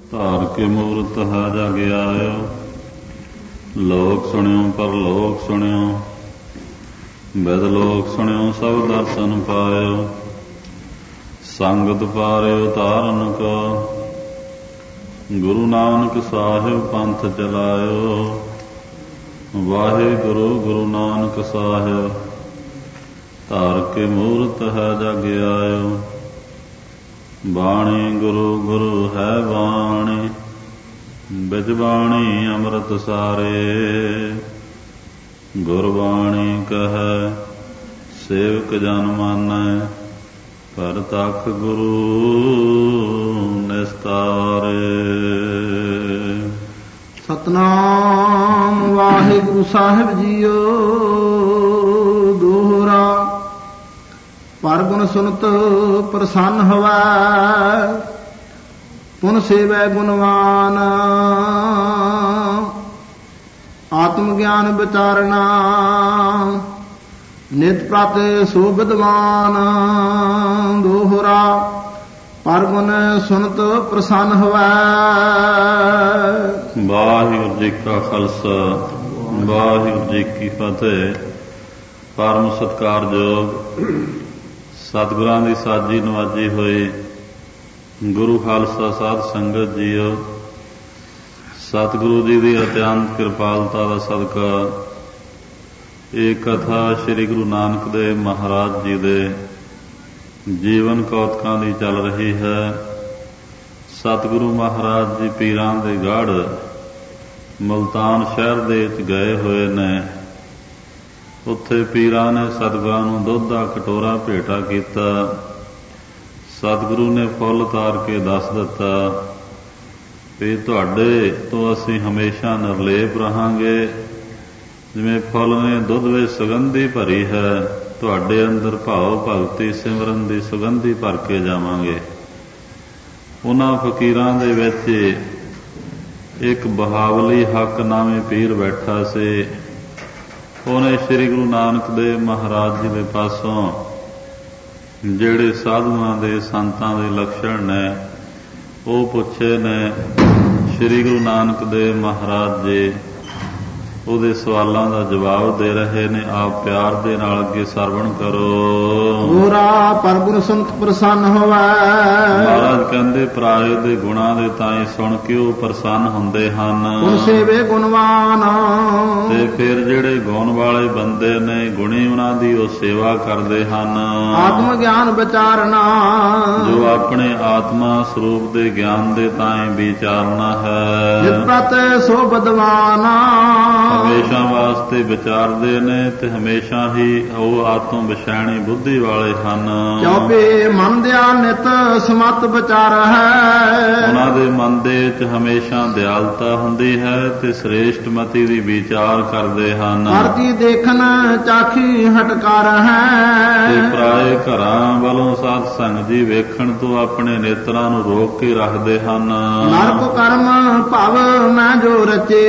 ਧਾਰ ਕੇ ਮੂਰਤ ਹੈ ਜਗ ਆਇਓ। ਲੋਕ ਸੁਣਿਓ ਪਰ ਲੋਕ ਸੁਣਿਓ, ਬਿਦ ਲੋਕ ਸੁਣਿਓ ਸਭ ਦਰਸ਼ਨ ਪਾਇਓ। ਸੰਗਤ ਪਾਰਿਓ ਤਾਰਨ ਕੋ, ਗੁਰੂ ਨਾਨਕ ਸਾਹਿਬ ਪੰਥ ਚਲਾਇਓ। ਵਾਹਿਗੁਰੂ ਗੁਰੂ ਨਾਨਕ ਸਾਹਿਬ, ਧਾਰ ਕੇ ਮੂਰਤ ਹੈ ਜਗ ਆਇਓ। ਬਾਣੀ ਗੁਰੂ ਗੁਰੂ ਹੈ ਬਾਣੀ, ਬਿਚ ਬਾਣੀ ਅੰਮ੍ਰਿਤ ਸਾਰੇ। ਗੁਰਬਾਣੀ ਕਹੈ ਸੇਵਕ ਜਨ ਮਾਨੈ, ਪਰਤਖ ਗੁਰੂ ਨਿਸਤਾਰੇ। ਸਤਨਾਮ ਵਾਹਿਗੁਰੂ ਸਾਹਿਬ ਜੀਓ। ਦੋਹਰਾ ਪਰ ਗੁਣ ਸੁਨਤ ਪ੍ਰਸੰਨ ਹੋਵੈ, ਪੁਨ ਸੇਵੈ ਗੁਣਵਾਨ। ਆਤਮ ਗਿਆਨ ਵਿਚਾਰਨਾ, ਨਿਤ ਪ੍ਰਤ ਸੋ ਵਿਦਵਾਨ। ਦੋਹਰਾ ਪਰ ਗੁਣ ਸੁਨਤ ਪ੍ਰਸੰਨ ਹੋਵੈ। ਵਾਹਿਗੁਰੂ ਜੀ ਕਾ ਖਾਲਸਾ, ਵਾਹਿਗੁਰੂ ਜੀ ਕੀ ਫਤਿਹ। ਪਰਮ ਸਤਿਕਾਰਯੋਗ ਸਤਿਗੁਰਾਂ ਦੀ ਸਾਜੀ ਨਵਾਜੀ ਹੋਈ ਗੁਰੂ ਖਾਲਸਾ ਸਾਧ ਸੰਗਤ ਜੀਓ, ਸਤਿਗੁਰੂ ਜੀ ਦੀ ਅਤਿਅੰਤ ਕਿਰਪਾਲਤਾ ਦਾ ਸਦਕਾ ਇਹ ਕਥਾ ਸ੍ਰੀ ਗੁਰੂ ਨਾਨਕ ਦੇਵ ਮਹਾਰਾਜ ਜੀ ਦੇ ਜੀਵਨ ਕੌਤਕਾਂ ਦੀ ਚੱਲ ਰਹੀ ਹੈ। ਸਤਿਗੁਰੂ ਮਹਾਰਾਜ ਜੀ ਪੀਰਾਂ ਦੇ ਗੜ੍ਹ ਮੁਲਤਾਨ ਸ਼ਹਿਰ ਦੇ ਵਿੱਚ ਗਏ ਹੋਏ ਨੇ। ਉੱਥੇ ਪੀਰਾਂ ਨੇ ਸਤਿਗੁਰਾਂ ਨੂੰ ਦੁੱਧ ਦਾ ਕਟੋਰਾ ਭੇਟਾ ਕੀਤਾ। ਸਤਿਗੁਰੂ ਨੇ ਫੁੱਲ ਤਾਰ ਕੇ ਦੱਸ ਦਿੱਤਾ ਵੀ ਤੁਹਾਡੇ ਤੋਂ ਅਸੀਂ ਹਮੇਸ਼ਾ ਨਿਰਲੇਪ ਰਹਾਂਗੇ। ਜਿਵੇਂ ਫੁੱਲ ਨੇ ਦੁੱਧ ਵਿੱਚ ਸੁਗੰਧੀ ਭਰੀ ਹੈ, ਤੁਹਾਡੇ ਅੰਦਰ ਭਾਵ ਭਗਤੀ ਸਿਮਰਨ ਦੀ ਸੁਗੰਧੀ ਭਰ ਕੇ ਜਾਵਾਂਗੇ। ਉਹਨਾਂ ਫਕੀਰਾਂ ਦੇ ਵਿੱਚ ਇੱਕ ਬਹਾਵਲੀ ਹੱਕ ਨਾਮੇ ਪੀਰ ਬੈਠਾ ਸੀ। ਉਹਨੇ ਸ੍ਰੀ ਗੁਰੂ ਨਾਨਕ ਦੇਵ ਮਹਾਰਾਜ ਜੀ ਦੇ ਪਾਸੋਂ ਜਿਹੜੇ ਸਾਧੂਆਂ ਦੇ ਸੰਤਾਂ ਦੇ ਲੱਛਣ ਨੇ ਉਹ ਪੁੱਛੇ ਨੇ। ਸ੍ਰੀ ਗੁਰੂ ਨਾਨਕ ਦੇਵ ਮਹਾਰਾਜ ਜੀ ਉਹਦੇ ਸਵਾਲਾਂ ਦਾ ਜਵਾਬ ਦੇ ਰਹੇ ਨੇ। ਆਪ ਪਿਆਰ ਦੇ ਨਾਲ ਅੱਗੇ ਸਰਵਣ ਕਰੋ। ਗੋਰਾ ਪਰ ਗੁਣ ਸੁਨਤ ਪ੍ਰਸੰਨ ਹੋਵੈ। ਮਹਾਰਾਜ ਕਹਿੰਦੇ ਪਰਾਏ ਦੇ ਗੁਣਾਂ ਦੇ ਤਾਈਂ ਸੁਣ ਕੇ ਉਹ ਪ੍ਰਸੰਨ ਹੁੰਦੇ ਹਨ। ਗੁਣ ਸੇਵੇ ਗੁਣਵਾਨ। ਤੇ ਫਿਰ ਜਿਹੜੇ ਗੁਣ ਵਾਲੇ ਬੰਦੇ ਨੇ ਗੁਣੀ ਉਹਨਾਂ ਦੀ ਉਹ ਸੇਵਾ ਕਰਦੇ ਹਨ। ਆਤਮ ਗਿਆਨ ਵਿਚਾਰਨਾ, ਜੋ ਆਪਣੇ ਆਤਮਾ ਸਰੂਪ ਦੇ ਗਿਆਨ ਦੇ ਤਾਈਂ ਵਿਚਾਰਨਾ ਹੈ। ਨਿਤ ਪ੍ਰਤ ਸੋ ਵਿਦਵਾਨ। ਹਮੇਸ਼ਾ ਵਾਸਤੇ ਵਿਚਾਰਦੇ ਨੇ ਤੇ ਹਮੇਸ਼ਾ ਹੀ ਉਹ ਆਤਮ ਵਿਸ਼ੈਣੀ ਬੁੱਧੀ ਵਾਲੇ ਹਨ। ਚੌਪੇ ਮਨ ਦਿਆ ਨਿਤ ਸਮਤ ਵਿਚਾਰ ਹੈ। ਉਹਨਾਂ ਦੇ ਮਨ ਦੇ ਵਿੱਚ ਹਮੇਸ਼ਾ ਦਿਆਲਤਾ ਹੁੰਦੀ ਹੈ ਤੇ ਸ੍ਰੇਸ਼ਟ ਮਤੀ ਦੀ ਵਿਚਾਰ ਕਰਦੇ ਹਨ। ਹਰਤੀ ਦੇਖਣ ਚਾਖੀ ਹਟਕਾਰ ਹੈ। ਤੇ ਪਰਾਏ ਘਰਾਂ ਵੱਲੋਂ ਸਾਧ ਸੰਗਤ ਜੀ ਵੇਖਣ ਤੋਂ ਆਪਣੇ ਨੇਤਰਾਂ ਨੂੰ ਰੋਕ ਕੇ ਰੱਖਦੇ ਹਨ। ਨਰਕ ਕਰਮ ਭਵ ਮੈਂ ਜੋ ਰਚੇ।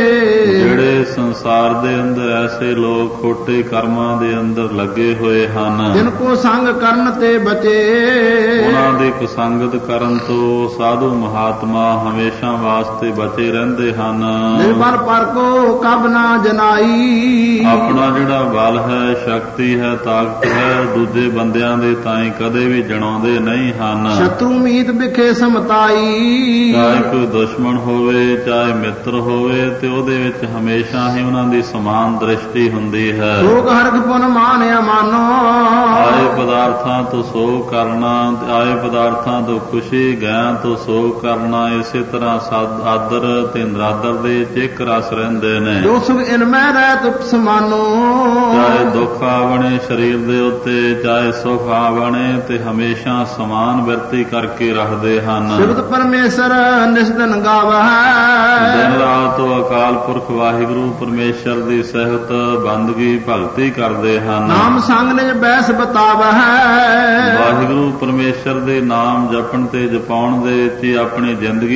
ਜਿਹੜੇ ਸੰਸਾਰ ਦੇ ਅੰਦਰ ਐਸੇ ਲੋਕ ਖੋਟੇ ਕਰਮਾਂ ਦੇ ਅੰਦਰ ਲੱਗੇ ਹੋਏ ਹਨ, ਜਿਨ ਕੋ ਸੰਗ ਕਰਨ ਤੇ ਬਚੇ। ਉਹਨਾਂ ਦੀ ਕੁਸੰਗਤ ਕਰਨ ਤੋਂ ਸਾਧੂ ਮਹਾਤਮਾ ਹਮੇਸ਼ਾ ਵਾਸਤੇ ਬਚੇ ਰਹਿੰਦੇ ਹਨ। ਨਿਰਬਲ ਪਰ ਕੋ ਕਬ ਨਾ ਜਨਾਈ। ਆਪਣਾ ਜਿਹੜਾ ਬਲ ਹੈ, ਸ਼ਕਤੀ ਹੈ, ਤਾਕਤ ਹੈ, ਦੂਜੇ ਬੰਦਿਆਂ ਦੇ ਤਾਈਂ ਕਦੇ ਵੀ ਜਣਾਉਂਦੇ ਨਹੀਂ ਹਨ। ਸ਼ਤਰੂ ਮੀਤ ਵਿਖੇ ਸਮਤਾਈ। ਚਾਹੇ ਕੋਈ ਦੁਸ਼ਮਣ ਹੋਵੇ ਚਾਹੇ ਮਿੱਤਰ ਹੋਵੇ ਤੇ ਉਹਦੇ ਵਿੱਚ ਹਮੇਸ਼ਾ ਹੀ ਉਹਨਾਂ ਦੀ ਸਮਾਨ ਦ੍ਰਿਸ਼ਟੀ ਹੁੰਦੀ ਹੈ। ਸੋਗ ਹਰਖ ਪੁਨ ਮਾਨਿਆ ਮਾਨੋ। ਆਏ ਪਦਾਰਥਾਂ ਤੋਂ ਸੋਗ ਕਰਨਾ, ਆਏ ਪਦਾਰਥਾਂ ਤੋਂ ਖੁਸ਼ੀ, ਗਿਆ ਤੋਂ ਸੋਗ ਕਰਨਾ। ਇਸੇ ਤਰ੍ਹਾਂ ਆਦਰ ਤੇ ਨਰਾਦਰ ਦੇ ਇੱਕ ਰਸ ਰਹਿੰਦੇ ਨੇ। ਜੋ ਸੁਖ ਇਨ ਮੈਂ ਰਹਿਤ ਸਮਾਨੋ। ਚਾਹੇ ਦੁੱਖ ਆਵਣੇ ਸਰੀਰ ਦੇ ਉੱਤੇ, ਚਾਹੇ ਸੁਖ ਆਵਣੇ, ਤੇ ਹਮੇਸ਼ਾ ਸਮਾਨ ਵਰਤੀ ਕਰਕੇ ਰੱਖਦੇ ਹਨ। ਸਿਫਤ ਪਰਮੇਸ਼ਰ ਨਿਸ ਦਿਨ ਗਾਵੈ। ਦਿਨ ਰਾਤ ਅਕਾਲ ਪੁਰਖ ਵਾਹਿਗੁਰੂ ਪਰਮੇਸ਼ਰ ਦੀ ਸਹਿਤ ਬੰਦਗੀ ਭਗਤੀ ਕਰਦੇ ਹਨ। ਨਾਮ ਸੰਗ ਨਿਜ ਬੈਸ ਬਤਾਵੈ। ਵਾਹਿਗੁਰੂ ਪਰਮੇਸ਼ਰ ਦੇ ਨਾਮ ਜਪਣ ਤੇ ਜਪਾਉਣ ਦੇ ਵਿੱਚ ਆਪਣੀ ਜ਼ਿੰਦਗੀ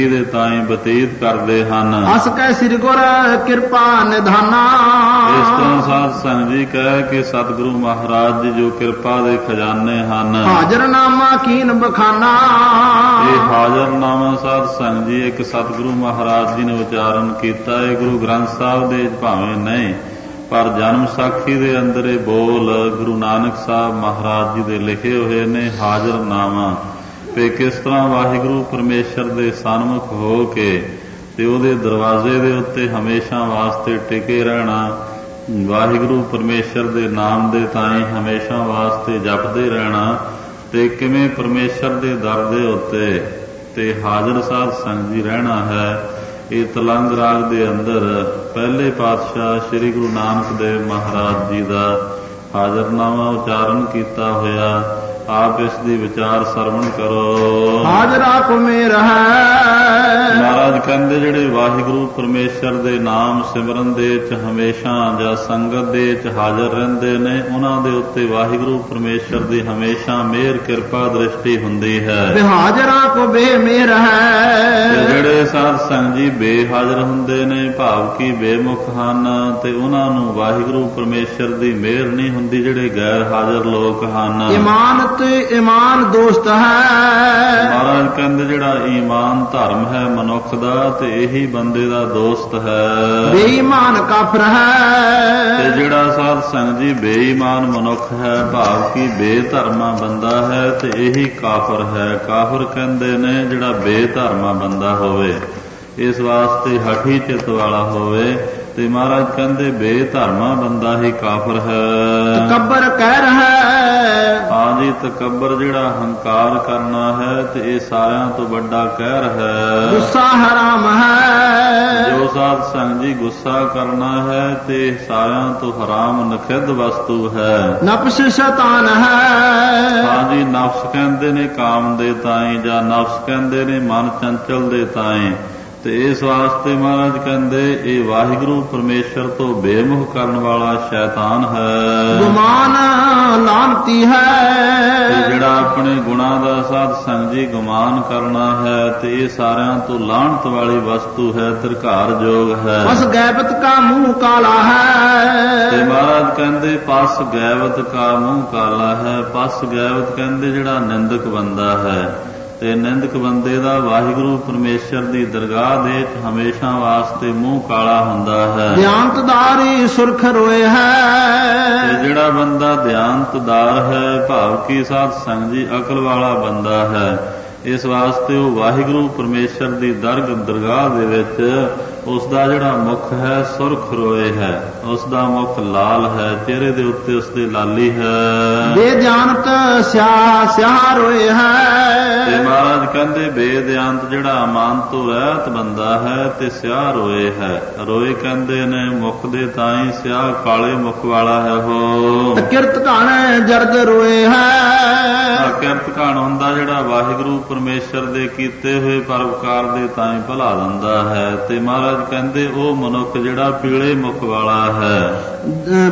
ਜ਼ਿੰਦਗੀ ਦੇ ਤਾਈਂ ਬਤੀਤ ਕਰਦੇ ਹਨ। ਅਸ ਕੈ ਸ੍ਰੀ ਗੁਰ ਕਿਰਪਾ ਨਿਧਾਨਾ। ਇਸ ਤਰ੍ਹਾਂ ਸਾਧ ਸੰਗਤ ਜੀ ਕਹਿ ਕਿ ਸਤਿਗੁਰੂ ਮਹਾਰਾਜ ਜੀ ਜੋ ਕਿਰਪਾ ਦੇ ਖਜ਼ਾਨੇ ਹਨ। ਹਾਜ਼ਰਨਾਮਾ ਕੀਨ ਬਖਾਨਾ। ਇਹ ਹਾਜ਼ਰਨਾਮਾ ਸਾਧ ਸੰਗਤ ਜੀ ਇੱਕ ਸਤਿਗੁਰੂ ਮਹਾਰਾਜ ਜੀ ਨੇ ਉਚਾਰਨ ਕੀਤਾ। ਇਹ ਗੁਰੂ ਗ੍ਰੰਥ ਸਾਹਿਬ ਦੇ ਭਾਵੇਂ ਨਹੀਂ, ਪਰ ਜਨਮ ਸਾਖੀ ਦੇ ਅੰਦਰ ਇਹ ਬੋਲ ਗੁਰੂ ਨਾਨਕ ਸਾਹਿਬ ਮਹਾਰਾਜ ਜੀ ਦੇ ਲਿਖੇ ਹੋਏ ਨੇ। ਹਾਜ਼ਰਨਾਮਾ ਤੇ ਕਿਸ ਤਰ੍ਹਾਂ ਵਾਹਿਗੁਰੂ ਪਰਮੇਸ਼ਰ ਦੇ ਸਨਮੁਖ ਹੋ ਕੇ ਤੇ ਉਹਦੇ ਦਰਵਾਜ਼ੇ ਦੇ ਉੱਤੇ ਹਮੇਸ਼ਾ ਵਾਸਤੇ ਟਿਕੇ ਰਹਿਣਾ, ਵਾਹਿਗੁਰੂ ਪਰਮੇਸ਼ਰ ਦੇ ਨਾਮ ਦੇ ਤਾਈਂ ਹਮੇਸ਼ਾ ਵਾਸਤੇ ਜਪਦੇ ਰਹਿਣਾ, ਤੇ ਕਿਵੇਂ ਪਰਮੇਸ਼ਰ ਦੇ ਦਰ ਦੇ ਉੱਤੇ ਤੇ ਹਾਜ਼ਰ ਸਾਧ ਸੰਗਤ ਜੀ ਰਹਿਣਾ ਹੈ। ਇਹ ਤਲੰਗ ਰਾਗ ਦੇ ਅੰਦਰ ਪਹਿਲੇ ਪਾਤਸ਼ਾਹ ਸ੍ਰੀ ਗੁਰੂ ਨਾਨਕ ਦੇਵ ਮਹਾਰਾਜ ਜੀ ਦਾ ਹਾਜ਼ਰਨਾਮਾ ਉਚਾਰਨ ਕੀਤਾ ਹੋਇਆ। ਆਪ ਇਸ ਦੀ ਵਿਚਾਰ ਸਰਵਣ ਕਰੋ। ਹਾਜ਼ਰਾ ਕੋ ਮੇਰਾ ਹੈ। ਮਹਾਰਾਜ ਕਹਿੰਦੇ ਜਿਹੜੇ ਵਾਹਿਗੁਰੂ ਪਰਮੇਸ਼ਰ ਦੇ ਨਾਮ ਸਿਮਰਨ ਦੇ ਵਿੱਚ ਹਮੇਸ਼ਾ ਜਾਂ ਸੰਗਤ ਦੇ ਵਿੱਚ ਹਾਜ਼ਰ ਰਹਿੰਦੇ ਨੇ, ਉਹਨਾਂ ਦੇ ਉੱਤੇ ਵਾਹਿਗੁਰੂ ਪਰਮੇਸ਼ਰ ਦੀ ਹਮੇਸ਼ਾ ਮਿਹਰ ਕਿਰਪਾ ਦ੍ਰਿਸ਼ਟੀ ਹੁੰਦੀ ਹੈ। ਹਾਜ਼ਰਾ ਕੋ ਬੇਮੇਰ ਹੈ। ਜਿਹੜੇ ਸਾਧ ਸੰਗਤ ਜੀ ਬੇਹਾਜ਼ਰ ਹੁੰਦੇ ਨੇ, ਭਾਵ ਕੀ ਬੇਮੁਖ ਹਨ, ਤੇ ਉਹਨਾਂ ਨੂੰ ਵਾਹਿਗੁਰੂ ਪਰਮੇਸ਼ਰ ਦੀ ਮਿਹਰ ਨਹੀਂ ਹੁੰਦੀ। ਜਿਹੜੇ ਗੈਰ ਹਾਜ਼ਰ ਲੋਕ ਹਨ, ਇਮਾਨ ਤੇ ਇਮਾਨ ਦੋਸਤ ਹੈ। ਮਹਾਰਾਜ ਕਹਿੰਦੇ ਜਿਹੜਾ ਈਮਾਨ ਧਰਮ ਹੈ ਮਨੁੱਖ ਦਾ, ਤੇ ਇਹੀ ਬੰਦੇ ਦਾ ਦੋਸਤ ਹੈ। ਬੇਈਮਾਨ ਕਾਫਰ ਹੈ। ਤੇ ਜਿਹੜਾ ਸਾਧ ਸੰਗਤ ਜੀ ਬੇਈਮਾਨ ਮਨੁੱਖ ਹੈ, ਭਾਵ ਕੀ ਬੇਧਰਮਾ ਬੰਦਾ ਹੈ, ਤੇ ਇਹੀ ਕਾਫਰ ਹੈ। ਕਾਫਰ ਕਹਿੰਦੇ ਨੇ ਜਿਹੜਾ ਬੇਧਰਮਾ ਬੰਦਾ ਹੋਵੇ, ਇਸ ਵਾਸਤੇ ਹਠੀ ਚਿੱਤ ਵਾਲਾ ਹੋਵੇ। ਤੇ ਮਹਾਰਾਜ ਕਹਿੰਦੇ ਬੇਧਰਮਾ ਬੰਦਾ ਹੀ ਕਾਫਰ ਹੈ। ਤਕੱਬਰ ਕਹਿਰ ਹੈ। ਹਾਂਜੀ, ਤਕੱਬਰ ਜਿਹੜਾ ਹੰਕਾਰ ਕਰਨਾ ਹੈ, ਤੇ ਇਹ ਸਾਰਿਆਂ ਤੋਂ ਵੱਡਾ ਕਹਿਰ ਹੈ। ਗੁੱਸਾ ਹਰਾਮ ਹੈ। ਜੋ ਸਾਧ ਸੰਗਤ ਜੀ ਗੁੱਸਾ ਕਰਨਾ ਹੈ, ਤੇ ਸਾਰਿਆਂ ਤੋਂ ਹਰਾਮ ਨਖਿੱਧ ਵਸਤੂ ਹੈ। ਨਫਸ ਸ਼ੈਤਾਨ ਹੈ। ਹਾਂਜੀ, ਨਫਸ ਕਹਿੰਦੇ ਨੇ ਕਾਮ ਦੇ ਤਾਈਂ, ਜਾਂ ਨਫਸ ਕਹਿੰਦੇ ਨੇ ਮਨ ਚੰਚਲ ਦੇ ਤਾਈਂ। ਤੇ ਇਸ ਵਾਸਤੇ ਮਹਾਰਾਜ ਕਹਿੰਦੇ ਇਹ ਵਾਹਿਗੁਰੂ ਪਰਮੇਸ਼ਰ ਤੋਂ ਬੇਮੁਖ ਕਰਨ ਵਾਲਾ ਸ਼ੈਤਾਨ ਹੈ। ਗੁਮਾਨ ਲਾਂਤੀ ਹੈ। ਤੇ ਜਿਹੜਾ ਆਪਣੇ ਗੁਣਾਂ ਦਾ ਸਾਧ ਸੰਗਤ ਜੀ ਗੁਮਾਨ ਕਰਨਾ ਹੈ, ਤੇ ਇਹ ਸਾਰਿਆਂ ਤੋਂ ਲਾਹਣਤ ਵਾਲੀ ਵਸਤੂ ਹੈ, ਧਿਰਕਾਰ ਯੋਗ ਹੈ। ਪਸ ਗੈਬਤ ਕਾ ਮੂੰਹ ਕਾਲਾ ਹੈ। ਤੇ ਮਹਾਰਾਜ ਕਹਿੰਦੇ ਪਸ ਗੈਬਤ ਕਾ ਮੂੰਹ ਕਾਲਾ ਹੈ। ਪਸ ਗੈਬਤ ਕਹਿੰਦੇ ਜਿਹੜਾ ਨਿੰਦਕ ਬੰਦਾ ਹੈ, ਤੇ ਨਿੰਦਕ ਬੰਦੇ ਦਾ ਵਾਹਿਗੁਰੂ ਪਰਮੇਸ਼ਰ ਦੀ ਦਰਗਾਹ ਦੇ ਹਮੇਸ਼ਾ ਵਾਸਤੇ ਮੂੰਹ ਕਾਲਾ ਹੁੰਦਾ ਹੈ। ਧਿਆਨਤਦਾਰੀ ਸੁਰਖ ਰੋਏ ਹੈ। ਤੇ ਜਿਹੜਾ ਬੰਦਾ ਧਿਆਨਤਦਾਰ ਹੈ, ਭਾਵ ਕੀ ਸਾਧ ਸੰਗਤ ਜੀ ਅਕਲ ਵਾਲਾ ਬੰਦਾ ਹੈ, ਇਸ ਵਾਸਤੇ ਉਹ ਵਾਹਿਗੁਰੂ ਪਰਮੇਸ਼ਰ ਦੀ ਦਰਗਾਹ ਦੇ ਵਿੱਚ ਉਸ ਦਾ ਜਿਹੜਾ ਮੁਖ ਹੈ ਸੁਰਖ ਰੋਏ ਹੈ, ਉਸ ਦਾ ਮੁਖ ਲਾਲ ਹੈ, ਚਿਹਰੇ ਦੇ ਉੱਤੇ ਉਸ ਦੇ ਲਾਲੀ ਹੈ। ਬੇਧਿਆਨਤ ਸਿਆਹ ਰੋਏ ਹੈ। ਤੇ ਮਹਾਰਾਜ ਕਹਿੰਦੇ ਬੇਧਿਆਨਤ ਜਿਹੜਾ ਮਨ ਤੋਂ ਰਹਿਤ ਬੰਦਾ ਹੈ, ਤੇ ਸਿਆਹ ਰੋਏ ਹੈ। ਰੋਏ ਕਹਿੰਦੇ ਨੇ ਮੁਖ ਦੇ ਤਾਈਂ, ਸਿਆਹ ਕਾਲੇ ਮੁਖ ਵਾਲਾ ਹੈ ਉਹ। ਕਿਰਤ ਘਣ ਜਰਦ ਰੋਏ ਹੈ। ਕਿਰਤ ਘਣ ਹੁੰਦਾ ਜਿਹੜਾ ਵਾਹਿਗੁਰੂ ਪਰਮੇਸ਼ਰ ਦੇ ਕੀਤੇ ਹੋਏ ਪਰਉਪਕਾਰ ਦੇ ਤਾਈਂ ਭੁਲਾ ਦਿੰਦਾ ਹੈ। ਤੇ ਮਹਾਰਾਜ ਕਹਿੰਦੇ ਉਹ ਮਨੁੱਖ ਜਿਹੜਾ ਪੀਲੇ ਮੁਖ ਵਾਲਾ ਹੈ।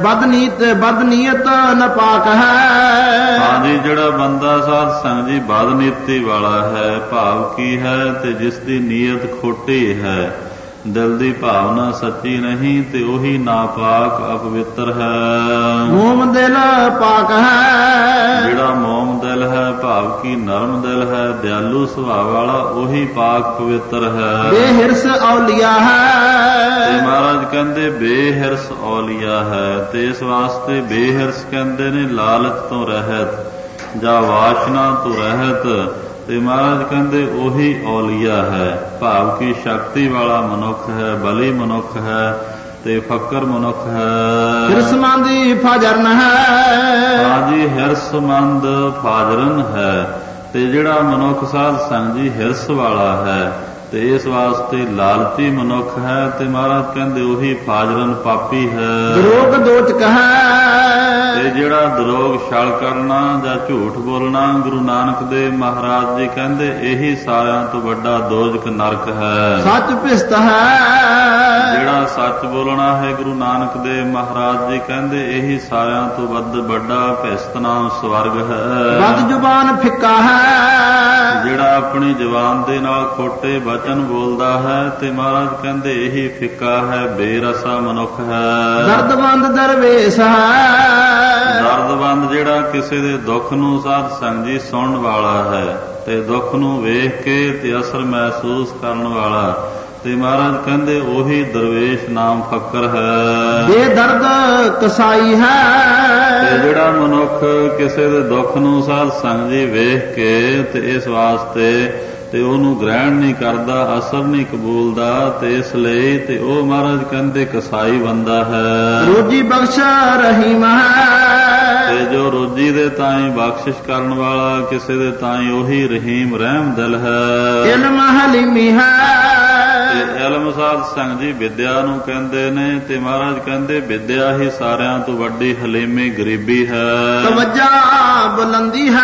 ਬਦਨੀਅਤ ਨਪਾਕ ਹੈ। ਹਾਂਜੀ, ਜਿਹੜਾ ਬੰਦਾ ਸਾਧ ਸੰਗਤ ਜੀ ਬਦਨੀਤੀ ਵਾਲਾ ਹੈ, ਭਾਵ ਕੀ ਹੈ, ਤੇ ਜਿਸ ਦੀ ਨੀਅਤ ਖੋਟੀ ਹੈ, ਦਿਲ ਦੀ ਭਾਵਨਾ ਸੱਚੀ ਨਹੀਂ, ਤੇ ਉਹੀ ਨਾਪਾਕ ਅਪਵਿੱਤਰ ਹੈ। ਮੋਮ ਦਿਲ ਪਾਕ ਹੈ। ਜਿਹੜਾ ਮੋਮ ਦਿਲ ਹੈ, ਭਾਵ ਕੀ ਨਰਮ ਦਿਲ ਹੈ, ਦਿਆਲੂ ਸੁਭਾਅ ਵਾਲਾ, ਉਹੀ ਪਾਕ ਪਵਿੱਤਰ ਹੈ। ਬੇਹਿਰਸ ਔਲੀਆ ਹੈ। ਤੇ ਮਹਾਰਾਜ ਕਹਿੰਦੇ ਬੇਹਿਰਸ ਔਲੀਆ ਹੈ। ਤੇ ਇਸ ਵਾਸਤੇ ਬੇਹਿਰਸ ਕਹਿੰਦੇ ਨੇ ਲਾਲਚ ਤੋਂ ਰਹਿਤ ਜਾਂ ਵਾਸ਼ਨਾ ਤੋਂ ਰਹਿਤ। ਤੇ ਮਹਾਰਾਜ ਕਹਿੰਦੇ ਉਹੀ ਔਲੀਆ ਹੈ, ਭਾਵ ਕੀ ਸ਼ਕਤੀ ਵਾਲਾ ਮਨੁੱਖ ਹੈ, ਬਲੀ ਮਨੁੱਖ ਹੈ, ਤੇ ਫਕਰ ਮਨੁੱਖ ਹੈ। ਹਿਰਸਮੰਦੀ ਫਾਜਰਨ ਹੈ। ਹਾਂਜੀ, ਹਿਰਸਮੰਦ ਫਾਜਰਨ ਹੈ। ਤੇ ਜਿਹੜਾ ਮਨੁੱਖ ਸਾਧ ਸੰਗਤ ਜੀ ਹਿਰਸ ਵਾਲਾ ਹੈ, ਤੇ ਇਸ ਵਾਸਤੇ ਲਾਲਚੀ ਮਨੁੱਖ ਹੈ। ਤੇ ਮਹਾਰਾਜ ਕਹਿੰਦੇ ਉਹੀ ਫਾਜਰਨ ਪਾਪੀ ਹੈ। ਰੋਗ ਦੋਚਕ ਹੈ। ਤੇ ਜਿਹੜਾ ਦਰੋਗ ਛਲ ਕਰਨਾ ਜਾਂ ਝੂਠ ਬੋਲਣਾ, ਗੁਰੂ ਨਾਨਕ ਦੇਵ ਮਹਾਰਾਜ ਜੀ ਕਹਿੰਦੇ ਇਹੀ ਸਾਰਿਆਂ ਤੋਂ ਵੱਡਾ ਦੋਜ਼ਖ ਨਰਕ ਹੈ। ਸੱਚ ਭਿਸਤ ਹੈ ਜਿਹੜਾ ਸੱਚ ਬੋਲਣਾ ਹੈ, ਗੁਰੂ ਨਾਨਕ ਦੇਵ ਮਹਾਰਾਜ ਜੀ ਕਹਿੰਦੇ ਇਹੀ ਸਾਰਿਆਂ ਤੋਂ ਵੱਡਾ ਭਿਸਤ ਨਾਮ ਸਵਰਗ ਹੈ। ਬਦ ਜ਼ੁਬਾਨ ਫਿੱਕਾ ਹੈ ਜਿਹੜਾ ਆਪਣੀ ਜ਼ੁਬਾਨ ਦੇ ਨਾਲ ਖੋਟੇ ਵਚਨ ਬੋਲਦਾ ਹੈ ਤੇ ਮਹਾਰਾਜ ਕਹਿੰਦੇ ਇਹੀ ਫਿੱਕਾ ਹੈ, ਬੇਰਸਾ ਮਨੁੱਖ ਹੈ। ਦਰਦਬੰਦ ਦਰਵੇਸ਼ ਹੈ ਦਰਦਬੰਦ ਜਿਹੜਾ ਕਿਸੇ ਦੇ ਦੁੱਖ ਨੂੰ ਸਾਧ ਸੰਗ ਜੀ ਸੁਣਨ ਵਾਲਾ ਹੈ ਤੇ ਦੁੱਖ ਨੂੰ ਵੇਖ ਕੇ ਤੇ ਅਸਰ ਮਹਿਸੂਸ ਕਰਨ ਵਾਲਾ, ਤੇ ਮਹਾਰਾਜ ਕਹਿੰਦੇ ਉਹੀ ਦਰਵੇਸ਼ ਨਾਮ ਫਕਰ ਹੈ। ਬੇਦਰਦ ਕਸਾਈ ਹੈ ਤੇ ਜਿਹੜਾ ਮਨੁੱਖ ਕਿਸੇ ਦੇ ਦੁੱਖ ਨੂੰ ਸਾਧ ਸੰਗ ਜੀ ਵੇਖ ਕੇ ਤੇ ਇਸ ਵਾਸਤੇ ਤੇ ਉਹਨੂੰ ਗ੍ਰਹਿਣ ਨਹੀਂ ਕਰਦਾ, ਅਸਰ ਨਹੀਂ ਕਬੂਲਦਾ, ਤੇ ਇਸ ਲਈ ਤੇ ਉਹ ਮਹਾਰਾਜ ਕਹਿੰਦੇ ਕਸਾਈ ਬੰਦਾ ਹੈ। ਰੋਜੀ ਬਖਸ਼ ਰਹੀਮ ਹੈ ਤੇ ਜੋ ਰੋਜੀ ਦੇ ਤਾਈਂ ਬਖਸ਼ਿਸ਼ ਕਰਨ ਵਾਲਾ, ਕਿਸੇ ਦੇ ਤਾਈਂ ਉਹੀ ਰਹੀਮ ਰਹਿਮ ਦਿਲ ਹੈ। ਇਲਮ ਹਲੀਮੀ ਹੈ ਤੇ ਇਲਮ ਸਾਧ ਸੰਗ ਜੀ ਵਿਦਿਆ ਨੂੰ ਕਹਿੰਦੇ ਨੇ, ਤੇ ਮਹਾਰਾਜ ਕਹਿੰਦੇ ਵਿਦਿਆ ਹੀ ਸਾਰਿਆਂ ਤੋਂ ਵੱਡੀ ਹਲੀਮੀ ਗਰੀਬੀ ਹੈ। ਤਵੱਜਾ ਬੁਲੰਦੀ ਹੈ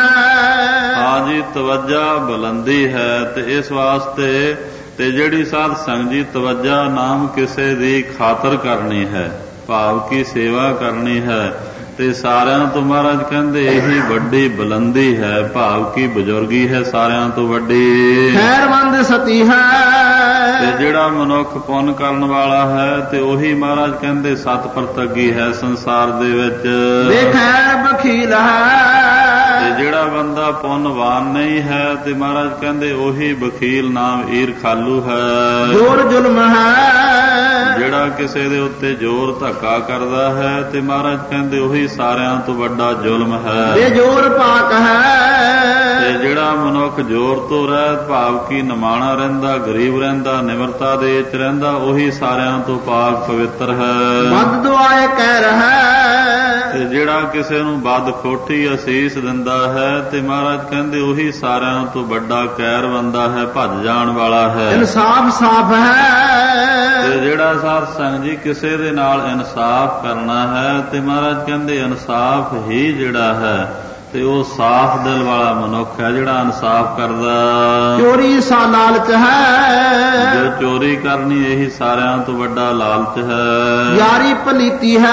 ਹਾਂਜੀ ਤਵੱਜਾ ਬੁਲੰਦੀ ਹੈ। ਤੇ ਇਸ ਵਾਸਤੇ ਤੇ ਜਿਹੜੀ ਸਾਧ ਸੰਗ ਜੀ ਤਵੱਜਾ ਨਾਮ ਕਿਸੇ ਦੀ ਖਾਤਰ ਕਰਨੀ ਹੈ, ਭਾਵ ਕੀ ਸੇਵਾ ਕਰਨੀ ਹੈ, ਤੇ ਸਾਰਿਆਂ ਤੋਂ ਮਹਾਰਾਜ ਕਹਿੰਦੇ ਇਹੀ ਵੱਡੀ ਬੁਲੰਦੀ ਹੈ, ਭਾਵ ਕੀ ਬਜ਼ੁਰਗੀ ਹੈ ਸਾਰਿਆਂ ਤੋਂ ਵੱਡੀ। ਖੈਰਮੰਦ ਸਤੀ ਹੈ ਤੇ ਜਿਹੜਾ ਮਨੁੱਖ ਪੁੰਨ ਕਰਨ ਵਾਲਾ ਹੈ ਤੇ ਉਹੀ ਮਹਾਰਾਜ ਕਹਿੰਦੇ ਸਤ ਪ੍ਰਤੱਗੀ ਹੈ ਸੰਸਾਰ ਦੇ ਵਿੱਚ। ਬੇਖੈਰ ਬਖੀਲ ਹੈ ਤੇ ਜਿਹੜਾ ਬੰਦਾ ਪੁੰਨਵਾਨ ਨਹੀਂ ਹੈ ਤੇ ਮਹਾਰਾਜ ਕਹਿੰਦੇ ਉਹੀ ਬਖੀਲ ਨਾਮ ਈਰਖਾਲੂ ਹੈ। ਜ਼ੋਰ ਜ਼ੁਲਮ ਹੈ ਜਿਹੜਾ ਕਿਸੇ ਦੇ ਉੱਤੇ ਜ਼ੋਰ ਧੱਕਾ ਕਰਦਾ ਹੈ ਤੇ ਮਹਾਰਾਜ ਕਹਿੰਦੇ ਉਹੀ ਸਾਰਿਆਂ ਤੋਂ ਵੱਡਾ ਜ਼ੁਲਮ ਹੈ। ਬੇਜੋਰ ਪਾਕ ਹੈ ਤੇ ਜਿਹੜਾ ਮਨੁੱਖ ਜ਼ੋਰ ਤੋਂ ਰਹਿਤ, ਭਾਵ ਕੀ ਨਿਮਾਣਾ ਰਹਿੰਦਾ, ਗਰੀਬ ਰਹਿੰਦਾ, ਨਿਮਰਤਾ ਦੇ ਵਿੱਚ ਰਹਿੰਦਾ, ਉਹੀ ਸਾਰਿਆਂ ਤੋਂ ਪਾਕ ਪਵਿੱਤਰ ਹੈ। ਬਦ ਦੁਆਏ ਕਹਿ ਰਹਾ ਤੇ ਜਿਹੜਾ ਕਿਸੇ ਨੂੰ ਬਦ ਖੋਟੀ ਅਸੀਸ ਦਿੰਦਾ ਹੈ ਤੇ ਮਹਾਰਾਜ ਕਹਿੰਦੇ ਉਹੀ ਸਾਰਿਆਂ ਤੋਂ ਵੱਡਾ ਕੈਰ ਬੰਦਾ ਹੈ, ਭੱਜ ਜਾਣ ਵਾਲਾ ਹੈ। ਇਨਸਾਫ ਸਾਫ ਹੈ ਤੇ ਜਿਹੜਾ ਸਾਧ ਸੰਗ ਜੀ ਕਿਸੇ ਦੇ ਨਾਲ ਇਨਸਾਫ ਕਰਨਾ ਹੈ ਤੇ ਮਹਾਰਾਜ ਕਹਿੰਦੇ ਇਨਸਾਫ ਹੀ ਜਿਹੜਾ ਹੈ ਤੇ ਉਹ ਸਾਫ਼ ਦਿਲ ਵਾਲਾ ਮਨੁੱਖ ਹੈ ਜਿਹੜਾ ਇਨਸਾਫ ਕਰਦਾ। ਚੋਰੀ ਸਾ ਲਾਲਚ ਹੈ ਜੋ ਚੋਰੀ ਕਰਨੀ ਇਹੀ ਸਾਰਿਆਂ ਤੋਂ ਵੱਡਾ ਲਾਲਚ ਹੈ। ਯਾਰੀ ਪਲੀਤੀ ਹੈ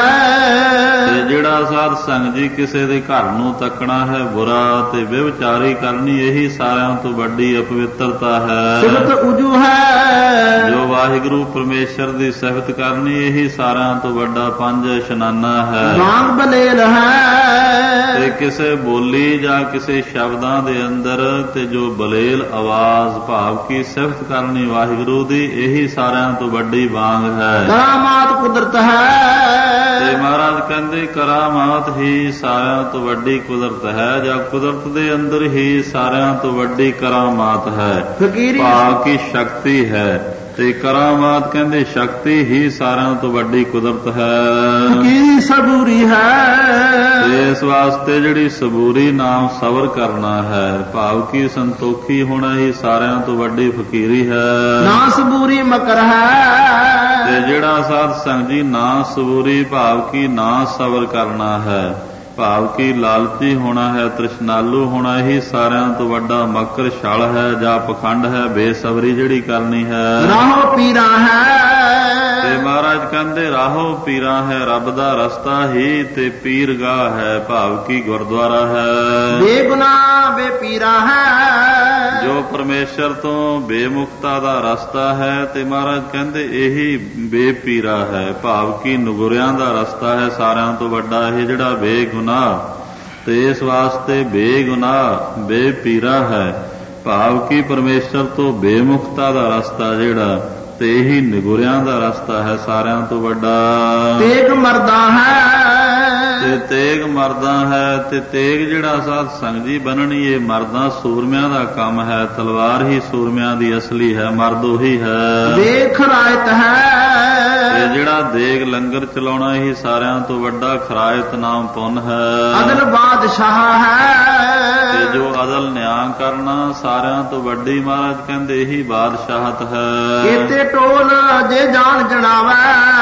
ਤੇ ਜਿਹੜਾ ਸਾਧ ਸੰਗ ਜੀ ਕਿਸੇ ਦੇ ਘਰ ਨੂੰ ਤੱਕਣਾ ਹੈ ਬੁਰਾ ਤੇ ਵਿਵਚਾਰੀ ਕਰਨੀ ਇਹੀ ਸਾਰਿਆਂ ਤੋਂ ਵੱਡੀ ਅਪਵਿੱਤਰਤਾ ਹੈ। ਸਿਫਤ ਉਜੂ ਹੈ ਜੋ ਵਾਹਿਗੁਰੂ ਪਰਮੇਸ਼ਰ ਦੀ ਸਿਫਤ ਕਰਨੀ ਇਹੀ ਸਾਰਿਆਂ ਤੋਂ ਵੱਡਾ ਪੰਜ ਇਸ਼ਨਾਨਾ ਹੈ। ਵਾਂਗ ਬਲੇਲ ਹੈ ਤੇ ਕਿਸੇ ਬੋਲੀ ਜਾਂ ਕਿਸੇ ਸ਼ਬਦਾਂ ਦੇ ਅੰਦਰ ਤੇ ਜੋ ਬਲੇਲ ਆਵਾਜ਼, ਭਾਵ ਕੀ ਸਿਫਤ ਕਰਨੀ ਵਾਹਿਗੁਰੂ ਦੀ, ਇਹੀ ਸਾਰਿਆਂ ਤੋਂ ਵੱਡੀ ਵਾਂਗ ਹੈ। ਕਰਾਮਾਤ ਕੁਦਰਤ ਹੈ ਤੇ ਮਹਾਰਾਜ ਕਹਿੰਦੇ ਕਰਾਮਾਤ ਹੀ ਸਾਰਿਆਂ ਤੋਂ ਵੱਡੀ ਕੁਦਰਤ ਹੈ, ਜਾਂ ਕੁਦਰਤ ਦੇ ਅੰਦਰ ਹੀ ਸਾਰਿਆਂ ਤੋਂ ਵੱਡੀ ਕਰਾਮਾਤ ਹੈ, ਫਕੀਰੀ ਭਾਵ ਕੀ ਸ਼ਕਤੀ ਹੈ। ਤੇ ਕਰਾਮਾਤ ਕਹਿੰਦੇ ਸ਼ਕਤੀ ਹੀ ਸਾਰਿਆਂ ਤੋਂ ਵੱਡੀ ਕੁਦਰਤ ਹੈ। ਫਕੀਰੀ ਸਬੂਰੀ ਹੈ ਤੇ ਇਸ ਵਾਸਤੇ ਜਿਹੜੀ ਸਬੂਰੀ ਨਾਮ ਸਬਰ ਕਰਨਾ ਹੈ, ਭਾਵ ਕੀ ਸੰਤੋਖੀ ਹੋਣਾ ਹੀ ਸਾਰਿਆਂ ਤੋਂ ਵੱਡੀ ਫਕੀਰੀ ਹੈ। ਨਾ ਸਬੂਰੀ ਮਕਰ ਹੈ ਤੇ ਜਿਹੜਾ ਸਾਧ ਸੰਗ ਜੀ ਨਾ ਸਬੂਰੀ, ਭਾਵ ਕੀ ਨਾ ਸਬਰ ਕਰਨਾ ਹੈ, ਭਾਵ ਕੀ ਲਾਲਚੀ ਹੋਣਾ ਹੈ, ਤ੍ਰਿਸ਼ਨਾਲੂ ਹੋਣਾ ਹੀ ਸਾਰਿਆਂ ਤੋਂ ਵੱਡਾ ਮਕਰ ਛਲ ਹੈ ਜਾਂ ਪਖੰਡ ਹੈ। ਬੇਸਬਰੀ ਜਿਹੜੀ ਕਰਨੀ ਹੈ। ਰਾਹੋ ਪੀਰਾ ਹੈ ਤੇ ਮਹਾਰਾਜ ਕਹਿੰਦੇ ਰਾਹੋ ਪੀਰਾ ਹੈ, ਰੱਬ ਦਾ ਰਸਤਾ ਹੀ ਤੇ ਪੀਰਗਾਹ ਹੈ, ਭਾਵ ਕੀ ਗੁਰਦੁਆਰਾ ਹੈ। ਬੇਗੁਨਾਹ ਬੇਪੀਰਾ ਹੈ ਜੋ ਪਰਮੇਸ਼ਰ ਤੋਂ ਬੇਮੁਕਤਾ ਦਾ ਰਸਤਾ ਹੈ ਤੇ ਮਹਾਰਾਜ ਕਹਿੰਦੇ ਇਹੀ ਬੇਪੀਰਾ ਹੈ, ਭਾਵ ਕੀ ਨਗੁਰਿਆਂ ਦਾ ਰਸਤਾ ਹੈ ਸਾਰਿਆਂ ਤੋਂ ਵੱਡਾ ਇਹ ਜਿਹੜਾ ਬੇਗੁਨਾਹ। ਤੇ ਇਸ ਵਾਸਤੇ ਬੇਗੁਨਾਹ ਬੇਪੀਰਾ ਹੈ, ਭਾਵ ਕੀ ਪਰਮੇਸ਼ਰ ਤੋਂ ਬੇਮੁਕਤਾ ਦਾ ਰਸਤਾ ਜਿਹੜਾ ਤੇ ਇਹੀ ਨਿਗੁਰਿਆਂ ਦਾ ਰਸਤਾ ਹੈ ਸਾਰਿਆਂ ਤੋਂ ਵੱਡਾ। ਤੇਗ ਮਰਦਾ ਹੈ ਤੇ ਤੇਗ ਮਰਦਾ ਹੈ। ਤੇ ਤੇਗ ਜਿਹੜਾ ਸਾਧ ਸੰਗ ਜੀ ਬੰਨਣੀ ਇਹ ਮਰਦਾਂ ਸੂਰਮਿਆਂ ਦਾ ਕੰਮ ਹੈ, ਤਲਵਾਰ ਹੀ ਸੂਰਮਿਆਂ ਦੀ ਅਸਲੀ ਹੈ, ਮਰਦ ਉਹੀ ਹੈ। ਵੇਖ ਰਾਇਤ ਹੈ ਤੇ ਜਿਹੜਾ ਦੇਗ ਲੰਗਰ ਚਲਾਉਣਾ ਹੀ ਸਾਰਿਆਂ ਤੋਂ ਵੱਡਾ ਖਰਾਇਤ ਨਾਮ ਪੁੰਨ ਹੈ। ਅਦਲ ਬਾਦਸ਼ਾਹ ਹੈ ਤੇ ਜੋ ਅਦਲ ਨਿਆਂ ਕਰਨਾ ਸਾਰਿਆਂ ਤੋਂ ਵੱਡੀ ਮਹਾਰਾਜ ਕਹਿੰਦੇ ਇਹੀ ਬਾਦਸ਼ਾਹਤ ਹੈ। ਇਤੇ ਟੋਲ ਜੇ ਜਾਣ ਜਣਾਵੈ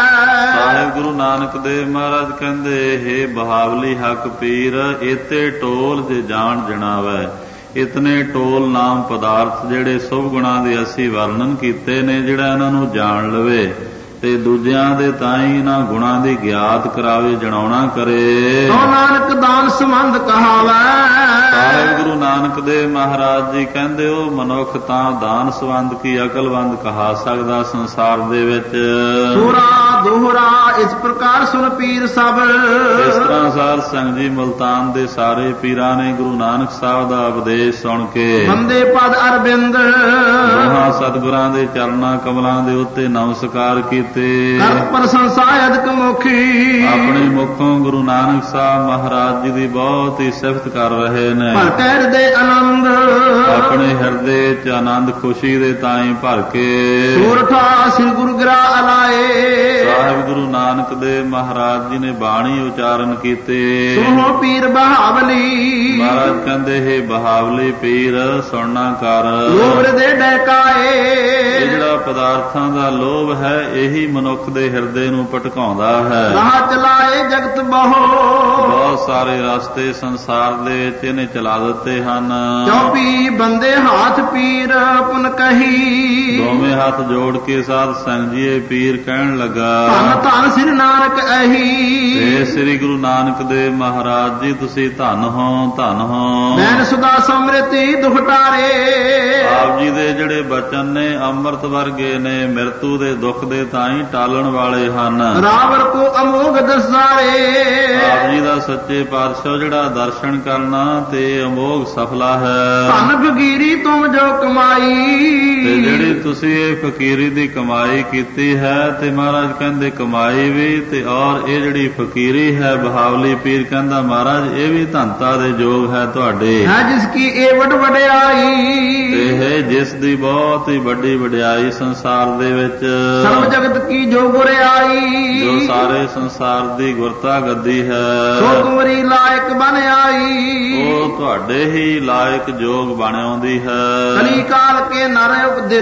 ਸਾਹਿਬ ਗੁਰੂ ਨਾਨਕ ਦੇਵ ਮਹਾਰਾਜ ਕਹਿੰਦੇ ਹੇ ਬਹਾਵਲੀ ਹੱਕ ਪੀਰ ਇਤੇ ਟੋਲ ਜੇ ਜਾਣ ਜਣਾਵੈ। ਇਤਨੇ ਟੋਲ ਨਾਮ ਪਦਾਰਥ ਜਿਹੜੇ ਸ਼ੁਭ ਗੁਣਾਂ ਦੇ ਅਸੀਂ ਵਰਣਨ ਕੀਤੇ ਨੇ, ਜਿਹੜਾ ਇਹਨਾਂ ਨੂੰ ਜਾਣ ਲਵੇ ਤੇ ਦੂਜਿਆਂ ਦੇ ਤਾਂ ਹੀ ਇਹਨਾਂ ਗੁਣਾਂ ਦੀ ਗਿਆਤ ਕਰਾਵੇ, ਜਣਾਉਣਾ ਕਰੇ। ਤੋ ਨਾਨਕ ਦਾਨ ਸੰਬੰਧ ਕਹਾਵੈ। ਸਾਹਿਬ ਗੁਰੂ ਨਾਨਕ ਦੇਵ ਮਹਾਰਾਜ ਜੀ ਕਹਿੰਦੇ ਉਹ ਮਨੁੱਖ ਤਾਂ ਦਾਨ ਸੰਬੰਧ ਕੀ ਅਕਲਵੰਦ ਕਹਾ ਸਕਦਾ ਸੰਸਾਰ ਦੇ ਵਿੱਚ। ਸੂਰਾ ਦੋਹਰਾ ਇਸ ਪ੍ਰਕਾਰ ਸੁਨ ਪੀਰ ਸਭ। ਇਸ ਤਰ੍ਹਾਂ ਸਾਧ ਸੰਗਤ ਜੀ ਮੁਲਤਾਨ ਦੇ ਸਾਰੇ ਪੀਰਾਂ ਨੇ ਗੁਰੂ ਨਾਨਕ ਸਾਹਿਬ ਦਾ ਉਪਦੇਸ਼ ਸੁਣ ਕੇ ਬੰਦੇ ਪਦ ਅਰਬਿੰਦ ਦੋਹਾਂ ਸਤਿਗੁਰਾਂ ਦੇ ਚਰਨਾਂ ਕਮਲਾਂ ਦੇ ਉੱਤੇ ਨਮਸਕਾਰ ਕੀਤੇ। ਕਰ ਪ੍ਰਸ਼ੰਸਾ ਅਦਕ ਮੁਖੀ ਆਪਣੇ ਮੁਖੋਂ ਗੁਰੂ ਨਾਨਕ ਸਾਹਿਬ ਮਹਾਰਾਜ ਜੀ ਦੀ ਬਹੁਤ ਹੀ ਸਿਫਤ ਕਰ ਰਹੇ ਨੇ। ਭਰ ਕੇ ਹਿਰਦੇ ਆਨੰਦ ਆਪਣੇ ਹਿਰਦੇ ਚ ਆਨੰਦ ਖੁਸ਼ੀ ਦੇ ਤਾਈਂ ਭਰ ਕੇ ਸੂਰਠਾ ਸ੍ਰੀ ਗੁਰੂ ਗ੍ਰਾ ਅਲਾਏ। ਸਾਹਿਬ ਗੁਰੂ ਨਾਨਕ ਦੇਵ ਮਹਾਰਾਜ ਜੀ ਨੇ ਬਾਣੀ ਉਚਾਰਨ ਕੀਤੇ। ਸੁਣੋ ਪੀਰ ਬਹਾਵਲੀ ਮਹਾਰਾਜ ਕਹਿੰਦੇ ਹੈ ਬਹਾਵਲੀ ਪੀਰ ਸੁਣਨਾ ਕਰ। ਲੋਭ ਦੇ ਡੈਕਾਏ ਇਹ ਜਿਹੜਾ ਪਦਾਰਥਾਂ ਦਾ ਲੋਭ ਹੈ ਇਹੀ ਮਨੁੱਖ ਦੇ ਹਿਰਦੇ ਨੂੰ ਭਟਕਾਉਂਦਾ ਹੈ। ਰਾਹ ਚਲਾਏ ਜਗਤ ਬਹੁ ਬਹੁਤ ਸਾਰੇ ਰਸਤੇ ਸੰਸਾਰ ਦੇ ਵਿੱਚ ਇਹਨੇ ਚਲਾ ਦਿੱਤੇ ਹਨ। ਚੌਪੀ ਬੰਦੇ ਹਾਥ ਪੀਰ ਪੁਨ ਕਹੀ। ਦੋਵੇਂ ਹੱਥ ਜੋੜ ਕੇ ਸਾਧ ਸੰਗਤ ਜੀ ਇਹ ਪੀਰ ਕਹਿਣ ਲੱਗਾ ਧੰਨ ਧੰਨ ਸ੍ਰੀ ਨਾਨਕ ਅਹੀ। ਤੇ ਸ੍ਰੀ ਗੁਰੂ ਨਾਨਕ ਦੇਵ ਮਹਾਰਾਜ ਜੀ ਤੁਸੀਂ ਧੰਨ ਹੋ ਧੰਨ ਹੋ। ਮੈਨ ਸੁਦਾ ਸਮ੍ਰਿਤੀ ਦੁਖ ਟਾਰੇ। ਆਪ ਜੀ ਦੇ ਜਿਹੜੇ ਬਚਨ ਨੇ ਅੰਮ੍ਰਿਤ ਵਰਗੇ ਨੇ, ਮਿਰਤੂ ਦੇ ਦੁੱਖ ਦੇ ਤਾਈਂ ਟਾਲਣ ਵਾਲੇ ਹਨ। ਰਾਵਰ ਕੋ ਅਮੋਘ ਦਸਾਰੇ। ਆਪ ਜੀ ਦਾ ਸੱਚੇ ਪਾਤਸ਼ਾਹ ਜਿਹੜਾ ਦਰਸ਼ਨ ਕਰਨਾ ਤੇ ਅਮੋਘ ਸਫਲਾ ਹੈ। ਧੰਨ ਫਕੀਰੀ ਤੁਮ ਜੋ ਕਮਾਈ। ਤੇ ਜਿਹੜੀ ਤੁਸੀਂ ਇਹ ਫਕੀਰੀ ਦੀ ਕਮਾਈ ਕੀਤੀ ਹੈ ਤੇ ਮਹਾਰਾਜ ਕਹਿੰਦੇ ਕਮਾਈ ਵੀ ਤੇ ਔਰ ਇਹ ਜਿਹੜੀ ਫਕੀਰੀ ਹੈ ਬਹਾਵਲੀ ਪੀਰ ਕਹਿੰਦਾ ਮਹਾਰਾਜ ਇਹ ਵੀ ਧੰਤਾ ਦੇ ਯੋਗ ਹੈ ਤੁਹਾਡੇ। ਹੈ ਜਿਸ ਕੀ ਇਹ ਵੱਡ ਵਡਿਆਈ। ਇਹ ਜਿਸ ਦੀ ਬਹੁਤ ਹੀ ਵੱਡੀ ਵਡਿਆਈ ਸੰਸਾਰ ਦੇ ਵਿੱਚ। ਸਰਬ ਜਗਤ ਕੀ ਜੋ ਗੁਰਿਆਈ। ਜੋ ਸਾਰੇ ਸੰਸਾਰ ਦੀ ਗੁਰਤਾ ਗੱਦੀ ਹੈ। ਸੋ ਕੁਮਰੀ ਲਾਇਕ ਬਨ ਆਈ। ਉਹ ਤੁਹਾਡੇ ਹੀ ਲਾਇਕ ਜੋਗ ਬਣ ਆਉਂਦੀ ਹੈ। ਕਲੀ ਕਾਲ ਕੇ ਨਰ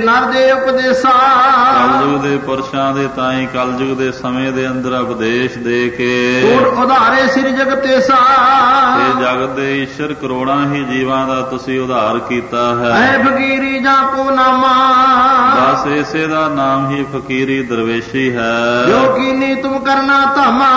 ਦੇ ਉਪਦੇਸਾ। ਕਲਯੁਗ ਦੇ ਪੁਰਸ਼ਾਂ ਦੇ ਤਾਈਂ ਕਲਯੁਗ ਦੇ ਸਮੇਂ ਦੇ ਅੰਦਰ ਉਪਦੇਸ਼ ਦੇ ਕੇ ਕੋਟ ਉਧਾਰੇ ਸ੍ਰੀ ਜਗਤੇਸਾ। ਇਹ ਜਗਤ ਦੇ ਈਸ਼ਰ ਕਰੋੜਾਂ ਹੀ ਜੀਵਾਂ ਦਾ ਤੁਸੀਂ ਉਧਾਰ ਕੀਤਾ ਹੈ। ਐ ਫਕੀਰੀ ਜਾਂ ਕੋ ਨਾਮਾ। ਬਸ ਇਸੇ ਦਾ ਨਾਮ ਹੀ ਫਕੀਰੀ ਦਰਵੇਸ਼ੀ ਹੈ। ਜੋ ਕੀਨੀ ਤੁਮ ਕਰਨਾ ਧਾਮਾ।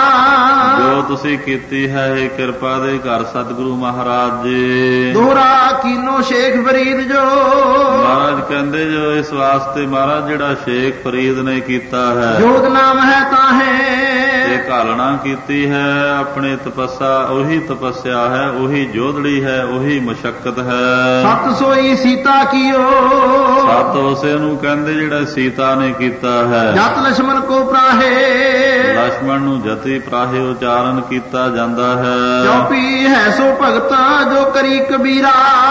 ਜੋ ਤੁਸੀਂ ਕੀਤੀ ਹੈ ਇਹ ਕਿਰਪਾ ਦੇ ਘਰ ਸਤਿਗੁਰੂ ਮਹਾਰਾਜ ਜੀ। ਦੋਹਰਾ ਕੀਨੋ ਸ਼ੇਖ ਫਰੀਦ ਜੋ। ਮਹਾਰਾਜ ਕਹਿੰਦੇ ਜੋ ਇਸ ਵਾਸਤੇ ਮਹਾਰਾਜ ਜਿਹੜਾ ਸ਼ੇਖ ਫਰੀਦ ਨੇ ਕੀਤਾ ਹੈ ਜੋਤ ਨਾਮ ਹੈ ਤਾਹੇ। ਇਹ ਘਾਲਣਾ ਕੀਤੀ ਹੈ ਆਪਣੇ ਉਹੀ ਤਪੱਸਿਆ ਹੈ, ਉਹੀ ਜੋਧੜੀ ਹੈ, ਉਹੀ ਮਸ਼ੱਕਤ ਹੈ। ਸਤ ਸੋਈ ਸੀਤਾ ਕੀਓ। ਸਤ ਉਸੇ ਨੂੰ ਕਹਿੰਦੇ ਜਿਹੜਾ ਸੀਤਾ ਨੇ ਕੀਤਾ ਹੈ। ਜਤ ਲక్ష్మణ ਕੋ ਪ੍ਰਾਹੇ। ਲక్ష్మణ ਨੂੰ ਜਤੀ ਪ੍ਰਾਹੇ ਉਚਾਰਨ ਕੀਤਾ ਜਾਂਦਾ ਹੈ। ਚੌਪੀ ਹੈ ਸੋ ਭਗਤ ਜੋ ਕਰੀ ਕਬੀਰਾ।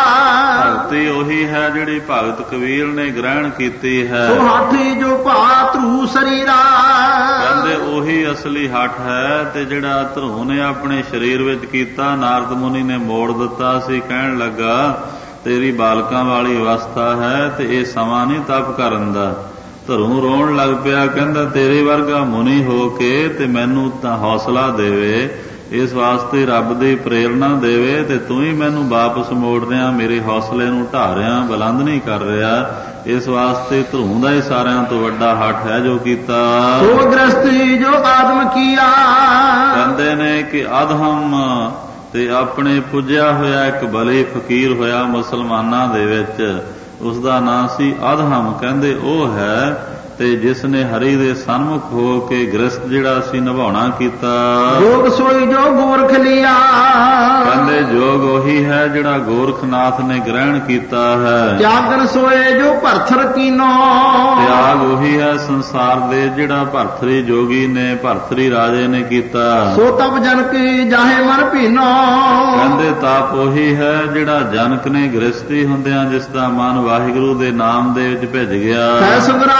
ਭਗਤੀ ਉਹੀ ਹੈ ਜਿਹੜੀ ਭਗਤ ਕਬੀਰ ਨੇ ਗ੍ਰਹਿਣ ਕੀਤੀ ਹੈ। ਸੋ ਹਾਥੀ ਜੋ ਭਾ ਧਰੂ ਸਰੀਰਾ। ਕਹਿੰਦੇ ਉਹੀ ਅਸਲੀ ਹੱਠ ਹੈ ਤੇ ਜਿਹੜਾ ਧਰੂ ਨੇ ਆਪਣੇ ਸਰੀਰ ਵਿੱਚ ਕੀਤਾ ਨਾਰਦ ਮੁਨੀ ਨੇ ਮੋੜ ਦਿੱਤਾ ਸੀ। ਕਹਿਣ ਲੱਗਾ ਤੇਰੀ ਬਾਲਕਾਂ ਵਾਲੀ ਅਵਸਥਾ ਹੈ ਤੇ ਇਹ ਸਮਾਂ ਨਹੀਂ ਤਪ ਕਰਨ ਦਾ। ਧਰੂ ਰੋਣ ਲੱਗ ਪਿਆ ਕਹਿੰਦਾ ਤੇਰੇ ਵਰਗਾ ਮੁਨੀ ਹੋ ਕੇ ਤੇ ਮੈਨੂੰ ਤਾਂ ਹੌਸਲਾ ਦੇਵੇ, ਇਸ ਵਾਸਤੇ ਰੱਬ ਦੀ ਪ੍ਰੇਰਣਾ ਦੇਵੇ ਤੇ ਤੂੰ ਹੀ ਮੈਨੂੰ ਵਾਪਸ ਮੋੜ ਰਿਹਾ, ਮੇਰੇ ਹੌਸਲੇ ਨੂੰ ਢਾਹ ਰਿਹਾ, ਬੁਲੰਦ ਨਹੀਂ ਕਰ ਰਿਹਾ। ਇਸ ਵਾਸਤੇ ਧਰੂ ਦਾ ਹੀ ਸਾਰਿਆਂ ਤੋਂ ਵੱਡਾ ਹੱਠ ਹੈ ਜੋ ਕੀਤਾ। ਸੋ ਗ੍ਰਸਤੀ ਜੋ ਆਦਮ ਕੀਆ। ਕਹਿੰਦੇ ਨੇ ਕਿ ਅਧਹਮ ਤੇ ਆਪਣੇ ਪੁੱਜਿਆ ਹੋਇਆ ਇੱਕ ਬਲੇ ਫਕੀਰ ਹੋਇਆ ਮੁਸਲਮਾਨਾਂ ਦੇ ਵਿੱਚ, ਉਸ ਦਾ ਨਾਂ ਸੀ ਅਧਹਮ। ਕਹਿੰਦੇ ਉਹ ਹੈ ਤੇ ਜਿਸ ਨੇ ਹਰੀ ਦੇ ਸਨਮੁਖ ਹੋ ਕੇ ਗ੍ਰਸਤ ਜਿਹੜਾ ਸੀ ਨਿਭਾਉਣਾ ਕੀਤਾ। ਜੋਗ ਸੋਈ ਜੋ ਗੋਰਖ ਲਿਆ। ਕਹਿੰਦੇ ਜੋਗ ਉਹੀ ਹੈ ਜਿਹੜਾ ਗੋਰਖਨਾਥ ਨੇ ਗ੍ਰਹਿਣ ਕੀਤਾ ਹੈ। ਤਿਆਗਨ ਸੋਏ ਜੋ ਭਰਥਰ ਕੀਨੋ। ਤਿਆਗ ਉਹੀ ਹੈ ਸੰਸਾਰ ਦੇ ਜਿਹੜਾ ਭਰਥਰੀ ਜੋਗੀ ਨੇ, ਭਰਥਰੀ ਰਾਜੇ ਨੇ ਕੀਤਾ। ਸੋ ਤਪ ਜਨਕ ਜਾਹੇ ਮਨ ਭੀਨੋ। ਕਹਿੰਦੇ ਤਾਪ ਉਹੀ ਹੈ ਜਿਹੜਾ ਜਨਕ ਨੇ ਗ੍ਰਸਤੀ ਹੁੰਦਿਆਂ ਜਿਸ ਦਾ ਮਨ ਵਾਹਿਗੁਰੂ ਦੇ ਨਾਮ ਦੇ ਵਿੱਚ ਭਿੱਜ ਗਿਆ। ਸੈ ਸੰਗਰਾਮ ਜੋ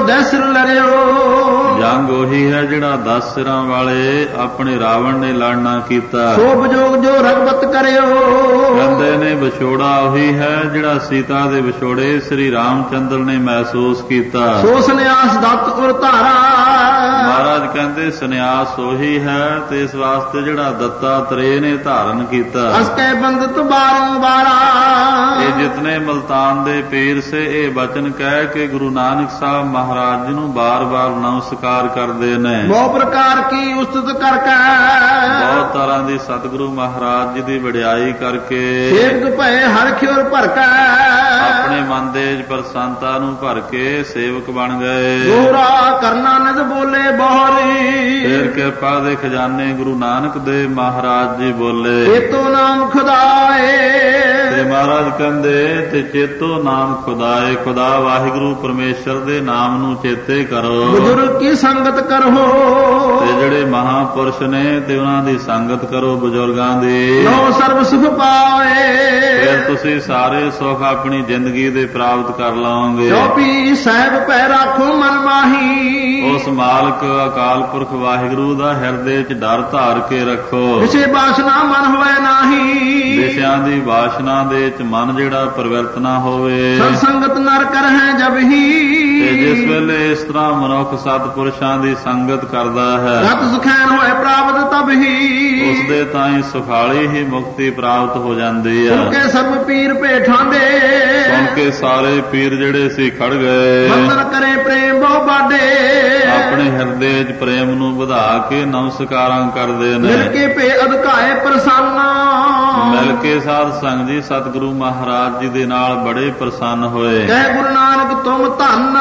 ਦੈਸਰ ਲਰਿਓ। ਜੰਗ ਉਹੀ ਹੈ ਜਿਹੜਾ 10 ਸਿਰਾਂ ਵਾਲੇ ਆਪਣੇ ਰਾਵਣ ਨੇ ਲੜਨਾ ਕੀਤਾ। ਸੋ ਬਜੋਗ ਜੋ ਰਗਬਤ ਕਰਿਓ। ਕਹਿੰਦੇ ਨੇ ਵਿਛੋੜਾ ਉਹੀ ਹੈ ਜਿਹੜਾ ਸੀਤਾ ਦੇ ਵਿਛੋੜੇ ਸ੍ਰੀ ਰਾਮਚੰਦਰ ਨੇ ਮਹਿਸੂਸ ਕੀਤਾ। ਸੋ ਸੰਨਿਆਸ ਦਤ ਉਰ ਧਾਰਾ। ਮਹਾਰਾਜ ਕਹਿੰਦੇ ਸੰਨਿਆਸ ਉਹੀ ਹੈ ਤੇ ਇਸ ਵਾਸਤੇ ਜਿਹੜਾ ਦੱਤਾਤਰੇय ਨੇ ਧਾਰਨ ਕੀਤਾ। ਅਸਕੈ ਬੰਦਤ ਬਾਰੰਬਾਰਾ। ਇਹ ਜਿਤਨੇ ਮਲਤਾਨ ਦੇ ਪੀਰ ਸੇ ਇਹ ਬਚਨ ਕਹਿ ਕੇ ਗੁਰੂ ਨਾਨਕ ਸਾਹਿਬ ਮਹਾਰਾਜ ਜੀ ਨੂੰ ਬਾਰ-ਬਾਰ ਨਮਸਕਾਰ ਕਰਦੇ ਨੇ। ਬਹੁ ਪ੍ਰਕਾਰ ਕੀ ਉਸਤਤ ਕਰਕੇ। ਬਹੁਤ ਤਰ੍ਹਾਂ ਦੀ ਸਤਿਗੁਰੂ ਮਹਾਰਾਜ ਜੀ ਦੀ ਵਡਿਆਈ ਕਰਕੇ। ਸੇਵਕ ਭਏ ਹਰ ਖਿਉਰ ਭਰ ਕੇ। ਆਪਣੇ ਮਨ ਦੇ ਪ੍ਰਸੰਨਤਾ ਨੂੰ ਭਰ ਕੇ ਸੇਵਕ ਬਣ ਗਏ। ਦੋਹਰਾ ਕਰਨਾ ਨਿਤ ਬੋਲੇ ਬੋਹਰੀ। ਫਿਰ ਕਿਰਪਾ ਦੇ ਖਜ਼ਾਨੇ ਗੁਰੂ ਨਾਨਕ ਦੇਵ ਮਹਾਰਾਜ ਜੀ ਬੋਲੇ। ਚੇਤੋ ਨਾਮ ਖੁਦਾਏ। ਤੇ ਮਹਾਰਾਜ ਕਹਿੰਦੇ ਤੇ ਚੇਤੋ ਨਾਮ ਖੁਦਾਏ। ਖੁਦਾ ਵਾਹਿਗੁਰੂ ਪਰਮੇਸ਼ਰ ਦੇ ਨਾਮ ਨੂੰ ਚੇਤੇ ਕਰੋ। ਬਜ਼ੁਰਗ ਕੀ ਸੰਗਤ ਕਰੋ। ਤੇ ਜਿਹੜੇ ਮਹਾਪੁਰਸ਼ ਨੇ ਤੇ ਉਹਨਾਂ ਦੀ ਸੰਗਤ ਕਰੋ ਬਜ਼ੁਰਗਾਂ ਦੀ। ਲੋ ਸਰਬ ਸੁਖ ਪਾਏ। ਫਿਰ ਤੁਸੀਂ ਸਾਰੇ ਸੁੱਖ ਆਪਣੀ ਜ਼ਿੰਦਗੀ ਦੇ ਪ੍ਰਾਪਤ ਕਰ ਲਓਗੇ। ਚੌਪੀ ਸਾਹਿਬ ਪੈ ਰੱਖੋ ਮਨ ਮਾਹੀ। ਉਸ ਮਾਲਕ ਅਕਾਲ ਪੁਰਖ ਵਾਹਿਗੁਰੂ ਦਾ ਹਿਰਦੇ 'ਚ ਡਰ ਧਾਰ ਕੇ ਰੱਖੋ। ਵਿਸ਼ੇ ਬਾਸਨਾ ਮਨ ਹੋਵੇ ਨਾਹੀ। ਵਿਸ਼ਿਆਂ ਦੀ ਵਾਸ਼ਨਾ ਦੇ 'ਚ ਮਨ ਜਿਹੜਾ ਪਰਿਵਰਤ ਨਾ ਹੋਵੇ। ਸਤ ਸੰਗਤ ਨਰ ਕਰਹਿ ਜਬ ਹੀ। ਤੇ ਜਿਸ ਵੇਲੇ ਇਸ ਤਰ੍ਹਾਂ ਮਨੁੱਖ ਸਤਿਪੁਰਸ਼ਾਂ ਦੀ ਸੰਗਤ ਕਰਦਾ ਹੈ ਰਤ ਸੁਖੈਨ ਹੋਏ ਪ੍ਰਾਪਤ ਤਬ ਹੀ। ਉਸ ਦੇ ਤਾਈਂ ਸੁਖਾਲੀ ਹੀ ਮੁਕਤੀ ਪ੍ਰਾਪਤ ਹੋ ਜਾਂਦੀ ਹੈ। ਸੁਣ ਕੇ ਸਰਬ ਪੀਰ ਭੇਠਾਂਦੇ। ਸੁਣ ਕੇ ਸਾਰੇ ਪੀਰ ਜਿਹੜੇ ਸੀ ਖੜ ਗਏ। ਬੰਦਨ ਕਰੇ ਪ੍ਰੇਮ ਬਹੁ ਬਾਡੇ। ਆਪਣੇ ਹਿਰਦੇ 'ਚ ਪ੍ਰੇਮ ਨੂੰ ਵਧਾ ਕੇ ਨਮਸਕਾਰਾਂ ਕਰਦੇ ਨੇ। ਮਿਲ ਕੇ ਭੇ ਅਧਿਕਾਏ ਪ੍ਰਸੰਨ। ਮਿਲ ਕੇ ਸਾਧ ਸੰਗ ਜੀ ਸਤਿਗੁਰੂ ਮਹਾਰਾਜ ਜੀ ਦੇ ਨਾਲ ਬੜੇ ਪ੍ਰਸੰਨ ਹੋਏ। ਕਹਿ ਗੁਰੂ ਨਾਨਕ ਤੁਮ ਧੰਨ।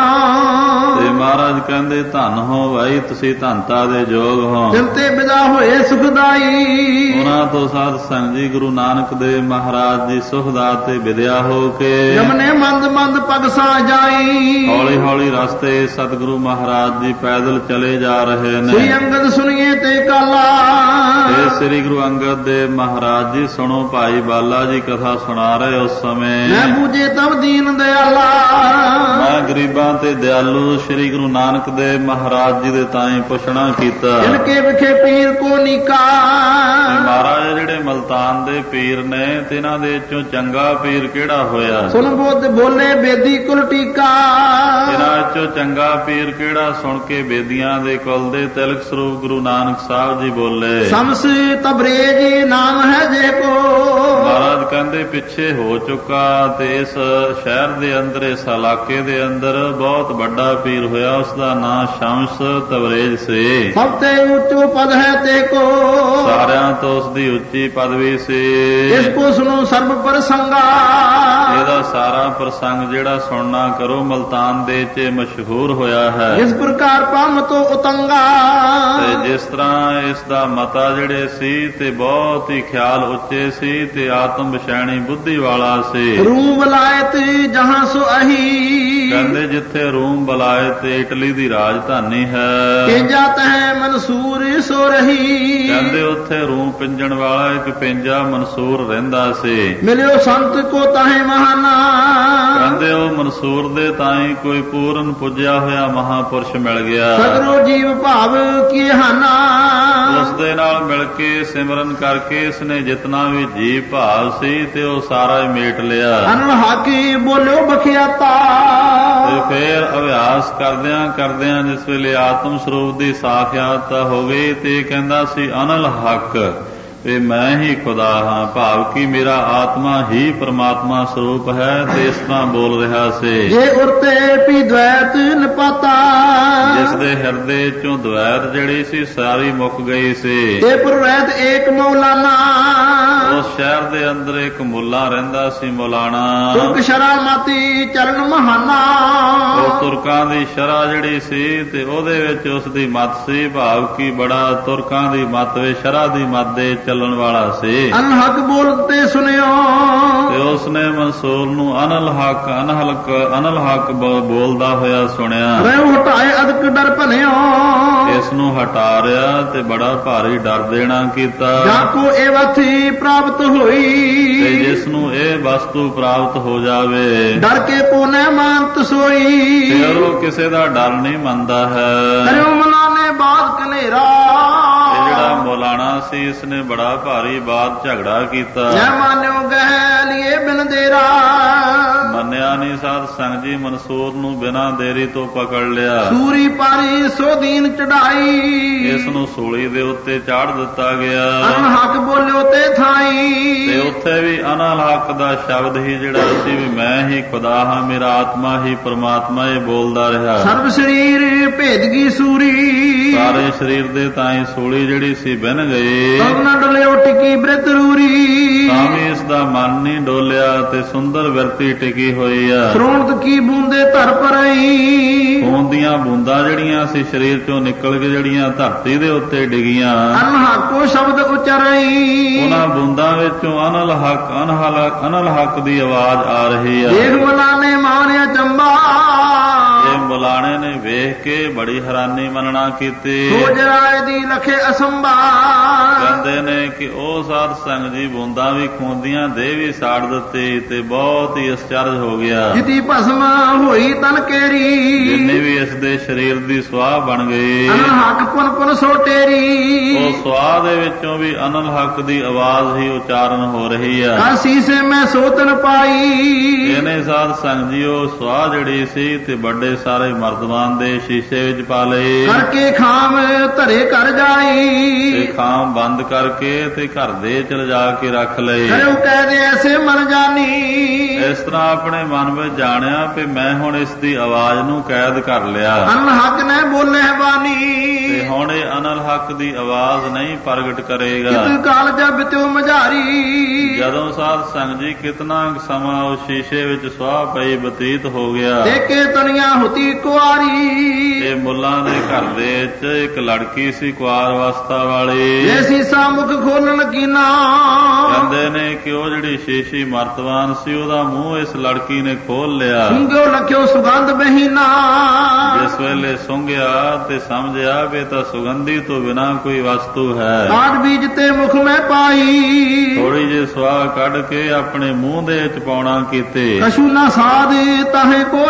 ਤੇ ਮਹਾਰਾਜ ਕਹਿੰਦੇ ਧੰਨ ਹੋ ਭਾਈ ਤੁਸੀਂ ਧੰਤਾ ਦੇ ਯੋਗ ਹੋ। ਜਿਨ ਤੇ ਵਿਦਾ ਹੋਏ ਸੁਖਦਾਈ। ਉਹਨਾਂ ਤੋਂ ਸਾਧ ਸੰਗ ਜੀ ਗੁਰੂ ਨਾਨਕ ਦੇਵ ਮਹਾਰਾਜ ਜੀ ਸੁਖਦਾ ਤੇ ਵਿਦਿਆ ਹੋ ਕੇ ਜਮਨੇ ਮੰਦ ਮੰਦ ਪਗ ਸਾ ਜਾਈ। ਹੌਲੀ ਹੌਲੀ ਰਸਤੇ ਸਤਿਗੁਰੂ ਮਹਾਰਾਜ ਜੀ ਪੈਦਲ ਚਲੇ ਜਾ ਰਹੇ ਨੇ। ਸ੍ਰੀ ਅੰਗਦ ਸੁਣੀਏ ਤੇ ਕਾਲਾ। ਤੇ ਸ੍ਰੀ ਗੁਰੂ ਅੰਗਦ ਦੇਵ ਮਹਾਰਾਜ ਜੀ ਸੁਣੋ ਭਾਈ ਬਾਲਾ ਜੀ ਕਥਾ ਸੁਣਾ ਰਹੇ ਉਸ ਸਮੇਂ। ਮੈਂ ਬੂਝੇ ਤਬ ਦੀਨ ਦਿਆਲਾ। ਮੈਂ ਗਰੀਬਾਂ ਤੇ ਦਿਆਲੂ ਸ੍ਰੀ ਗੁਰੂ ਨਾਨਕ ਦੇਵ ਮਹਾਰਾਜ ਜੀ ਦੇ ਤਾਈਂ ਪੁੱਛਣਾ ਕੀਤਾ। ਇਨਕੇ ਵਿਖੇ ਪੀਰ ਕੋ ਨੀਕਾ। ਮਹਾਰਾਜ ਜਿਹੜੇ ਮਲਤਾਨ ਦੇ ਪੀਰ ਨੇ ਤੇ ਇਹਨਾਂ ਦੇ ਵਿੱਚੋਂ ਚੰਗਾ ਪੀਰ ਕਿਹੜਾ ਹੋਇਆ। ਸੁਣ ਬੁੱਧ ਬੋਲੇ ਬੇਦੀ ਕੁਲ ਟੀਕਾ। ਇਹਨਾਂ ਵਿੱਚੋਂ ਚੰਗਾ ਪੀਰ ਕਿਹੜਾ ਸੁਣ ਕੇ ਬੇਦੀਆਂ ਦੇ ਕੁਲ ਦੇ ਤਿਲਕ ਸਰੂਪ ਗੁਰੂ ਨਾਨਕ ਸਾਹਿਬ ਜੀ ਬੋਲੇ। ਸਮਸ ਤਬਰੇਜ ਨਾਮ ਹੈ ਜੇ ਕੋ। ਮਹਾਰਾਜ ਕਹਿੰਦੇ ਪਿੱਛੇ ਹੋ ਚੁੱਕਾ ਤੇ ਇਸ ਸ਼ਹਿਰ ਦੇ ਅੰਦਰ ਇਸ ਇਲਾਕੇ ਦੇ ਅੰਦਰ ਬਹੁਤ ਵੱਡਾ ਪੀਰ ਹੋਇਆ। ਉਸ ਦਾ ਨਾਂ ਸ਼ਮਸ ਤਬਰੇਜ ਸੀ। ਸਭ ਤੇ ਉੱਚੋ ਪਦ ਹੈ ਤੇ ਕੋ। ਸਾਰਿਆਂ ਤੋਂ ਉਸ ਦੀ ਉੱਚੀ ਪਦਵੀ ਸੀ। ਇਸ ਕੋ ਸੁਣੋ ਸਰਬ ਪ੍ਰਸੰਗਾ। ਇਹਦਾ ਸਾਰਾ ਪ੍ਰਸੰਗ ਜਿਹੜਾ ਸੁਣਨਾ ਕਰੋ ਮਲਤਾਨ ਦੇ 'ਚ ਮਸ਼ਹੂਰ ਹੋਇਆ ਹੈ। ਇਸ ਪ੍ਰਕਾਰ ਪੰਮ ਤੋਂ ਉਤੰਗਾ। ਤੇ ਜਿਸ ਤਰ੍ਹਾਂ ਇਸ ਦਾ ਮਤਾ ਜਿਹੜੇ ਸੀ ਤੇ ਬਹੁਤ ਹੀ ਖਿਆਲ ਉੱਚੇ ਸੀ ਤੇ ਆਤਮ ਵਿਸ਼ੈਣੀ ਬੁੱਧੀ ਵਾਲਾ ਸੀ। ਰੂਮ ਬਲਾਇਤ ਜਹਾਂ ਸੋ ਅਹੀ। ਕਹਿੰਦੇ ਜਿੱਥੇ ਰੂਮ ਬਲਾਇਤ ਇਟਲੀ ਦੀ ਰਾਜਧਾਨੀ ਹੈ। ਪਿੰਜਾ ਤਹਿ ਮਨਸੂਰ ਸੋ ਰਹੀ। ਕਹਿੰਦੇ ਉੱਥੇ ਰੂਮ ਪਿੰਜਣ ਵਾਲਾ ਇੱਕ ਪਿੰਜਾ ਮਨਸੂਰ ਰਹਿੰਦਾ ਸੀ। ਮਿਲਿਓ ਸੰਤ ਕੋ ਤਾਹੇ ਮਹਾਨਾ। ਕਹਿੰਦੇ ਉਹ ਮਨਸੂਰ ਦੇ ਤਾਈਂ ਕੋਈ ਪੂਰਨ ਪੁੱਜਿਆ ਹੋਇਆ ਮਹਾਪੁਰਸ਼ ਮਿਲ ਗਿਆ। ਸਗਰੋ ਜੀਵ ਭਾਵ ਕੀ ਹਾਨਾ। ਉਸ ਦੇ ਨਾਲ ਮਿਲ ਕੇ ਸਿਮਰਨ ਕਰਕੇ ਇਸਨੇ ਜਿਤਨਾ ਵੀ ਜੀਵ ਭਾਵ ਸੀ ਤੇ ਉਹ ਸਾਰਾ ਹੀ ਮੇਟ ਲਿਆ। ਅਨਹਾਕੀ ਬੋਲਿਓ ਬਖਿਆਤਾ। ਤੇ ਫੇਰ ਅਭਿਆਸ ਕਰਦਿਆਂ ਕਰਦਿਆਂ ਜਿਸ ਵੇਲੇ ਆਤਮ ਸਰੂਪ ਦੀ ਸਾਖਿਆਤ ਹੋ ਗਈ ਤੇ ਕਹਿੰਦਾ ਸੀ ਅਨਲ ਹੱਕ ਤੇ ਮੈਂ ਹੀ ਖੁਦਾ ਹਾਂ। ਭਾਵ ਕਿ ਮੇਰਾ ਆਤਮਾ ਹੀ ਪਰਮਾਤਮਾ ਸਰੂਪ ਹੈ ਤੇ ਇਸ ਤਰ੍ਹਾਂ ਬੋਲ ਰਿਹਾ ਸੀ। ਜੇ ਉਰਤੇ ਪੀ ਦ્વੈਤ ਨਿਪਾਤਾ। ਜਿਸ ਦੇ ਹਿਰਦੇ ਚੋਂ ਦ્વੈਤ ਜਿਹੜੀ ਸੀ ਸਾਰੀ ਮੁੱਕ ਗਈ ਸੀ। ਤੇ ਪੁਰਵੈਤ ਏਕ ਮੌਲਾਨਾ। ਉਸ ਸ਼ਹਿਰ ਦੇ ਅੰਦਰ ਇੱਕ ਮੁੱਲਾ ਰਹਿੰਦਾ ਸੀ ਮੌਲਾਣਾ। ਤੁਰਕ ਸ਼ਰਾ ਮਾਤੀ ਚਰਨ ਮਹਾਨਾ। ਉਹ ਤੁਰਕਾਂ ਦੀ ਸ਼ਰਾ ਜਿਹੜੀ ਸੀ ਤੇ ਉਹਦੇ ਵਿੱਚ ਉਸ ਦੀ ਮੱਤ ਸੀ। ਭਾਵ ਕਿ ਬੜਾ ਤੁਰਕਾਂ ਦੀ ਮੱਤ ਵੇ ਸ਼ਰਾ ਦੀ ਮੱਤ ਦੇ ਚੱਲਣ ਵਾਲਾ ਸੀ। ਅਨਹਕ ਬੋਲਤੇ ਸੁਣਿਓ। ਤੇ ਉਸਨੇ ਮਨਸੂਰ ਨੂੰ ਅਨਲ ਹਕ ਬੋਲਦਾ ਹੋਇਆ ਸੁਣਿਆ। ਰਹਿ ਹਟਾਏ ਅਦਕ ਡਰ ਭਨਿਓ। ਇਸ ਨੂੰ ਹਟਾਰਿਆ ਤੇ ਬੜਾ ਭਾਰੀ ਡਰ ਦੇਣਾ ਕੀਤਾ। ਜਾਂ ਕੋ ਇਹ ਵਸਤੀ ਪ੍ਰਾਪਤ ਹੋਈ, ਤੇ ਜਿਸ ਨੂੰ ਇਹ ਵਸਤੂ ਪ੍ਰਾਪਤ ਹੋ ਜਾਵੇ, ਡਰ ਕੇ ਪੋਨੇ ਮਾਨਤ ਸੋਈ। ਫਿਰ ਉਹ ਕਿਸੇ ਦਾ ਡਰ ਨਹੀਂ ਮੰਨਦਾ ਹੈ। ਕਰਿਓ ਮਨਾ ਨੇ ਬਾਦ ਕਨੇਰਾ, ਇਹ ਜਿਹੜਾ ਮੌਲਾਣਾ ਸੀ ਇਸ ਨੇ ਬੜਾ ਭਾਰੀ ਬਾਤ ਝਗੜਾ ਕੀਤਾ। ਜੈ ਮਾਨਿਓ ਗਹਿ ਲਿਏ ਬਿਨ ਦੇਰਾ, ਮੰਨਿਆ ਨਹੀਂ ਸਾਧ ਸੰਗ ਜੀ, ਮਨਸੂਰ ਨੂੰ ਬਿਨਾਂ ਦੇਰੀ ਤੋਂ ਪਕੜ ਲਿਆ। ਸੂਰੀ ਪਾਰੀ ਸੋ ਦੀਨ ਚੜਾਈ, ਇਸ ਨੂੰ ਸੂਲੀ ਦੇ ਉੱਤੇ ਚਾੜ ਦਿੱਤਾ ਗਿਆ। ਅਨਹਕ ਬੋਲਿਓ ਤੇ ਥਾਈ, ਤੇ ਉੱਥੇ ਵੀ ਅਨਲ ਹੱਕ ਦਾ ਸ਼ਬਦ ਹੀ ਜਿਹੜਾ ਸੀ ਵੀ ਮੈਂ ਹੀ ਖੁਦਾ ਹਾਂ, ਮੇਰਾ ਆਤਮਾ ਹੀ ਪਰਮਾਤਮਾ ਇਹ ਬੋਲਦਾ ਰਿਹਾ। ਸਰਬ ਸਰੀਰ ਭੇਦਗੀ ਸੂਰੀ, ਸਾਰੇ ਸਰੀਰ ਦੇ ਤਾਈਂ ਸੂਲੀ ਜਿਹੜੀ ਸੀ ਬਿਨ ਗਈ। ਤਬ ਨਾ ਡਲਿਓ ਟਿਕੀ ਬ੍ਰਿਤ ਰੂਰੀ, ਤਾਂ ਵੀ ਇਸ ਦਾ ਮਨ ਨਹੀਂ ਡੋਲਿਆ ਤੇ ਸੁੰਦਰ ਵਿਰਤੀ ਟਿਕੀ ਹੋਈ ਆ। ਸਰੋਣਤ ਕੀ ਬੂੰਦੇ ਧਰ ਪਰਈ, ਖੂਨ ਦੀਆਂ ਬੂੰਦਾਂ ਜਿਹੜੀਆਂ ਸੀ ਸਰੀਰ ਚੋਂ ਨਿਕਲ ਕੇ ਜਿਹੜੀਆਂ ਧਰਤੀ ਦੇ ਉੱਤੇ ਡਿੱਗੀਆਂ, ਅਨਹਕੋ ਸ਼ਬਦ ਉਚਰਈ। ਉਹਨਾਂ ਬੂੰਦਾਂ ਵਿੱਚੋਂ ਅਨਲ ਹੱਕ ਦੀ ਆਵਾਜ਼ ਆ ਰਹੀ ਆ। ਦੇਖ ਮਲਾਨੇ ਮਾਰਿਆ ਚੰਬਾ, ਇਹ ਮਲਾਣੇ ਨੇ ਵੇਖ ਕੇ ਬੜੀ ਹੈਰਾਨੀ ਮੰਨਣਾ ਕੀਤੀ। ਸੋਜ ਰਾਏ ਦੀ ਲਖੇ ਅਸੰਭਾ, ਕਹਿੰਦੇ ਨੇ ਕਿ ਉਹ ਸਾਧ ਸੰਗ ਜੀ ਬੂੰਦਾਂ ਵੀ ਖੂੰਦੀਆਂ ਦੇ ਵੀ ਸਾੜ ਦਿੱਤੀ ਤੇ ਬਹੁਤ ਹੀ ਅਚਰਜ ਹੋ ਗਿਆ। ਜਿਤੀ ਭਸਮ ਹੋਈ ਤਨ ਕੇਰੀ, ਜਿੰਨੇ ਵੀ ਇਸ ਦੇ ਸਰੀਰ ਦੀ ਸੁਆਹ ਬਣ ਗਈ। ਅਨਹਕ ਪੁਨ ਪੁਨ ਸੋ ਟੇਰੀ, ਉਹ ਸੁਆਹ ਦੇ ਵਿੱਚੋਂ ਵੀ ਅਨਲ ਹੱਕ ਦੀ ਆਵਾਜ਼ ਹੀ ਉਚਾਰਨ ਹੋ ਰਹੀ ਆ। ਕਾਸੀ ਸੇ ਮੈਂ ਸੋਤਨ ਪਾਈ, ਇਹਨੇ ਸਾਧ ਸੰਗ ਜੀ ਉਹ ਸੁਆਹ ਜਿਹੜੀ ਸੀ ਤੇ ਵੱਡੇ ਸਾਰੇ ਮਰਦਵਾਨ ਦੇ ਸ਼ੀਸ਼ੇ ਵਿੱਚ ਪਾ ਲਏ। ਕਰਕੇ ਖਾਮ ਧਰੇ ਘਰ ਜਾਈ, ਤੇ ਖਾਮ ਬੰਦ ਕਰਕੇ ਤੇ ਘਰ ਦੇ ਚਲ ਜਾ ਕੇ ਰੱਖ ਲਏ। ਕਰਿਓ ਕਹਦੇ ਐਸੇ ਮਰ ਜਾਨੀ, ਇਸ ਤਰ੍ਹਾਂ ਆਪਣੇ ਮਨ ਵਿੱਚ ਜਾਣਿਆ ਕਿ ਮੈਂ ਹੁਣ ਇਸ ਦੀ ਆਵਾਜ਼ ਨੂੰ ਕੈਦ ਕਰ ਲਿਆ। ਅਨਹਕ ਨੇ ਬੋਲੇ ਬਾਨੀ, ਤੇ ਹੁਣ ਇਹ ਅਨਲ ਹੱਕ ਦੀ ਆਵਾਜ਼ ਨਹੀਂ ਪ੍ਰਗਟ ਕਰੇਗਾ। ਕਿਤ ਕਾਲ ਜਬ ਤਿਉ ਮਝਾਰੀ, ਜਦੋਂ ਸਾਧ ਸੰਗ ਜੀ ਕਿਤਨਾ ਸਮਾਂ ਉਸ ਸ਼ੀਸ਼ੇ ਵਿੱਚ ਸੁਆਹ ਪਈ ਬਤੀਤ ਹੋ ਗਿਆ। ਦੇਖੇ ਤਨੀਆਂ ਹੁਤੀ ਕੁਆਰੀ, ਇਹ ਮੁੱਲਾਂ ਦੇ ਘਰ ਦੇ ਵਿੱਚ ਇੱਕ ਲੜਕੀ ਸੀ ਕੁਆਰ ਅਵਸਥਾ ਵਾਲੀ। ਜੇ ਸੀਸਾ ਮੁਖ ਖੋਲਣ ਕੀਨਾ, ਕਹਿੰਦੇ ਨੇ ਕਿ ਉਹ ਜਿਹੜੀ ਸ਼ੀਸ਼ੀ ਮਰਤਵਾਨ ਸੀ ਉਹਦਾ ਮੂੰਹ ਇਸ ਲੜਕੀ ਨੇ ਖੋਲ ਲਿਆ। ਸੁੰਗਿਓ ਲਖਿਓ ਸੁਗੰਧ ਬਹੀਨਾ, ਜਿਸ ਵੇਲੇ ਸੁੰਘਿਆ ਤੇ ਸਮਝਿਆ ਵੀ ਤਾਂ ਸੁਗੰਧੀ ਤੋਂ ਬਿਨਾਂ ਕੋਈ ਵਸਤੂ ਹੈ। ਕਾਟ ਬੀਜ ਤੇ ਮੁਖ ਮੈਂ ਪਾਈ, ਥੋੜੀ ਜਿਹੀ ਸੁਆਹ ਕੱਢ ਕੇ ਆਪਣੇ ਮੂੰਹ ਦੇ ਵਿੱਚ ਪਾਉਣਾ ਕੀਤੇ। ਕਛੂ ਨਾ ਸਾਧ ਤਾਹੇ ਕੋ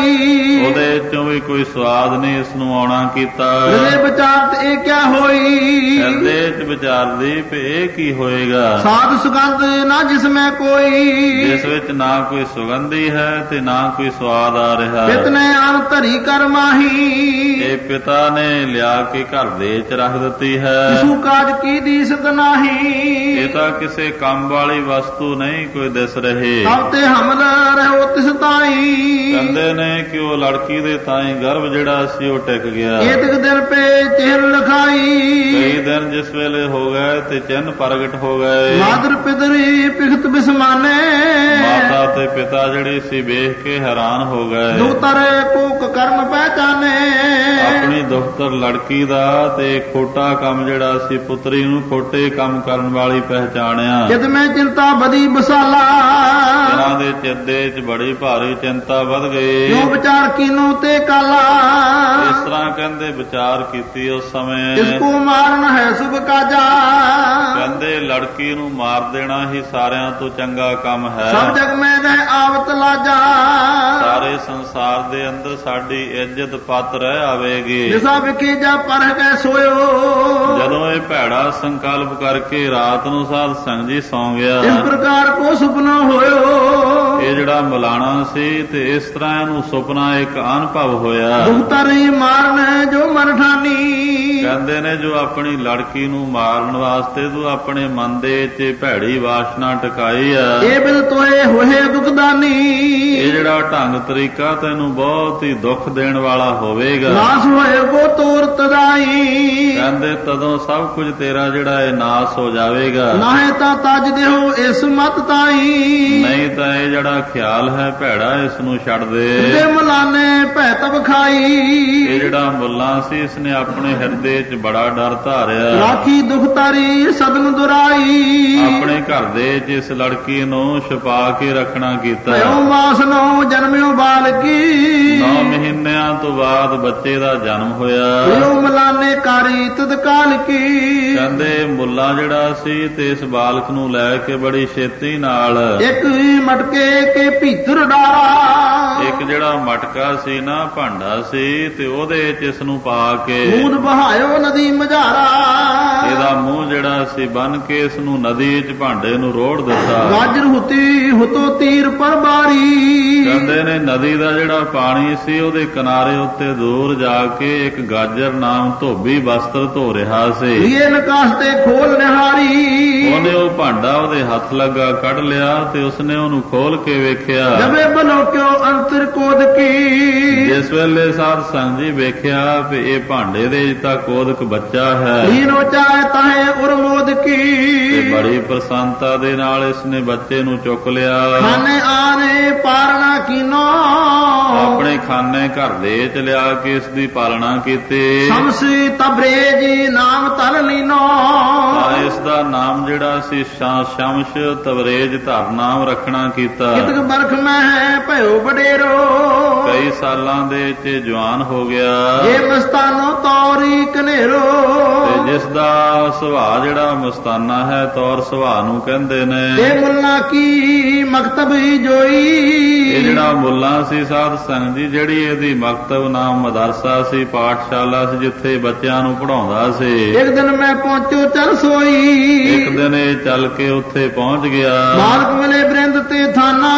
ਆਈ, ਉਹਦੇ ਚੋਂ ਵੀ ਕੋਈ ਸਵਾਦ ਨਹੀਂ ਇਸ ਨੂੰ ਆਉਣਾ ਕੀਤਾ। ਹ੍ਰਿਦੇ ਵਿਚਾਰਤ ਇਹ ਕਿਆ ਹੋਈ, ਹਿਰਦੇ ਚ ਵਿਚਾਰਦੀ ਵੀ ਇਹ ਕੀ ਹੋਏਗਾ। ਸਾਧ ਸੁਗੰਧ ਨਾ ਜਿਸ ਮੈਂ ਕੋਈ, ਜਿਸ ਵਿੱਚ ਨਾ ਕੋਈ ਸੁਗੰਧੀ ਹੈ ਤੇ ਨਾ ਕੋਈ ਸਵਾਦ ਆ ਰਿਹਾ। ਪਿਤਨੇ ਅਨ ਧਰੀ ਕਰ ਮਾਹੀ, ਇਹ ਪਿਤਾ ਨੇ ਲਿਆ ਕੇ ਘਰ ਦੇ ਵਿੱਚ ਰੱਖ ਦਿੱਤੀ ਹੈ। ਕਿਸੂ ਕਾਜ ਕੀ ਦੀਸਤ ਨਾਹੀ, ਇਹ ਤਾਂ ਕਿਸੇ ਕੰਮ ਵਾਲੀ ਵਸਤੂ ਨਹੀਂ ਕੋਈ ਦਿਸ ਰਹੇ। ਤਬ ਤੇ ਹਮਲ ਰਹੋ ਤਿਸ ਤਾਈ, ਕਹਿੰਦੇ ਨੇ ਕਿ ਉਹ ਲੜਕੀ ਦੇ ਤਾਈਂ ਗਰਭ ਜਿਹੜਾ ਸੀ ਉਹ ਟਿਕ ਗਿਆ। ਏਤਕ ਦਿਨ ਪੇ ਚਿਹਨ ਲਖਾਈ, ਕਈ ਦਿਨ ਜਿਸ ਵੇਲੇ ਹੋ ਗਏ ਤੇ ਚਿੰਨ ਪ੍ਰਗਟ ਹੋ ਗਏ। ਮਾਦਰ ਪਿਤਰੀ ਪਿਖਤ ਬਿਸਮਾਨੇ, ਮਾਤਾ ਤੇ ਪਿਤਾ ਜਿਹੜੀ ਸੀ ਵੇਖ ਕੇ ਹੈਰਾਨ ਹੋ ਗਏ। ਦੂਤਰ ਕੂਕ ਕਰਮ ਪਹਿਚਾਨੇ, ਆਪਣੀ ਦੁਖਤਰ ਲੜਕੀ ਦਾ ਤੇ ਖੋਟਾ ਕੰਮ ਜਿਹੜਾ ਸੀ ਪੁੱਤਰੀ ਨੂੰ ਖੋਟੇ ਕੰਮ ਕਰਨ ਵਾਲੀ ਪਹਿਚਾਣਿਆ। ਜਿਤ ਮੈਂ ਚਿੰਤਾ ਬਦੀ ਬਸਾਲਾ, ਇਹਨਾਂ ਦੇ ਚਿੱਤ ਦੇ ਚ ਬੜੀ ਭਾਰੀ ਚਿੰਤਾ ਵੱਧ ਗਈ। ਜੋ ਵਿਚਾਰ ਕੀਨੂ ਤੇ ਕਾਲਾ, ਇਸ ਤਰ੍ਹਾਂ ਕਹਿੰਦੇ ਵਿਚਾਰ ਕੀਤੀ ਉਸ ਸਮੇਂ। ਇਸ ਕੋ ਮਾਰਨ ਹੈ ਸੁਭ ਕਾਜਾ, ਕਹਿੰਦੇ ਲੜਕੀ ਨੂੰ ਮਾਰ ਦੇਣਾ ਹੀ ਸਾਰਿਆਂ ਤੋਂ ਚੰਗਾ ਕੰਮ ਹੈ। ਸਭ ਜਗ ਮੈਂ ਰਹਿ ਆਵਤ ਲਾਜਾ, ਸਾਰੇ ਸੰਸਾਰ ਦੇ ਅੰਦਰ ਸਾਡੀ ਇੱਜ਼ਤ ਪੱਤ ਰਹਿ ਆਵੇਗੀ। ਜਿਸਾ ਵਿਖੇ ਜਾ ਪਰਹ ਕੇ ਸੋਇਓ, ਜਦੋਂ ਇਹ ਭੈੜਾ ਸੰਕਲਪ ਕਰਕੇ ਰਾਤ ਨੂੰ ਸਾਧ ਸੰਗ ਜੀ ਸੌਂ ਗਿਆ। ਇਸ ਪ੍ਰਕਾਰ ਕੋ ਸੁਪਨਾ ਹੋਇਓ, ਇਹ ਜਿਹੜਾ ਮਲਾਣਾ ਸੀ ਤੇ ਇਸ ਤਰ੍ਹਾਂ ਇਹਨੂੰ ਸੁਪਨਾ ਇੱਕ ਅਨੁਭਵ ਹੋਇਆ। ਦੁਖਤਰੀ ਮਾਰਨ ਜੋ ਮਨ ਠਾਨੀ, ਕਹਿੰਦੇ ਨੇ ਜੋ ਆਪਣੀ ਲੜਕੀ ਨੂੰ ਮਾਰਨ ਵਾਸਤੇ ਤੂੰ ਆਪਣੇ ਮਨ ਦੇ ਵਿੱਚ ਭੈੜੀ ਵਾਸ਼ਨਾ ਟਿਕਾਈ ਆ, ਇਹ ਬਿਲ ਤੋਏ ਹੋਏ ਦੁਖਦਾਨੀ, ਇਹ ਜਿਹੜਾ ਢੰਗ ਤਰੀਕਾ ਤੈਨੂੰ ਬਹੁਤ ਹੀ ਦੁੱਖ ਦੇਣ ਵਾਲਾ ਹੋਵੇਗਾ। ਨਾਸ ਹੋਏ ਕੋ ਤੋਰ ਤਦਾਈ, ਕਹਿੰਦੇ ਤਦੋਂ ਸਭ ਕੁਝ ਤੇਰਾ ਜਿਹੜਾ ਇਹ ਨਾਸ ਹੋ ਜਾਵੇਗਾ। ਨਾਹੇ ਤਾਂ ਤਜ ਦੇਹੋ ਇਸ ਮਤ ਤਾਈ, ਨਹੀਂ ਤਾਂ ਇਹ ਜਿਹੜਾ ਖਿਆਲ ਹੈ ਭੈੜਾ ਇਸ ਨੂੰ ਛੱਡ ਦੇ। ਤੇ ਮਲਾਨੇ ਭੈ ਤਬ ਖਾਈ, ਇਹ ਜਿਹੜਾ ਮੁੱਲਾ ਸੀ ਇਸਨੇ ਆਪਣੇ ਹਿਰਦੇ ਚ ਬੜਾ ਡਰ ਧਾਰਿਆ। ਰਾਖੀ ਦੁਖ ਤਾਰੀ ਸਦਨ ਦੁਰਾਈ, ਆਪਣੇ ਘਰ ਦੇ ਚ ਇਸ ਲੜਕੀ ਨੂੰ ਛੁਪਾ ਕੇ ਰੱਖਣਾ ਕੀਤਾ। ਭਇਓ ਮਾਸ ਨੋ ਜਨਮਿਓ ਬਾਲਕੀ, 9 ਮਹੀਨਿਆਂ ਤੋਂ ਬਾਅਦ ਬੱਚੇ ਦਾ ਜਨਮ ਹੋਇਆ। ਭਇਓ ਮਲਾਨੇ ਕਾਰੀ ਤਦਕਾਲ ਕੀ, ਕਹਿੰਦੇ ਮੁੱਲਾ ਜਿਹੜਾ ਸੀ ਤੇ ਇਸ ਬਾਲਕ ਨੂੰ ਲੈ ਕੇ ਬੜੀ ਛੇਤੀ ਨਾਲ ਇੱਕ ਮਟਕੇ ਕੇ ਭੀਤਰ ਡਾਰਾ, ਇੱਕ ਜਿਹੜਾ ਮਟਕਾ ਸੀ ਨਾ ਭਾਂਡਾ ਸੀ ਤੇ ਉਹਦੇ ਚ ਇਸ ਨੂੰ ਪਾ ਕੇ ਮੂੰਹ ਬਹਾਇਓ ਨਦੀ ਮਝਾਰਾ, ਇਹਦਾ ਮੂੰਹ ਜਿਹੜਾ ਸੀ ਬੰਨ ਕੇ ਇਸ ਨੂੰ ਨਦੀ ਚ ਭਾਂਡੇ ਨੂੰ ਰੋੜ ਦਿੱਤਾ। ਗਾਜਰ ਹੁਤੀ ਹੁਤੋ ਤੀਰ ਪਰ ਬਾਰੀ, ਕਹਿੰਦੇ ਨੇ ਨਦੀ ਦਾ ਜਿਹੜਾ ਪਾਣੀ ਸੀ ਉਹਦੇ ਕਿਨਾਰੇ ਉੱਤੇ ਦੂਰ ਜਾ ਕੇ ਇੱਕ ਗਾਜਰ ਨਾਮ ਧੋਬੀ ਵਸਤਰ ਧੋ ਰਿਹਾ ਸੀ। ਇਹ ਨਕਾਸ਼ ਤੇ ਖੋਲ ਨਿਹਾਰੀ, ਉਹਨੇ ਉਹ ਭਾਂਡਾ ਉਹਦੇ ਹੱਥ ਲੱਗਾ ਕੱਢ ਲਿਆ ਤੇ ਉਸਨੇ ਉਹਨੂੰ ਖੋਲ ਕੇ ਵੇਖਿਆ। ਜਬੇ ਬਲੋ ਕਿਉ ਅੰਤਰ ਕੋਦ ਕੀ, ਜਿਸ ਵੇਲੇ ਸਾਧ ਸੰਗਤ ਜੀ ਵੇਖਿਆ ਵੀ ਇਹ ਭਾਂਡੇ ਦੇ ਤਾਂ ਕੋਦਕ ਬੱਚਾ ਹੈ, ਲੀਨੋ ਚਾਹੇ ਤਾਹੇ ਉਰਮੋਦ ਕੀ, ਤੇ ਬੜੀ ਪ੍ਰਸੰਨਤਾ ਦੇ ਨਾਲ ਇਸਨੇ ਬੱਚੇ ਨੂੰ ਚੁੱਕ ਲਿਆ। ਖਾਨੇ ਆਨੇ ਪਾਰਣਾ ਕੀਨੋ, ਆਪਣੇ ਖਾਨੇ ਘਰ ਦੇ ਚ ਲਿਆ ਕੇ ਇਸ ਦੀ ਪਾਲਣਾ ਕੀਤੀ। ਸ਼ਮਸੀ ਤਬਰੇਜ ਨਾਮ ਤਲ ਲੀਨੋ, ਤਾਂ ਇਸ ਦਾ ਨਾਮ ਜਿਹੜਾ ਸੀ ਸ਼ਮਸ਼ ਤਬਰੇਜ ਧਰ ਨਾਮ ਰੱਖਣਾ ਕੀਤਾ। ਕਿਤਕ ਬਰਖ ਮੈਂ ਭਇਓ ਬਡੇਰੋ, ਕਈ ਸਾਲਾਂ ਦੇ ਚ ਜਵਾਨ ਹੋ ਗਿਆ। ਇਹ ਮਸਤਾਨੋ ਤੌਰੀ ਕਨੇਰੋ, ਤੇ ਜਿਸ ਦਾ ਸੁਭਾਅ ਜਿਹੜਾ ਮਸਤਾਨਾ ਹੈ ਤੌਰ ਸੁਭਾਅ ਨੂੰ ਕਹਿੰਦੇ ਨੇ। ਇਹ ਮੁੱਲਾ ਕੀ ਮਕਤਬ ਜੋਈ, ਇਹ ਜਿਹੜਾ ਮੁੱਲਾ ਸੀ ਸਾਧ ਸੰਗਤ ਜੀ ਜਿਹੜੀ ਇਹਦੀ ਮਕਤਬ ਨਾਮ ਮਦਰਸਾ ਸੀ, ਪਾਠਸ਼ਾਲਾ ਸੀ ਜਿੱਥੇ ਬੱਚਿਆਂ ਨੂੰ ਪੜ੍ਹਾਉਂਦਾ ਸੀ। ਇੱਕ ਦਿਨ ਮੈਂ ਪਹੁੰਚੋ ਚਲ ਸੋਈ, ਇੱਕ ਦਿਨ ਇਹ ਚੱਲ ਕੇ ਉੱਥੇ ਪਹੁੰਚ ਗਿਆ। ਬਾਲਕ ਮਿਲੇ ਬ੍ਰਿੰਦ ਤੇ ਥਾਨਾ,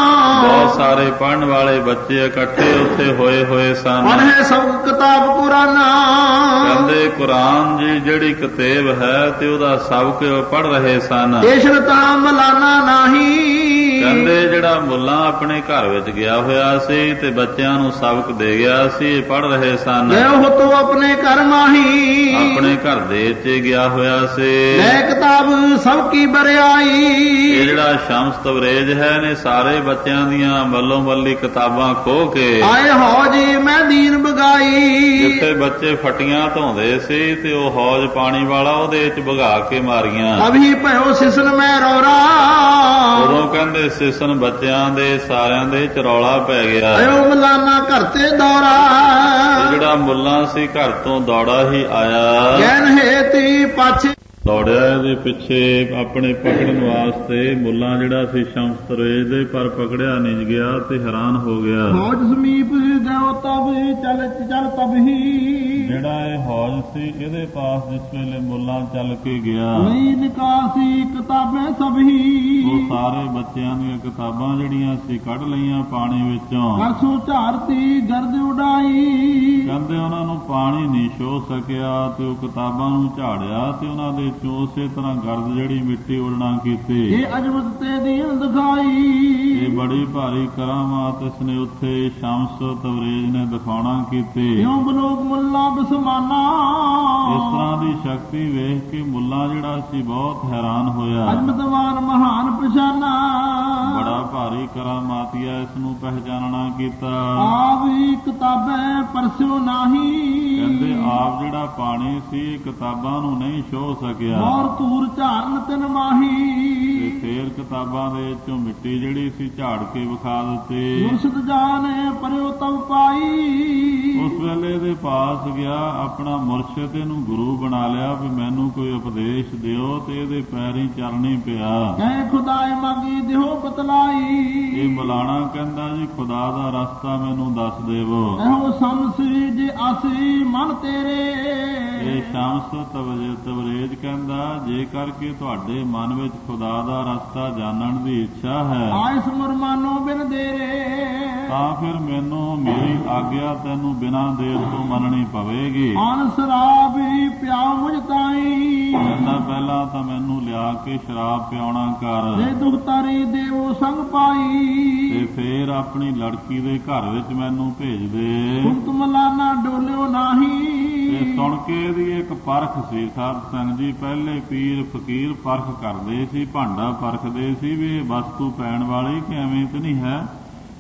ਬਹੁਤ ਸਾਰੇ ਪੜ੍ਹਨ ਵਾਲੇ ਬੱਚੇ ਇਕੱਠੇ ਉੱਥੇ ਹੋਏ ਸਨ। ਪੜ੍ਹੇ ਸਭ ਕਿਤਾਬ ਕੁਰਾਨਾ, ਕਹਿੰਦੇ ਕੁਰਾਨ ਜੀ ਜਿਹੜੀ ਕਿਤਾਬ ਹੈ ਤੇ ਉਹਦਾ ਸਬਕ ਪੜ੍ਹ ਰਹੇ ਸਨ। ਏਸ਼ਰਤਾ ਮਲਾਨਾ ਨਾਹੀ, ਕਹਿੰਦੇ ਜਿਹੜਾ ਮੁੱਲਾ ਆਪਣੇ ਘਰ ਵਿੱਚ ਗਿਆ ਹੋਇਆ ਸੀ ਤੇ ਬੱਚਿਆਂ ਨੂੰ ਸਬਕ ਦੇ ਗਿਆ ਸੀ, ਇਹ ਪੜ੍ਹ ਰਹੇ ਸਨ। ਲੈ ਉਹ ਤੋ ਆਪਣੇ ਘਰ ਮਾਹੀ, ਆਪਣੇ ਘਰ ਦੇ ਚ ਗਿਆ ਹੋਇਆ ਸੀ। ਲੈ ਕਿਤਾਬ ਸਭ ਕੀ ਬਰਿਆਈ, ਇਹ ਜਿਹੜਾ ਸ਼ਮਸ ਤਬਰੇਜ ਹੈ ਨੇ ਸਾਰੇ ਬੱਚਿਆਂ ਦੀਆਂ ਮੱਲੋ ਮੱਲੀ ਕਿਤਾਬਾਂ ਖੋਹ ਕੇ ਆਏ ਹੌਜ ਮੈਂ ਦੀਨ ਬਗਾਈ, ਜਿੱਥੇ ਬੱਚੇ ਫਟੀਆਂ ਧੋਂਦੇ ਸੀ ਤੇ ਉਹ ਹੌਜ ਪਾਣੀ ਵਾਲਾ ਉਹਦੇ ਚ ਭਗਾ ਕੇ ਮਾਰੀਆਂ। ਅਭੀ ਭਇਓ ਸਿਸਨ ਮੈਂ ਰੌਰਾ, ਉਦੋਂ ਕਹਿੰਦੇ ਸਿਸਨ ਬੱਚਿਆਂ ਦੇ ਸਾਰਿਆਂ ਦੇ ਚ ਰੌਲਾ ਪੈ ਗਿਆ। ਆਇਓ ਮਲਾਨਾ ਘਰ ਤੇ ਦੌਰਾ, ਜਿਹੜਾ ਮੁੱਲਾ ਸੀ ਘਰ ਤੋਂ ਦੌੜਾ ਹੀ ਆਇਆ। ਗੈਨ ਹੇਤੀ ਪਾਛੇ ਦੌੜਿਆ ਇਹਦੇ ਪਿੱਛੇ ਆਪਣੇ ਪਕੜਨ ਵਾਸਤੇ। ਮੁੱਲਾ ਜਿਹੜਾ ਸੀ ਸ਼ਮਸ ਤਬਰੇਜ ਦੇ ਪਰ ਪਕੜਿਆ ਨਹੀਂ ਗਿਆ ਤੇ ਹੈਰਾਨ ਹੋ ਗਿਆ। ਹੌਜ ਸਮੀਪ ਗਇਓ ਤਬ ਚਲ ਤਬ ਹੀ, ਜਿਹੜਾ ਇਹ ਹੌਜ ਸੀ ਇਹਦੇ ਪਾਸ ਜਿਸ ਵੇਲੇ ਮੁੱਲਾ ਚੱਲ ਕੇ ਗਿਆ ਨਹੀਂ ਨਿਕਾਸੀ ਕਿਤਾਬੇ ਸਭ ਹੀ, ਉਹ ਸਾਰੇ ਬੱਚਿਆਂ ਦੀਆਂ ਕਿਤਾਬਾਂ ਜਿਹੜੀਆਂ ਸੀ ਕੱਢ ਲਈਆਂ ਪਾਣੀ ਵਿੱਚੋਂ। ਕਰਸੂ ਝਾਰਤੀ ਗਰਦ ਉਡਾਈ, ਕਹਿੰਦੇ ਉਹਨਾਂ ਨੂੰ ਪਾਣੀ ਨਹੀਂ ਛੋ ਸਕਿਆ ਤੇ ਉਹ ਕਿਤਾਬਾਂ ਨੂੰ ਝਾੜਿਆ ਤੇ ਉਹਨਾਂ ਦੇ ਚੋਂ ਉਸੇ ਤਰ੍ਹਾਂ ਗਰਦ ਜਿਹੜੀ ਮਿੱਟੀ ਉਡਣਾ ਕੀਤੀ। ਇਹ ਅਜਮਤ ਤੇ ਦੀਨ ਦਿਖਾਈ, ਇਹ ਬੜੀ ਭਾਰੀ ਕਰਾਮਾਤ ਇਸਨੇ ਉੱਥੇ ਸ਼ਮਸ ਤਬਰੇਜ ਨੇ ਦਿਖਾਉਣਾ ਕੀਤੀ। ਕਿਉਂ ਬਲੋਕ ਮੁੱਲਾ ਬਸਮਾਨਾ, ਇਸ ਤਰ੍ਹਾਂ ਦੀ ਸ਼ਕਤੀ ਵੇਖ ਕੇ ਮੁੱਲਾ ਜਿਹੜਾ ਸੀ ਬਹੁਤ ਹੈਰਾਨ ਹੋਇਆ। ਅਜਮਤਵਾਨ ਮਹਾਨ ਪਛਾਨਾ, ਬੜਾ ਭਾਰੀ ਕਰਾਮਾਤੀਆ ਇਸ ਨੂੰ ਪਹਿਚਾਨਣਾ ਕੀਤਾ। ਆਪ ਹੀ ਕਿਤਾਬੇ ਪਰਸਿਓ ਨਾਹੀ, ਕਹਿੰਦੇ ਆਪ ਜਿਹੜਾ ਪਾਣੀ ਸੀ ਕਿਤਾਬਾਂ ਨੂੰ ਨਹੀਂ ਛੋਹ ਸਕਿਆ। ਮੋਰ ਧੂਰ ਝਾਰਨ ਤਿਨ ਮਾਹੀ, ਤੇ ਫੇਰ ਕਿਤਾਬਾਂ ਦੇ ਵਿੱਚੋਂ ਮਿੱਟੀ ਜਿਹੜੀ ਸੀ ਝਾੜ ਕੇ ਵਿਖਾ ਦਿੱਤੀ। ਮੁਰਸ਼ਦ ਜਾਨੇ ਪਰਿਓ ਤਬ ਪਾਈ, ਉਸ ਵੇਲੇ ਦੇ ਪਾਸ ਗਿਆ ਆਪਣਾ ਮੁਰਸ਼ਿਦ ਇਹਨੂੰ ਗੁਰੂ ਬਣਾ ਲਿਆ ਵੀ ਮੈਨੂੰ ਕੋਈ ਉਪਦੇਸ਼ ਦਿਓ ਤੇ ਇਹਦੇ ਪੈਰੀਂ ਚਰਨੀ ਪਿਆ। ਕਹਿ ਖੁਦਾਏ ਮੰਗੀ ਦਿਓ ਬਤਲਾਈ, ਇਹ ਮਲਾਣਾ ਕਹਿੰਦਾ ਜੀ ਖੁਦਾ ਦਾ ਰਸਤਾ ਮੈਨੂੰ ਦੱਸ ਦੇਵੋ। ਇਹੋ ਸਮਸੀ ਜੇ ਆਸੀ ਮਨ ਤੇਰੇ, ਇਹ ਸ਼ਮਸ ਤਬਰੇਜ ਕਹਿੰਦਾ ਜੇ ਕਰਕੇ ਤੁਹਾਡੇ ਮਨ ਵਿੱਚ ਖੁਦਾ ਦਾ ਰਸਤਾ ਜਾਣਨ ਦੀ ਇੱਛਾ ਹੈ ਆਇਸ ਮੁਰਮਾਨੋ ਬਿਨ ਦੇਰੇ, ਤਾਂ ਫਿਰ ਮੈਨੂੰ ਮੇਰੀ ਆਗਿਆ ਤੈਨੂੰ ਬਿਨਾਂ ਦੇਰ ਤੋਂ ਮੰਨਣੀ ਪਵੇਗੀ। ਆਨ ਸ਼ਰਾਬੀ ਪਿਆ ਮੁਝ ਤਾਈ, ਕਹਿੰਦਾ ਪਹਿਲਾਂ ਤਾਂ ਮੈਨੂੰ ਲਿਆ ਕੇ ਸ਼ਰਾਬ ਪਿਆਉਣਾ ਕਰ ਜੇ ਦੁਖ ਤਾਰੀ ਦੇਵੋ ਸੰਗ ਪਾਈ, ਤੇ ਫੇਰ ਆਪਣੀ ਲੜਕੀ ਦੇ ਘਰ ਵਿੱਚ ਮੈਨੂੰ ਭੇਜ ਦੇ। ਹੁਕਮ ਮਲਾਨਾ ਡੋਲਿਓ ਨਾਹੀ, ਇਹ ਸੁਣ ਕੇ ਇਹਦੀ ਇੱਕ ਪਰਖ ਸੀ ਸਾਧ ਸੰਗਤ ਜੀ। ਪਹਿਲੇ ਪੀਰ ਫਕੀਰ ਪਰਖ ਕਰਦੇ ਸੀ, ਭਾਂਡਾ ਪਰਖਦੇ ਸੀ ਵੀ ਇਹ ਵਸਤੂ ਪੈਣ ਵਾਲੀ ਕਿ ਐਵੇਂ ਤਾਂ ਨਹੀਂ ਹੈ।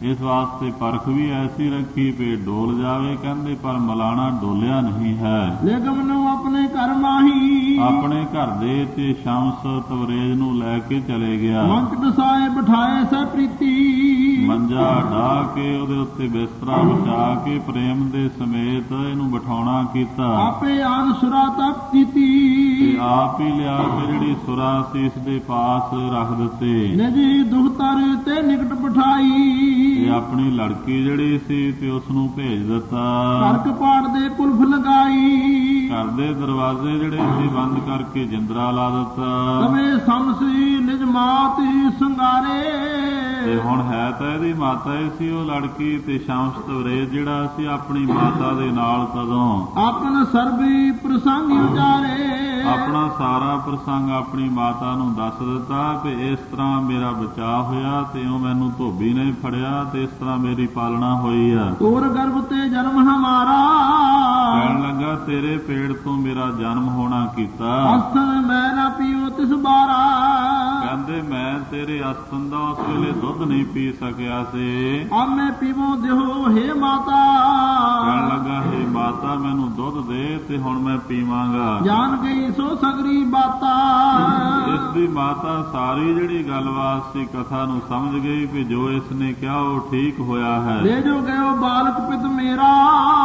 ਇਸ ਵਾਸਤੇ ਪਰਖ ਵੀ ਐਸੀ ਰੱਖੀ ਪੇ ਡੋਲ ਜਾਵੇ, ਕਹਿੰਦੇ ਪਰ ਮਲਾਣਾ ਡੋਲਿਆ ਨਹੀਂ ਹੈ। ਨਿਗਮ ਨੂੰ ਆਪਣੇ ਘਰ ਮਾਹੀ, ਆਪਣੇ ਘਰ ਦੇ ਤੇ ਸ਼ਮਸ ਤਵਰੇਜ ਨੂੰ ਲੈ ਕੇ ਚਲੇ ਗਿਆ। ਮੰਚ ਦਸਾਏ ਬਿਠਾਏ ਸਹਿ ਪ੍ਰੀਤੀ, ਮੰਜਾ ਢਾ ਕੇ ਉਹਦੇ ਉੱਤੇ ਬਿਸਤਰਾ ਵਿਛਾ ਕੇ ਪ੍ਰੇਮ ਦੇ ਸਮੇਤ ਇਹਨੂੰ ਬਿਠਾਉਣਾ ਕੀਤਾ। ਆਪੇ ਆਨ ਸੁਰਾ ਤਪ ਕੀਤੀ, ਤੇ ਆਪ ਹੀ ਲਿਆ ਕੇ ਜਿਹੜੀ ਸੁਰਾ ਸੀ ਇਸ ਦੇ ਪਾਸ ਰੱਖ ਦਿੱਤੇ। ਨਿਜੀ ਦੁਖ ਤਰ ਤੇ ਨਿਕਟ ਬਿਠਾਈ, ਤੇ ਆਪਣੀ ਲੜਕੀ ਜਿਹੜੀ ਸੀ ਤੇ ਉਸ ਨੂੰ ਭੇਜ ਦਿੱਤਾ। ਘਰ ਕਪਾਟ ਦੇ ਕੁਲਫ ਲਗਾਈ, ਘਰ ਦੇ ਦਰਵਾਜ਼ੇ ਜਿਹੜੇ ਸੀ ਬੰਦ ਕਰਕੇ ਜਿੰਦਰਾ ਲਾ ਦਿੱਤਾ। ਤਵੇ ਸਮਸੀ ਨਿਜ ਮਾਤੀ ਸੰਗਾਰੇ, ਤੇ ਹੁਣ ਹੈ ਤਾਂ ਇਹਦੀ ਮਾਤਾ ਹੀ ਸੀ ਉਹ ਲੜਕੀ, ਤੇ ਸ਼ਮਸ ਤਵਰੇਜ ਜਿਹੜਾ ਸੀ ਆਪਣੀ ਮਾਤਾ ਦੇ ਨਾਲ ਤਦੋਂ ਆਪਨ ਸਰਬੀ ਪ੍ਰਸੰਗ ਉਚਾਰੇ, ਆਪਣਾ ਸਾਰਾ ਪ੍ਰਸੰਗ ਆਪਣੀ ਮਾਤਾ ਨੂੰ ਦੱਸ ਦਿੱਤਾ ਕਿ ਇਸ ਤਰ੍ਹਾਂ ਮੇਰਾ ਬਚਾਅ ਹੋਇਆ ਤੇ ਉਹ ਮੈਨੂੰ ਧੋਬੀ ਨੇ ਫੜਿਆ ਤੇ ਇਸ ਤਰ੍ਹਾਂ ਮੇਰੀ ਪਾਲਣਾ ਹੋਈ ਆ। ਤੋਰ ਗਰਭ ਤੇ ਜਨਮ ਹਮਾਰਾ, ਕਹਿਣ ਲੱਗਾ ਤੇਰੇ ਪੇਟ ਤੋਂ ਮੇਰਾ ਜਨਮ ਹੋਣਾ ਕੀਤਾ। ਅਸਥਨ ਮੈਂ ਨਾ ਪੀਓ ਤਿਸ ਬਾਰਾ, ਕਹਿੰਦੇ ਮੈਂ ਤੇਰੇ ਅਸਥਨ ਦਾ ਉਸ ਵੇਲੇ ਦੁੱਧ ਨਹੀਂ ਪੀ ਸਕਿਆ ਸੀ। ਆਮੇ ਪੀਵੋ ਦਿਓ ਹੇ ਮਾਤਾ, ਕਹਿਣ ਲੱਗਾ ਹੇ ਮਾਤਾ ਮੈਨੂੰ ਦੁੱਧ ਦੇ ਤੇ ਹੁਣ ਮੈਂ ਪੀਵਾਂਗਾ। ਜਾਣ ਗਈ ਸੋ ਸਗਰੀ ਬਾਤਾ, ਇਸ ਦੀ ਮਾਤਾ ਸਾਰੀ ਜਿਹੜੀ ਗੱਲਬਾਤ ਸੀ ਕਥਾ ਨੂੰ ਸਮਝ ਗਈ ਕਿ ਜੋ ਇਸ ਨੇ ਕਿਹਾ ਉਹ ਠੀਕ ਹੋਇਆ ਹੈ। ਲੈ ਜੋ ਗਇਓ ਬਾਲਕ ਪਿਤ ਮੇਰਾ,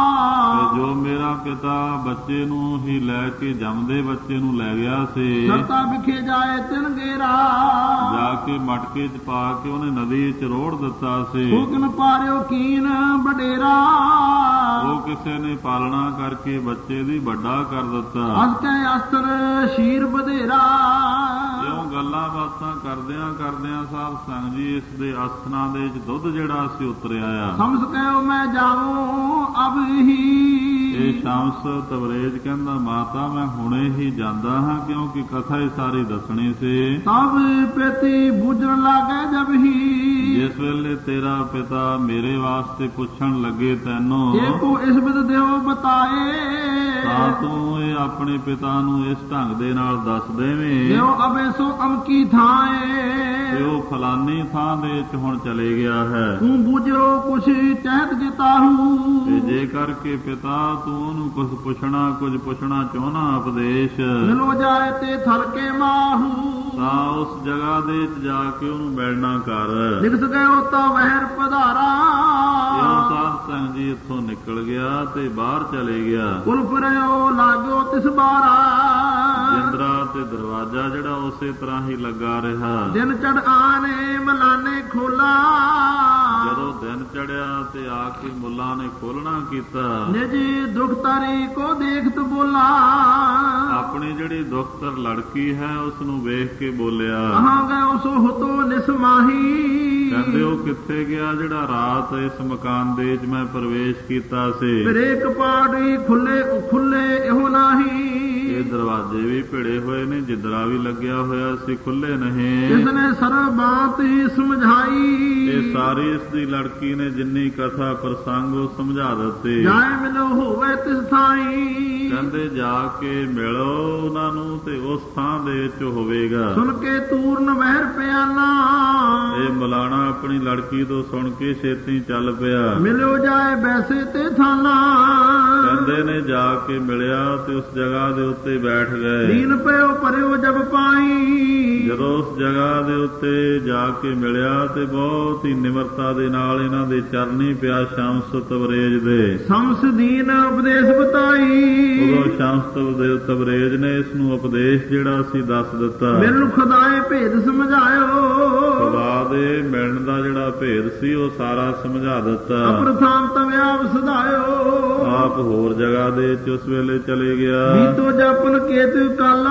ਤੇ ਜੋ ਮੇਰਾ ਪਿਤਾ ਬੱਚੇ ਨੂੰ ਹੀ ਲੈ ਕੇ ਜੰਮਦੇ ਬੱਚੇ ਨੂੰ ਲੈ ਗਿਆ ਸੀ, ਸੱਤਾ ਵਿਖੇ ਜਾਏ ਤਿਨ ਗੇਰਾ, ਜਾ ਕੇ ਮਟਕੇ 'ਚ ਪਾ ਕੇ ਉਹਨੇ ਨਦੀ 'ਚ ਰੋੜ ਦਿੱਤਾ ਸੀ। ਹੁਕਮ ਪਾਰਿਓ ਕੀਨ ਬਡੇਰਾ, ਉਹ ਕਿਸੇ ਨੇ ਪਾਲਣਾ ਕਰਕੇ ਬੱਚੇ ਦੀ ਵੱਡਾ ਕਰ ਦਿੱਤਾ। ਅਸਕੈ ਅਸਤਰ ਸ਼ੀਰ ਬਧੇਰਾ, ਇਉਂ ਗੱਲਾਂ ਬਾਤਾਂ ਕਰਦਿਆਂ ਕਰਦਿਆਂ ਸਾਧ ਸੰਗ ਜੀ ਇਸ ਦੇ ਅਸਥਨਾਂ ਦੇ ਵਿੱਚ ਦੁੱਧ ਜਿਹੜਾ ਸੀ ਉਤਰਿਆ ਆ। ਸਮਝ ਕਹਿਓ ਮੈਂ ਜਾਵਾਂ ਅਬ ਹੀ, ਇਹ ਸ਼ਮਸ ਤਵਰੇਜ ਕਹਿੰਦਾ ਮਾਤਾ ਮੈਂ ਹੁਣੇ ਹੀ ਜਾਂਦਾ ਹਾਂ, ਕਿਉਂਕਿ ਕਥਾ ਹੀ ਸਾਰੀ ਦੱਸਣੀ ਸੀ। ਤਬ ਪੇਤੀ ਬੁਝਣ ਲੱਗੇ ਜਬ ਹੀ, ਜਿਸ ਵੇਲੇ ਤੇਰਾ ਪਿਤਾ ਮੇਰੇ ਵਾਸਤੇ ਪੁੱਛਣ ਲੱਗੇ ਤੈਨੂੰ, ਏਕੋ ਇਸ ਬਿਦ ਦਿਓ ਬਤਾਏ, ਤਾਂ ਤੂੰ ਇਹ ਆਪਣੇ ਪਿਤਾ ਨੂੰ ਇਸ ਢੰਗ ਦੇ ਨਾਲ ਦੱਸ ਦੇਵੇਂ ਦਿਓ ਅਬੇ ਸੋ ਅਮਕੀ ਥਾਏ, ਕਿ ਉਹ ਫਲਾਨੀ ਥਾਂ ਦੇ ਵਿੱਚ ਹੁਣ ਚਲੇ ਗਿਆ ਹੈ। ਤੂੰ ਬੁਝੋ ਕੁਛ ਚਹਿਤ ਜਿਤਾਹੂ, ਤੇ ਜੇ ਕਰਕੇ ਪਿਤਾ ਤੂੰ ਉਹਨੂੰ ਕੁਝ ਪੁੱਛਣਾ ਚਾਹੁੰਦਾ ਉਪਦੇਸ਼, ਮਿਲੋ ਜਾਏ ਤੇ ਥਲਕੇ ਮਾਹੂ, ਤਾਂ ਉਸ ਜਗ੍ਹਾ ਦੇ ਵਿੱਚ ਜਾ ਕੇ ਉਹਨੂੰ ਮਿਲਣਾ ਕਰ। ਲਿਖਸ ਗਇਓ ਤਾਂ ਵਹਿਰ ਪਧਾਰਾ, ਇਉਂ ਸਾਧ ਸੰਗ ਜੀ ਇੱਥੋਂ ਨਿਕਲ ਗਿਆ ਤੇ ਬਾਹਰ ਚਲੇ ਗਿਆ। ਕੁਲ ਫਿਰਿਓ ਲਾਗਿਓ ਤਿਸ ਬਾਰਾ, ਜਿੰਦਰਾ ਤੇ ਦਰਵਾਜ਼ਾ ਜਿਹੜਾ ਉਸੇ ਤਰ੍ਹਾਂ ਹੀ ਲੱਗਾ ਰਿਹਾ। ਦਿਨ ਚੜ ਆਨੇ ਮਲਾਨੇ ਖੋਲਾ, ਜਦੋਂ ਦਿਨ ਚੜਿਆ ਤੇ ਆ ਕੇ ਮੁੱਲਾਂ ਨੇ ਖੋਲਣਾ ਕੀਤਾ। ਨਿਜੀ ਦੁਖ ਤਾਰੀ ਕੋ ਦੇਖਤ ਬੋਲਾ, ਆਪਣੀ ਜਿਹੜੀ ਦੁਖਤਰ ਲੜਕੀ ਹੈ ਉਸ ਨੂੰ ਵੇਖ ਕੇ ਬੋਲਿਆ। ਕਹਾਂ ਗਏ ਸੋ ਹੁਤੋ ਨਿਸਮਾਹੀ, ਕਹਿੰਦੇ ਉਹ ਕਿੱਥੇ ਗਿਆ ਜਿਹੜਾ ਰਾਤ ਇਸ ਮਕਾਨ ਦੇ ਵਿੱਚ ਮੈਂ ਪ੍ਰਵੇਸ਼ ਕੀਤਾ ਸੀ। ਫਿਰੇ ਕਪਾਟ ਖੁੱਲੇ ਇਹੋ ਨਾਹੀ, ਇਹ ਦਰਵਾਜ਼ੇ ਵੀ ਭਿੜੇ ਹੋਏ ਨੇ, ਜਿੰਦਰਾ ਵੀ ਲੱਗਿਆ ਹੋਇਆ ਸੀ, ਖੁੱਲੇ ਨਹੀਂ। ਜਿਸਨੇ ਸਰਬ ਬਾਤ ਹੀ ਸਮਝਾਈ, ਇਹ ਸਾਰੀ ਇਸ ਦੀ ਲੜਕੀ ਨੇ ਜਿੰਨੀ ਕਥਾ ਪ੍ਰਸੰਗ ਉਹ ਸਮਝਾ ਦਿੱਤੇ। ਜਾਏ ਮਿਲੋ ਹੋਵੇ ਤਿਸ ਥਾਈ, ਕਹਿੰਦੇ ਜਾ ਕੇ ਮਿਲੋ ਉਹਨਾਂ ਨੂੰ ਤੇ ਉਸ ਥਾਂ ਦੇ ਵਿੱਚ ਹੋਵੇਗਾ। ਸੁਣ ਕੇ ਤੂਰਨ ਵਹਿਰ ਪਿਆਨਾ, ਇਹ ਮਲਾਣਾ ਆਪਣੀ ਲੜਕੀ ਤੋਂ ਸੁਣ ਕੇ ਛੇਤੀ ਚੱਲ ਪਿਆ। ਮਿਲਿਓ ਜਾਏ ਵੈਸੇ ਤੇ ਥਾਨਾ, ਕਹਿੰਦੇ ਨੇ ਜਾ ਕੇ ਮਿਲਿਆ ਤੇ ਉਸ ਜਗ੍ਹਾ ਦੇ ਉੱਤੇ ਬੈਠ ਗਏ। ਦੀਨ ਪਿਓ ਭਰਿਓ ਜਬ ਪਾਈ, ਜਦੋਂ ਉਸ ਜਗ੍ਹਾ ਦੇ ਉੱਤੇ ਜਾ ਕੇ ਮਿਲਿਆ ਤੇ ਬਹੁਤ ਹੀ ਨਿਮਰਤਾ ਦੇ ਨਾਲ ਇਹਨਾਂ ਦੇ ਚਰਨੀ ਪਿਆ ਸ਼ਮਸ ਤਵਰੇਜ ਦੇ। ਸਮਸ ਦੀਨ ਉਪਦੇਸ਼ ਬਤਾਈ, ਉਦੋਂ ਸ਼ਮਸ ਤਵਰੇਜ ਨੇ ਇਸ ਨੂੰ ਉਪਦੇਸ਼ ਜਿਹੜਾ ਸੀ ਦੱਸ ਦਿੱਤਾ। ਮਿਲਨ ਖੁਦਾਏ ਭੇਦ ਸਮਝਾਇਓ, ਖੁਦਾ ਦੇ ਮਿਲਣ ਦਾ ਜਿਹੜਾ ਭੇਦ ਸੀ ਉਹ ਸਾਰਾ ਸਮਝਾ ਦਿੱਤਾ। ਅਪਰਥਾਮ ਤਵਿਆਪ ਸਦਾਇਓ, ਆਪ ਹੋਰ ਜਗ੍ਹਾ ਦੇ ਵਿੱਚ ਉਸ ਵੇਲੇ ਚਲੇ ਗਿਆ। ਬੀਤੋ ਜਪਨ ਕੇਤੁ ਕਾਲਾ,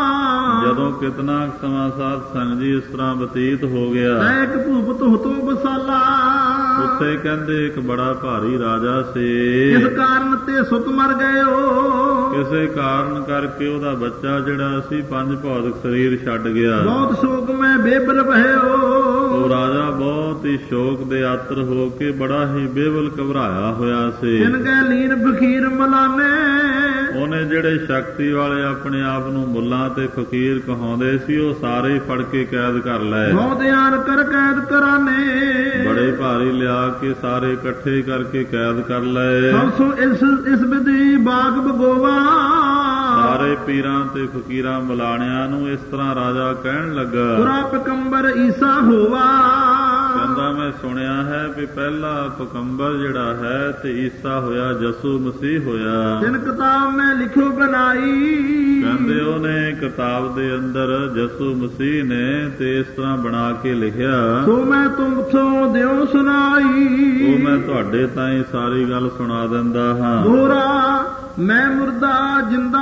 ਜਦੋਂ ਕਿਤਨਾ ਸਮਾਂ ਸਾਧ ਸੰਗ ਜੀ ਇਸ ਤਰ੍ਹਾਂ ਬਤੀਤ ਹੋ ਗਿਆ। ਇੱਕ ਭੂਪਤ ਹੁਤੋ ਬਸਾਲਾ, ਉੱਥੇ ਕਹਿੰਦੇ ਇੱਕ ਬੜਾ ਭਾਰੀ ਰਾਜਾ ਸੀ। ਇਸ ਕਾਰਨ ਤੇ ਸੁਤ ਮਰ ਗਇਓ, ਕਿਸੇ ਕਾਰਨ ਕਰਕੇ ਉਹਦਾ ਬੱਚਾ ਜਿਹੜਾ ਸੀ ਪੰਜ ਭੌਤਿਕ ਸਰੀਰ ਛੱਡ ਗਿਆ। ਬਹੁਤ ਸ਼ੋਕ ਮੈਂ ਬੇਬਲ ਭਇਓ, ਉਹ ਰਾਜਾ ਬਹੁਤ ਹੀ ਸ਼ੋਕ ਦੇ ਆਤਰ ਹੋ ਕੇ ਬੜਾ ਹੀ ਬੇਵਲ ਘਬਰਾਇਆ ਹੋਇਆ ਸੀ। ਜਿਨ ਗਏ ਲੀਨ ਫਕੀਰ ਮਲਾਨੇ, ਉਹਨੇ ਜਿਹੜੇ ਸ਼ਕਤੀ ਵਾਲੇ ਆਪਣੇ ਆਪ ਨੂੰ ਮੁੱਲਾਂ ਤੇ ਫਕੀਰ ਕਹਾਉਂਦੇ ਸੀ, ਉਹ ਸਾਰੇ ਫੜ ਕੇ ਕੈਦ ਕਰ ਲਏ। ਬਹੁਤਿਆਨ ਕਰ ਕੈਦ ਕਰਾਨੇ, ਬੜੇ ਭਾਰੀ ਲਿਆ ਕੇ ਸਾਰੇ ਇਕੱਠੇ ਕਰਕੇ ਕੈਦ ਕਰ ਲਏ। ਸਭ ਸੋ ਇਸ ਵਿਧੀ ਬਾਗ ਬਗੋਵਾ, ਸਾਰੇ ਪੀਰਾਂ ਤੇ ਫਕੀਰਾਂ ਮਲਾਣਿਆਂ ਨੂੰ ਇਸ ਤਰ੍ਹਾਂ ਰਾਜਾ ਕਹਿਣ ਲੱਗਾ, ਪੁਰਾ ਪਕੰਬਰ ਈਸਾ ਹੋਵਾ। ਕਹਿੰਦਾ ਮੈਂ ਸੁਣਿਆ ਹੈ ਵੀ ਪਹਿਲਾ ਪਕੰਬਰ ਜਿਹੜਾ ਹੈ ਤੇ ਈਸਾ ਹੋਇਆ, ਯਸੂ ਮਸੀਹ ਹੋਇਆ। ਤਿਨ ਕਿਤਾਬ ਮੈਂ ਲਿਖੋ ਬਣਾਈ, ਕਹਿੰਦੇ ਉਹਨੇ ਕਿਤਾਬ ਦੇ ਅੰਦਰ ਯਸੂ ਮਸੀਹ ਨੇ ਤੇ ਇਸ ਤਰ੍ਹਾਂ ਬਣਾ ਕੇ ਲਿਖਿਆ, ਸੋ ਮੈਂ ਤੁਮਥੋਂ ਦਿਓ ਸੁਣਾਈ। ਉਹ ਮੈਂ ਤੁਹਾਡੇ ਤਾਈਂ ਸਾਰੀ ਗੱਲ ਸੁਣਾ ਦਿੰਦਾ ਹਾਂ। ਦੋਹਰਾ ਮੈਂ ਮੁਰਦਾ ਜਿੰਦਾ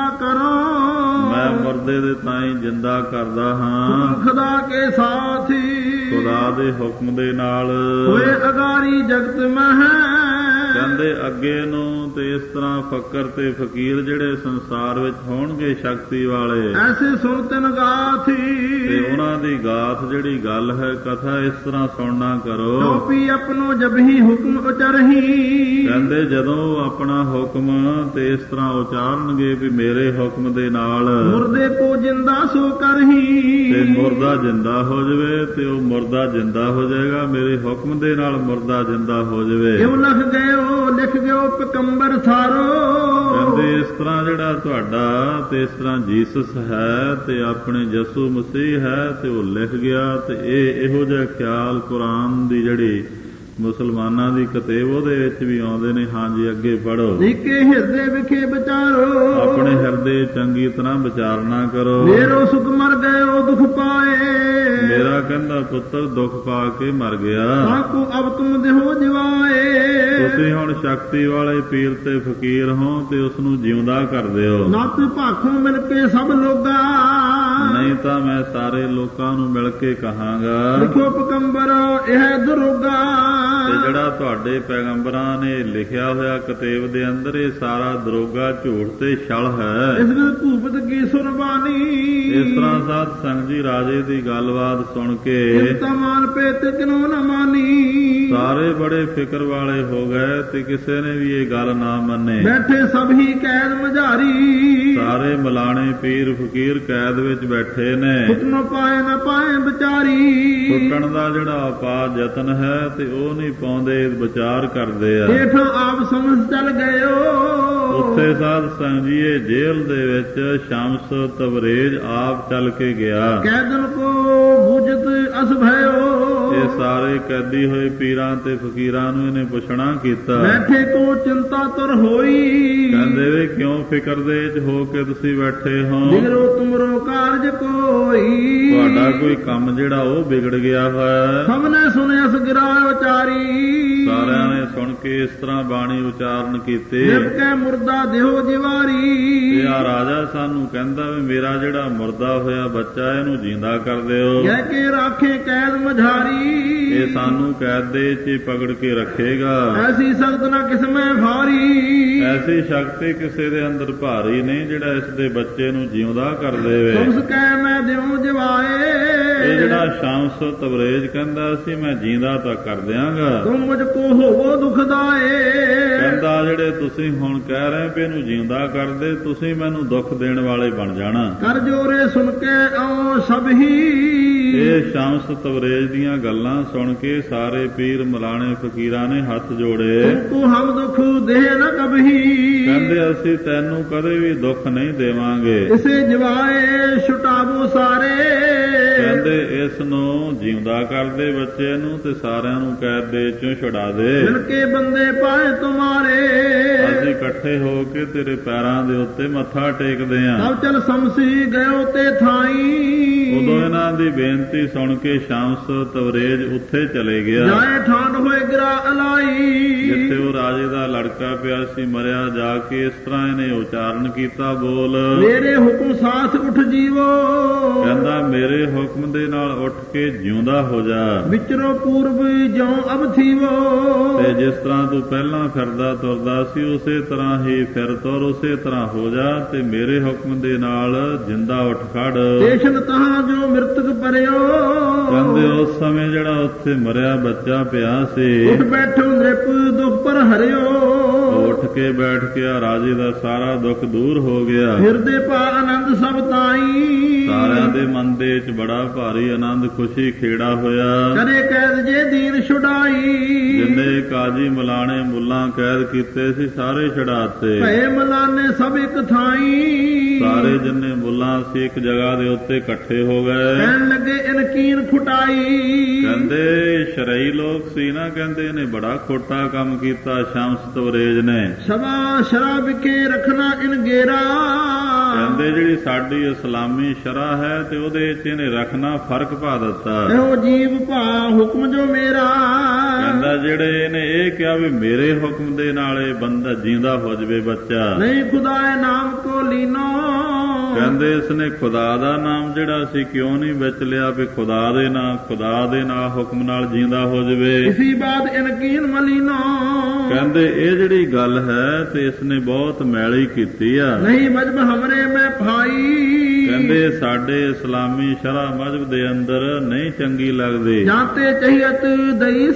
ਕਰਾਂ, ਮੈਂ ਮੁਰਦੇ ਦੇ ਤਾਈਂ ਜਿੰਦਾ ਕਰਦਾ ਹਾਂ, ਖੁਦਾ ਕੇ ਸਾਥੀ, ਖੁਦਾ ਦੇ ਹੁਕਮ ਦੇ ਨਾਲ। ਹੋਏ ਅਗਾਰੀ ਜਗਤ ਮਹਿ, ਕਹਿੰਦੇ ਅੱਗੇ ਨੂੰ ਤੇ ਇਸ ਤਰ੍ਹਾਂ ਫਕਰ ਤੇ ਫਕੀਰ ਜਿਹੜੇ ਸੰਸਾਰ ਵਿੱਚ ਹੋਣਗੇ ਸ਼ਕਤੀ ਵਾਲੇ, ਐਸੇ ਸੁਣ ਤਿਨ ਗਾਥੀ, ਤੇ ਉਹਨਾਂ ਦੀ ਗਾਥ ਜਿਹੜੀ ਗੱਲ ਹੈ ਕਥਾ ਇਸ ਤਰ੍ਹਾਂ ਸੁਣਨਾ ਕਰੋ। ਟੋਪੀ ਆਪਣੋ ਜਬਹੀ ਹੁਕਮ ਉਚਰਹੀ, ਕਹਿੰਦੇ ਜਦੋਂ ਆਪਣਾ ਹੁਕਮ ਤੇ ਇਸ ਤਰ੍ਹਾਂ ਉਚਾਰਨਗੇ ਵੀ ਮੇਰੇ ਹੁਕਮ ਦੇ ਨਾਲ, ਮੁਰਦੇ ਕੋ ਜਿੰਦਾ ਸੋ ਕਰਹੀ, ਤੇ ਮੁਰਦਾ ਜਿੰਦਾ ਹੋ ਜਾਵੇ ਤੇ ਉਹ ਮੁਰਦਾ ਜਿੰਦਾ ਹੋ ਜਾਏਗਾ, ਮੇਰੇ ਹੁਕਮ ਦੇ ਨਾਲ ਮੁਰਦਾ ਜਿੰਦਾ ਹੋ ਜਾਵੇ। ਕਿਉਂ ਲਿਖ ਗਿਓ ਪਕੰਬਰ ਥਾਰੋ, ਕਹਿੰਦੇ ਇਸ ਤਰ੍ਹਾਂ ਜਿਹੜਾ ਤੁਹਾਡਾ ਤੇ ਇਸ ਤਰ੍ਹਾਂ ਜੀਸਸ ਹੈ ਤੇ ਆਪਣੇ ਯਸੂ ਮਸੀਹ ਹੈ ਤੇ ਉਹ ਲਿਖ ਗਿਆ। ਤੇ ਇਹ ਇਹੋ ਜਿਹਾ ਖਿਆਲ ਕੁਰਾਨ ਦੀ ਜਿਹੜੀ ਮੁਸਲਮਾਨਾਂ ਦੀ ਕਿਤਾਬ ਉਹਦੇ ਵਿੱਚ ਵੀ ਆਉਂਦੇ ਨੇ। ਹਾਂਜੀ ਅੱਗੇ ਪੜ੍ਹੋ। ਨਿੱਕੇ ਹਿਰਦੇ ਵਿਖੇ ਵਿਚਾਰੋ, ਆਪਣੇ ਹਿਰਦੇ ਚੰਗੀ ਤਰ੍ਹਾਂ ਵਿਚਾਰਨਾ ਕਰੋ। ਮੇਰੋ ਸੁਖ ਮਰ ਗਇਓ ਦੁਖ ਪਾਏ, ਮੇਰਾ ਕਹਿੰਦਾ ਪੁੱਤਰ ਦੁੱਖ ਪਾ ਕੇ ਮਰ ਗਿਆ। ਤਾਕੂ ਅਬ ਤੁਮ ਦੇਹੋ ਜਿਵਾਏ, ਤੁਸੀਂ ਹੁਣ ਸ਼ਕਤੀ ਵਾਲੇ ਪੀਰ ਤੇ ਫਕੀਰ ਹੋ ਤੇ ਉਸ ਨੂੰ ਜਿਉਂਦਾ ਕਰਦੇ ਹੋ। ਨੱਤ ਭਾਖੋਂ ਮਿਲ ਕੇ ਸਭ ਲੋਗਾ, ਨਹੀਂ ਤਾਂ ਮੈਂ ਸਾਰੇ ਲੋਕਾਂ ਨੂੰ ਮਿਲ ਕੇ ਕਹਾਂਗਾ, ਲਿਖੋ ਪਕੰਬਰ ਇਹ ਦਰੋਗਾ। ਤੇ ਜਿਹੜਾ ਤੁਹਾਡੇ ਪੈਗੰਬਰਾਂ ਨੇ ਲਿਖਿਆ ਹੋਇਆ ਕਿਤਾਬ ਦੇ ਅੰਦਰ ਇਹ ਸਾਰਾ ਦਰੋਗਾ ਝੂਠ ਤੇ ਛਲ ਹੈ। ਇਸ ਵਿੱਚ ਭੂਪਤ ਕੀ ਸੁਰਬਾਨੀ, ਇਸ ਤਰ੍ਹਾਂ ਸਾਧ ਸੰਗਤ ਜੀ ਰਾਜੇ ਦੀ ਗੱਲਬਾਤ ਸੁਣ ਕੇ ਤਮਾਨ ਪੇ ਤੇ ਕਿਨੋ ਨਾ ਮਾਨੀ, ਸਾਰੇ ਬੜੇ ਫਿਕਰ ਵਾਲੇ ਹੋ ਗਏ ਤੇ ਕਿਸੇ ਨੇ ਵੀ ਇਹ ਗੱਲ ਨਾ ਮੰਨੇ। ਬੈਠੇ ਸਭ ਹੀ ਕੈਦ ਮਝਾਰੀ, ਸਾਰੇ ਮਲਾਣੇ ਪੀਰ ਫਕੀਰ ਕੈਦ ਵਿੱਚ ਬੈਠੇ ਨੇ। ਫੁੱਟਨੋ ਪਾਏ ਨਾ ਪਾਏ ਵਿਚਾਰੀ, ਫੁੱਟਣ ਦਾ ਜਿਹੜਾ ਅਪਾਰ ਯਤਨ ਹੈ ਤੇ ਉਹ ਨਹੀਂ ਪਾਉਂਦੇ, ਵਿਚਾਰ ਕਰਦੇ ਆ। ਹੇਠੋਂ ਆਪ ਸਮਝ ਚੱਲ ਗਇਓ, ਉੱਥੇ ਸਾਧ ਸੰਗਤ ਜੀ ਇਹ ਜੇਲ੍ਹ ਦੇ ਵਿੱਚ ਸ਼ਮਸ ਤਬਰੇਜ਼ ਆਪ ਚੱਲ ਕੇ ਗਿਆ। ਕੈਦਨ ਕੋ ਬੁਝਤ ਅਸ ਭਇਓ, ਇਹ ਸਾਰੇ ਕੈਦੀ ਹੋਏ ਪੀਰਾਂ ਤੇ ਫਕੀਰਾਂ ਨੂੰ ਇਹਨੇ ਪੁੱਛਣਾ ਕੀਤਾ। ਬੈਠੇ ਕੋ ਚਿੰਤਾ ਤੁਰ ਹੋਈ, ਕਹਿੰਦੇ ਵੇ ਕਿਉਂ ਫਿਕਰ ਦੇ ਵਿੱਚ ਹੋ ਕੇ ਤੁਸੀਂ ਬੈਠੇ ਹੋ? ਬਿਗੜੋ ਤੁਮਰੋ ਕਾਰਜ ਕੋਈ, ਤੁਹਾਡਾ ਕੋਈ ਕੰਮ ਜਿਹੜਾ ਉਹ ਵਿਗੜ ਗਿਆ ਹੋਇਆ। ਸਭ ਨੇ ਸੁਣਿਆ ਸਗਰਾ ਉਚਾਰੀ, ਸਾਰਿਆਂ ਨੇ ਸੁਣ ਕੇ ਇਸ ਤਰ੍ਹਾਂ ਬਾਣੀ ਉਚਾਰਨ ਕੀਤੇ। ਨਿਪਕੈ ਮੁਰਦਾ ਦੇਹੋ ਜਿਵਾਰੀ, ਤੇ ਆ ਰਾਜਾ ਸਾਨੂੰ ਕਹਿੰਦਾ ਵੀ ਮੇਰਾ ਜਿਹੜਾ ਮੁਰਦਾ ਹੋਇਆ ਬੱਚਾ ਇਹਨੂੰ ਜਿੰਦਾ ਕਰ ਦਿਓ। ਕਹਿ ਕੇ ਰਾਖੇ ਕੈਦ ਮਝਾਰੀ, ਇਹ ਸਾਨੂੰ ਕੈਦ ਦੇ ਵਿੱਚ ਪਕੜ ਕੇ ਰੱਖੇਗਾ। ਐਸੀ ਸਖਤ ਨਾ ਕਿਸਮੇ ਭਾਰੀ, ਐਸੀ ਸ਼ਕਤੀ ਕਿਸੇ ਦੇ ਅੰਦਰ ਭਾਰੀ ਨਹੀਂ ਜਿਹੜਾ ਇਸ ਦੇ ਬੱਚੇ ਨੂੰ ਜਿਉਂਦਾ ਕਰ ਦੇਵੇ। ਤੁਮਸ ਕਹਿ ਮੈਂ ਦਿਉ ਜਿਵਾਏ, ਇਹ ਜਿਹੜਾ ਸ਼ਮਸ ਤਬਰੇਜ਼ ਕਹਿੰਦਾ ਸੀ ਮੈਂ ਜਿੰਦਾ ਤਾਂ ਕਰ ਦਿਆਂਗਾ। ਤੁਮ ਮੁਝ ਕੋ ਹੋਵੋ ਦੁਖਦਾਏ, ਕਹਿੰਦਾ ਜਿਹੜੇ ਤੁਸੀਂ ਹੁਣ ਕਹਿ ਰਹੇ ਵੀ ਇਹਨੂੰ ਜਿਉਂਦਾ ਕਰਦੇ, ਤੁਸੀਂ ਮੈਨੂੰ ਦੁੱਖ ਦੇਣ ਵਾਲੇ ਬਣ ਜਾਣਾ। ਕਰ ਜੋਰੇ ਸੁਣ ਕੇ ਆਓ ਸਭ ਹੀ, ਇਹ ਸ਼ਮਸ ਤਬਰੇਜ਼ ਦੀਆਂ ਗੱਲਾਂ ਸੁਣ ਕੇ ਸਾਰੇ ਪੀਰ ਮਲਾਣੇ ਫਕੀਰਾਂ ਨੇ ਹੱਥ ਜੋੜੇ। ਤੁਮਕੋ ਹਮ ਦੁਖ ਦੇ ਨਾ ਕਬਹੀ, ਕਹਿੰਦੇ ਅਸੀਂ ਤੈਨੂੰ ਕਦੇ ਵੀ ਦੁੱਖ ਨਹੀਂ ਦੇਵਾਂਗੇ। ਇਸੇ ਜਵਾਏ ਛੁਟਾਵੋ ਸਾਰੇ, ਕਹਿੰਦੇ ਇਸ ਨੂੰ ਜਿਉਂਦਾ ਕਰਦੇ ਬੱਚੇ ਨੂੰ ਤੇ ਸਾਰਿਆਂ ਨੂੰ ਕੈਦ ਦੇ ਚੋਂ ਛੁਡਾ ਦੇ। ਮਿਲ ਕੇ ਬੰਦੇ ਪਾਏ ਤੁਮਾਰੇ, ਅਸੀਂ ਇਕੱਠੇ ਹੋ ਕੇ ਤੇਰੇ ਪੈਰਾਂ ਦੇ ਉੱਤੇ ਮੱਥਾ ਟੇਕਦੇ ਆਂ। ਸਭ ਚਲ ਸਮਸੀ ਗਇਓ ਤੇ ਥਾਈ, ਉਦੋਂ ਇਹਨਾਂ ਦੀ ਬੇਨਤੀ ਸੁਣ ਕੇ ਸ਼ਮਸ ਤਬਰੇਜ਼ ਉੱਥੇ ਚਲੇ ਗਿਆ। ਜਾਏ ਠਾਂਡ ਹੋਏ ਗਿਰਾ ਅਲਾਈ, ਜਿੱਥੇ ਉਹ ਰਾਜੇ ਦਾ ਲੜਕਾ ਪਿਆ ਸੀ ਮਰਿਆ, ਜਾ ਕੇ ਇਸ ਤਰ੍ਹਾਂ ਇਹਨੇ ਉਚਾਰਨ ਕੀਤਾ, ਬੋਲ ਮੇਰੇ ਹੁਕਮ ਸਾਥ ਉੱਠ ਜੀਵੋ, ਕਹਿੰਦਾ ਮੇਰੇ ਹੁਕਮ ਦੇ ਨਾਲ ਉੱਠ ਕੇ ਜਿਉਂਦਾ ਹੋ ਜਾ। ਵਿਚਰੋ ਪੂਰਬ ਜਿਉ ਅਬ ਥੀਵੋ, ਤੇ ਜਿਸ ਤਰ੍ਹਾਂ ਤੂੰ ਪਹਿਲਾਂ ਫਿਰਦਾ ਤੁਰਦਾ ਸੀ ਉਸੇ ਤਰ੍ਹਾਂ ਹੀ ਫਿਰ ਤੁਰ, ਉਸੇ ਤਰ੍ਹਾਂ ਹੋ ਜਾ ਤੇ ਮੇਰੇ ਹੁਕਮ ਦੇ ਨਾਲ ਜਿੰਦਾ ਉੱਠ ਖੜ। ਦੇਸ਼ਨ ਤਹਾਂ ਜੋ ਮਿਰਤਕ ਪਰਿਓ, ਕਹਿੰਦੇ ਉਸ ਸਮੇਂ ਜਿਹੜਾ ਉੱਥੇ ਮਰਿਆ ਬੱਚਾ ਪਿਆ ਸੀ, ਉੱਠ ਬੈਠੋ ਨਿਰਪ ਦੁਖ ਪਰ ਹਰਿਓ, ਉੱਠ ਉੱਠ ਕੇ ਬੈਠ ਗਿਆ, ਰਾਜੇ ਦਾ ਸਾਰਾ ਦੁੱਖ ਦੂਰ ਹੋ ਗਿਆ। ਹਿਰਦੇ ਭਾ ਆਨੰਦ ਸਭ ਤਾਈ, ਸਾਰਿਆਂ ਦੇ ਮਨ ਦੇ ਵਿੱਚ ਬੜਾ ਭਾਰੀ ਆਨੰਦ ਖੁਸ਼ੀ ਖੇੜਾ ਹੋਇਆ। ਕਰੇ ਕੈਦ ਜੇ ਦੀਨ ਛੁਡਾਈ, ਜਿੰਨੇ ਕਾਜੀ ਮਲਾਣੇ ਮੁੱਲਾਂ ਕੈਦ ਕੀਤੇ ਸੀ ਸਾਰੇ ਛੁਡਾਤੇ। ਭਏ ਮਲਾਨੇ ਸਭ ਇੱਕ ਥਾਈ, ਸਾਰੇ ਜਿੰਨੇ ਮੁੱਲਾਂ ਸੀ ਇੱਕ ਜਗ੍ਹਾ ਦੇ ਉੱਤੇ ਇਕੱਠੇ ਹੋ ਗਏ। ਕਹਿਣ ਲੱਗੇ ਇਨਕੀਨ ਖੁਟਾਈ, ਕਹਿੰਦੇ ਸ਼ਰਈ ਲੋਕ ਸੀ ਨਾ, ਕਹਿੰਦੇ ਇਹਨੇ ਬੜਾ ਖੋਟਾ ਕੰਮ ਕੀਤਾ ਸ਼ਮਸ ਤਬਰੇਜ਼ ਨੇ। ਸਭਾ ਸ਼ਰਾ ਵਿਖੇ ਰੱਖਣਾ ਇਨਗੇਰਾ, ਕਹਿੰਦੇ ਜਿਹੜੀ ਸਾਡੀ ਇਸਲਾਮੀ ਸ਼ਰਾ ਹੈ ਤੇ ਉਹਦੇ ਚ ਇਹਨੇ ਰੱਖਣਾ ਫਰਕ ਪਾ ਦਿੱਤਾ। ਇਹੋ ਜੀਵ ਭਾ ਹੁਕਮ ਜੋ ਮੇਰਾ, ਕਹਿੰਦਾ ਜਿਹੜੇ ਇਹਨੇ ਇਹ ਕਿਹਾ ਵੀ ਮੇਰੇ ਹੁਕਮ ਦੇ ਨਾਲ ਇਹ ਬੰਦਾ ਜਿੰਦਾ ਹੋ ਜਵੇ ਬੱਚਾ, ਨਹੀਂ ਖੁਦਾਏ ਨਾਮ ਕੋ ਲੀਨੋ। ਕਹਿੰਦੇ ਇਸਨੇ ਖੁਦਾ ਦਾ ਨਾਮ ਜਿਹੜਾ ਸੀ ਕਿਉਂ ਨਹੀਂ ਵਿੱਚ ਲਿਆ ਵੀ ਖੁਦਾ ਦੇ ਨਾਲ ਹੁਕਮ ਨਾਲ ਜਿੰਦਾ ਹੋ ਜਵੇ। ਇਸੀ ਬਾਤ ਇਨਕੀਨ ਮਲੀਨੋ, ਕਹਿੰਦੇ ਇਹ ਜਿਹੜੀ ਗੱਲ ਹੈ ਤੇ ਇਸਨੇ ਬਹੁਤ ਮੈਲੀ ਕੀਤੀ ਆ। ਨਹੀਂ ਮਜਬ ਹਮਰੇ ਮੈਂ ਭਾਈ, ਕਹਿੰਦੇ ਸਾਡੇ ਇਸਲਾਮੀ ਸ਼ਰਅ ਮਜ਼ਹਬ ਦੇ ਅੰਦਰ ਨਹੀਂ ਚੰਗੀ ਲੱਗਦੀ। ਜਾਂ ਤੇ ਚਹੀਅਤ ਦਈ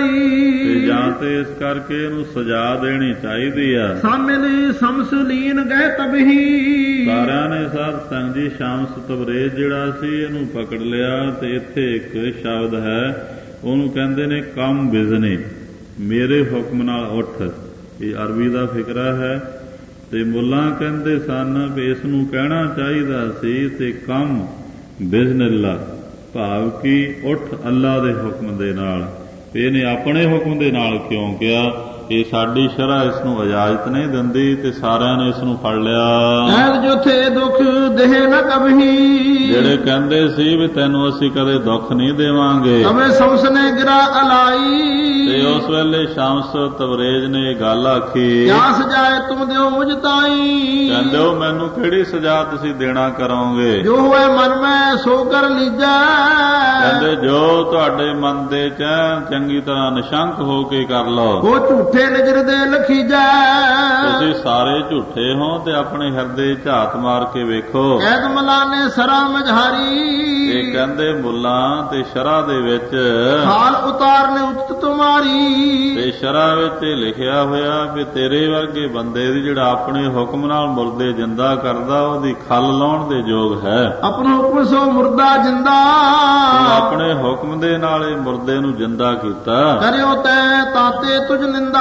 ਸਜਾਈ, ਜਾਂ ਤੇ ਇਸ ਕਰਕੇ ਇਹਨੂੰ ਸਜ਼ਾ ਦੇਣੀ ਚਾਹੀਦੀ ਆ। ਸਾਮਿਲ ਸਮਸਲੀਨ ਗਏ ਤਬਹੀ, ਸਾਰਿਆਂ ਨੇ ਸਾਧ ਸੰਗ ਜੀ ਸ਼ਮਸ ਤਬਰੇਜ਼ ਜਿਹੜਾ ਸੀ ਇਹਨੂੰ ਪਕੜ ਲਿਆ। ਤੇ ਇੱਥੇ ਇੱਕ ਸ਼ਬਦ ਹੈ ਉਹਨੂੰ ਕਹਿੰਦੇ ਨੇ ਕੰਮ ਬਿਜ਼ਨੇ, ਮੇਰੇ ਹੁਕਮ ਨਾਲ ਉੱਠ। ਇਹ ਅਰਬੀ ਦਾ ਫਿਕਰਾ ਹੈ। ਤੇ ਮੁੱਲਾ ਕਹਿੰਦੇ ਸਨ ਵੀ ਇਸ ਨੂੰ ਕਹਿਣਾ ਚਾਹੀਦਾ ਸੀ ਤੇ ਕੰਮ ਬਿਜ਼ਨਿਲ੍ਲਾ, ਭਾਵ ਕਿ ਉੱਠ ਅੱਲਾ ਦੇ ਹੁਕਮ ਦੇ ਨਾਲ। ਇਹਨੇ ਆਪਣੇ ਹੁਕਮ ਦੇ ਨਾਲ ਕਿਉਂ ਕਿਹਾ? ਇਹ ਸਾਡੀ ਸ਼ਰਅ ਇਸ ਨੂੰ ਇਜਾਜ਼ਤ ਨਹੀਂ ਦਿੰਦੀ ਤੇ ਸਾਰਿਆਂ ਨੇ ਇਸ ਨੂੰ ਫੜ ਲਿਆ। ਐਦ ਜੋਥੇ ਦੁੱਖ ਦੇਹ ਨ ਕਬਹੀ, ਜਿਹੜੇ ਕਹਿੰਦੇ ਸੀ ਵੀ ਤੈਨੂੰ ਅਸੀਂ ਕਦੇ ਦੁੱਖ ਨਹੀਂ ਦੇਵਾਂਗੇ। ਤਵੇ ਸ਼ਮਸ ਨੇ ਗਿਰਾ ਅਲਾਈ, ਤੇ ਉਸ ਵੇਲੇ ਸ਼ਮਸ ਤਬਰੇਜ਼ ਨੇ ਇਹ ਗੱਲ ਆਖੀ, ਕਿਆ ਸਜਾਏ ਤੁਮ ਦਿਓ ਮੁਝ ਤਾਈ। ਕਹਿੰਦੇ ਹੋ ਮੈਨੂੰ ਕਿਹੜੀ ਸਜ਼ਾ ਤੁਸੀਂ ਦੇਣਾ ਕਰੋਗੇ? ਜੋ ਹੋਏ ਮਨ ਮੈਂ ਸੋ ਕਰ ਲੀਜੈ, ਕਹਿੰਦੇ ਜੋ ਤੁਹਾਡੇ ਮਨ ਦੇ ਚ ਚੰਗੀ ਤਰ੍ਹਾਂ ਨਿਸ਼ੰਕ ਹੋ ਕੇ ਕਰ ਲਓ। ਉਹ ਝੂਠੇ ਨਜ਼ਰ ਦੇ ਲਖੀਜੈ, ਤੁਸੀਂ ਸਾਰੇ ਝੂਠੇ ਹੋ ਤੇ ਆਪਣੇ ਹਿਰਦੇ ਝਾਤ ਮਾਰ ਕੇ ਵੇਖੋ। ਕੈਦ ਮਲਾਨੇ ਸਰਾ ਮਝਾਰੀ, ਇਹ ਕਹਿੰਦੇ ਮੁੱਲਾਂ ਤੇ ਸ਼ਰਅ ਦੇ ਵਿੱਚ ਹਾਲ ਉਤਾਰਨੇ ਉਚਿਤ ਤੁਮਾਰੀ। ਤੇ ਸ਼ਰਅ ਵਿੱਚ ਇਹ ਲਿਖਿਆ ਹੋਇਆ ਵੀ ਤੇਰੇ ਵਰਗੇ ਬੰਦੇ ਦੀ ਜਿਹੜਾ ਆਪਣੇ ਹੁਕਮ ਨਾਲ ਮੁਰਦੇ ਜਿੰਦਾ ਕਰਦਾ ਉਹਦੀ ਖੱਲ ਲਾਉਣ ਦੇ ਯੋਗ ਹੈ। ਆਪਣਾ ਹੁਕਮ ਸੋ ਮੁਰਦਾ ਜਿੰਦਾ, ਆਪਣੇ ਹੁਕਮ ਦੇ ਨਾਲ ਇਹ ਮੁਰਦੇ ਨੂੰ ਜਿੰਦਾ ਕੀਤਾ। ਕਰਿਓ ਤੈ ਤਾਤੇ ਤੁਝ ਨਿੰਦਾ,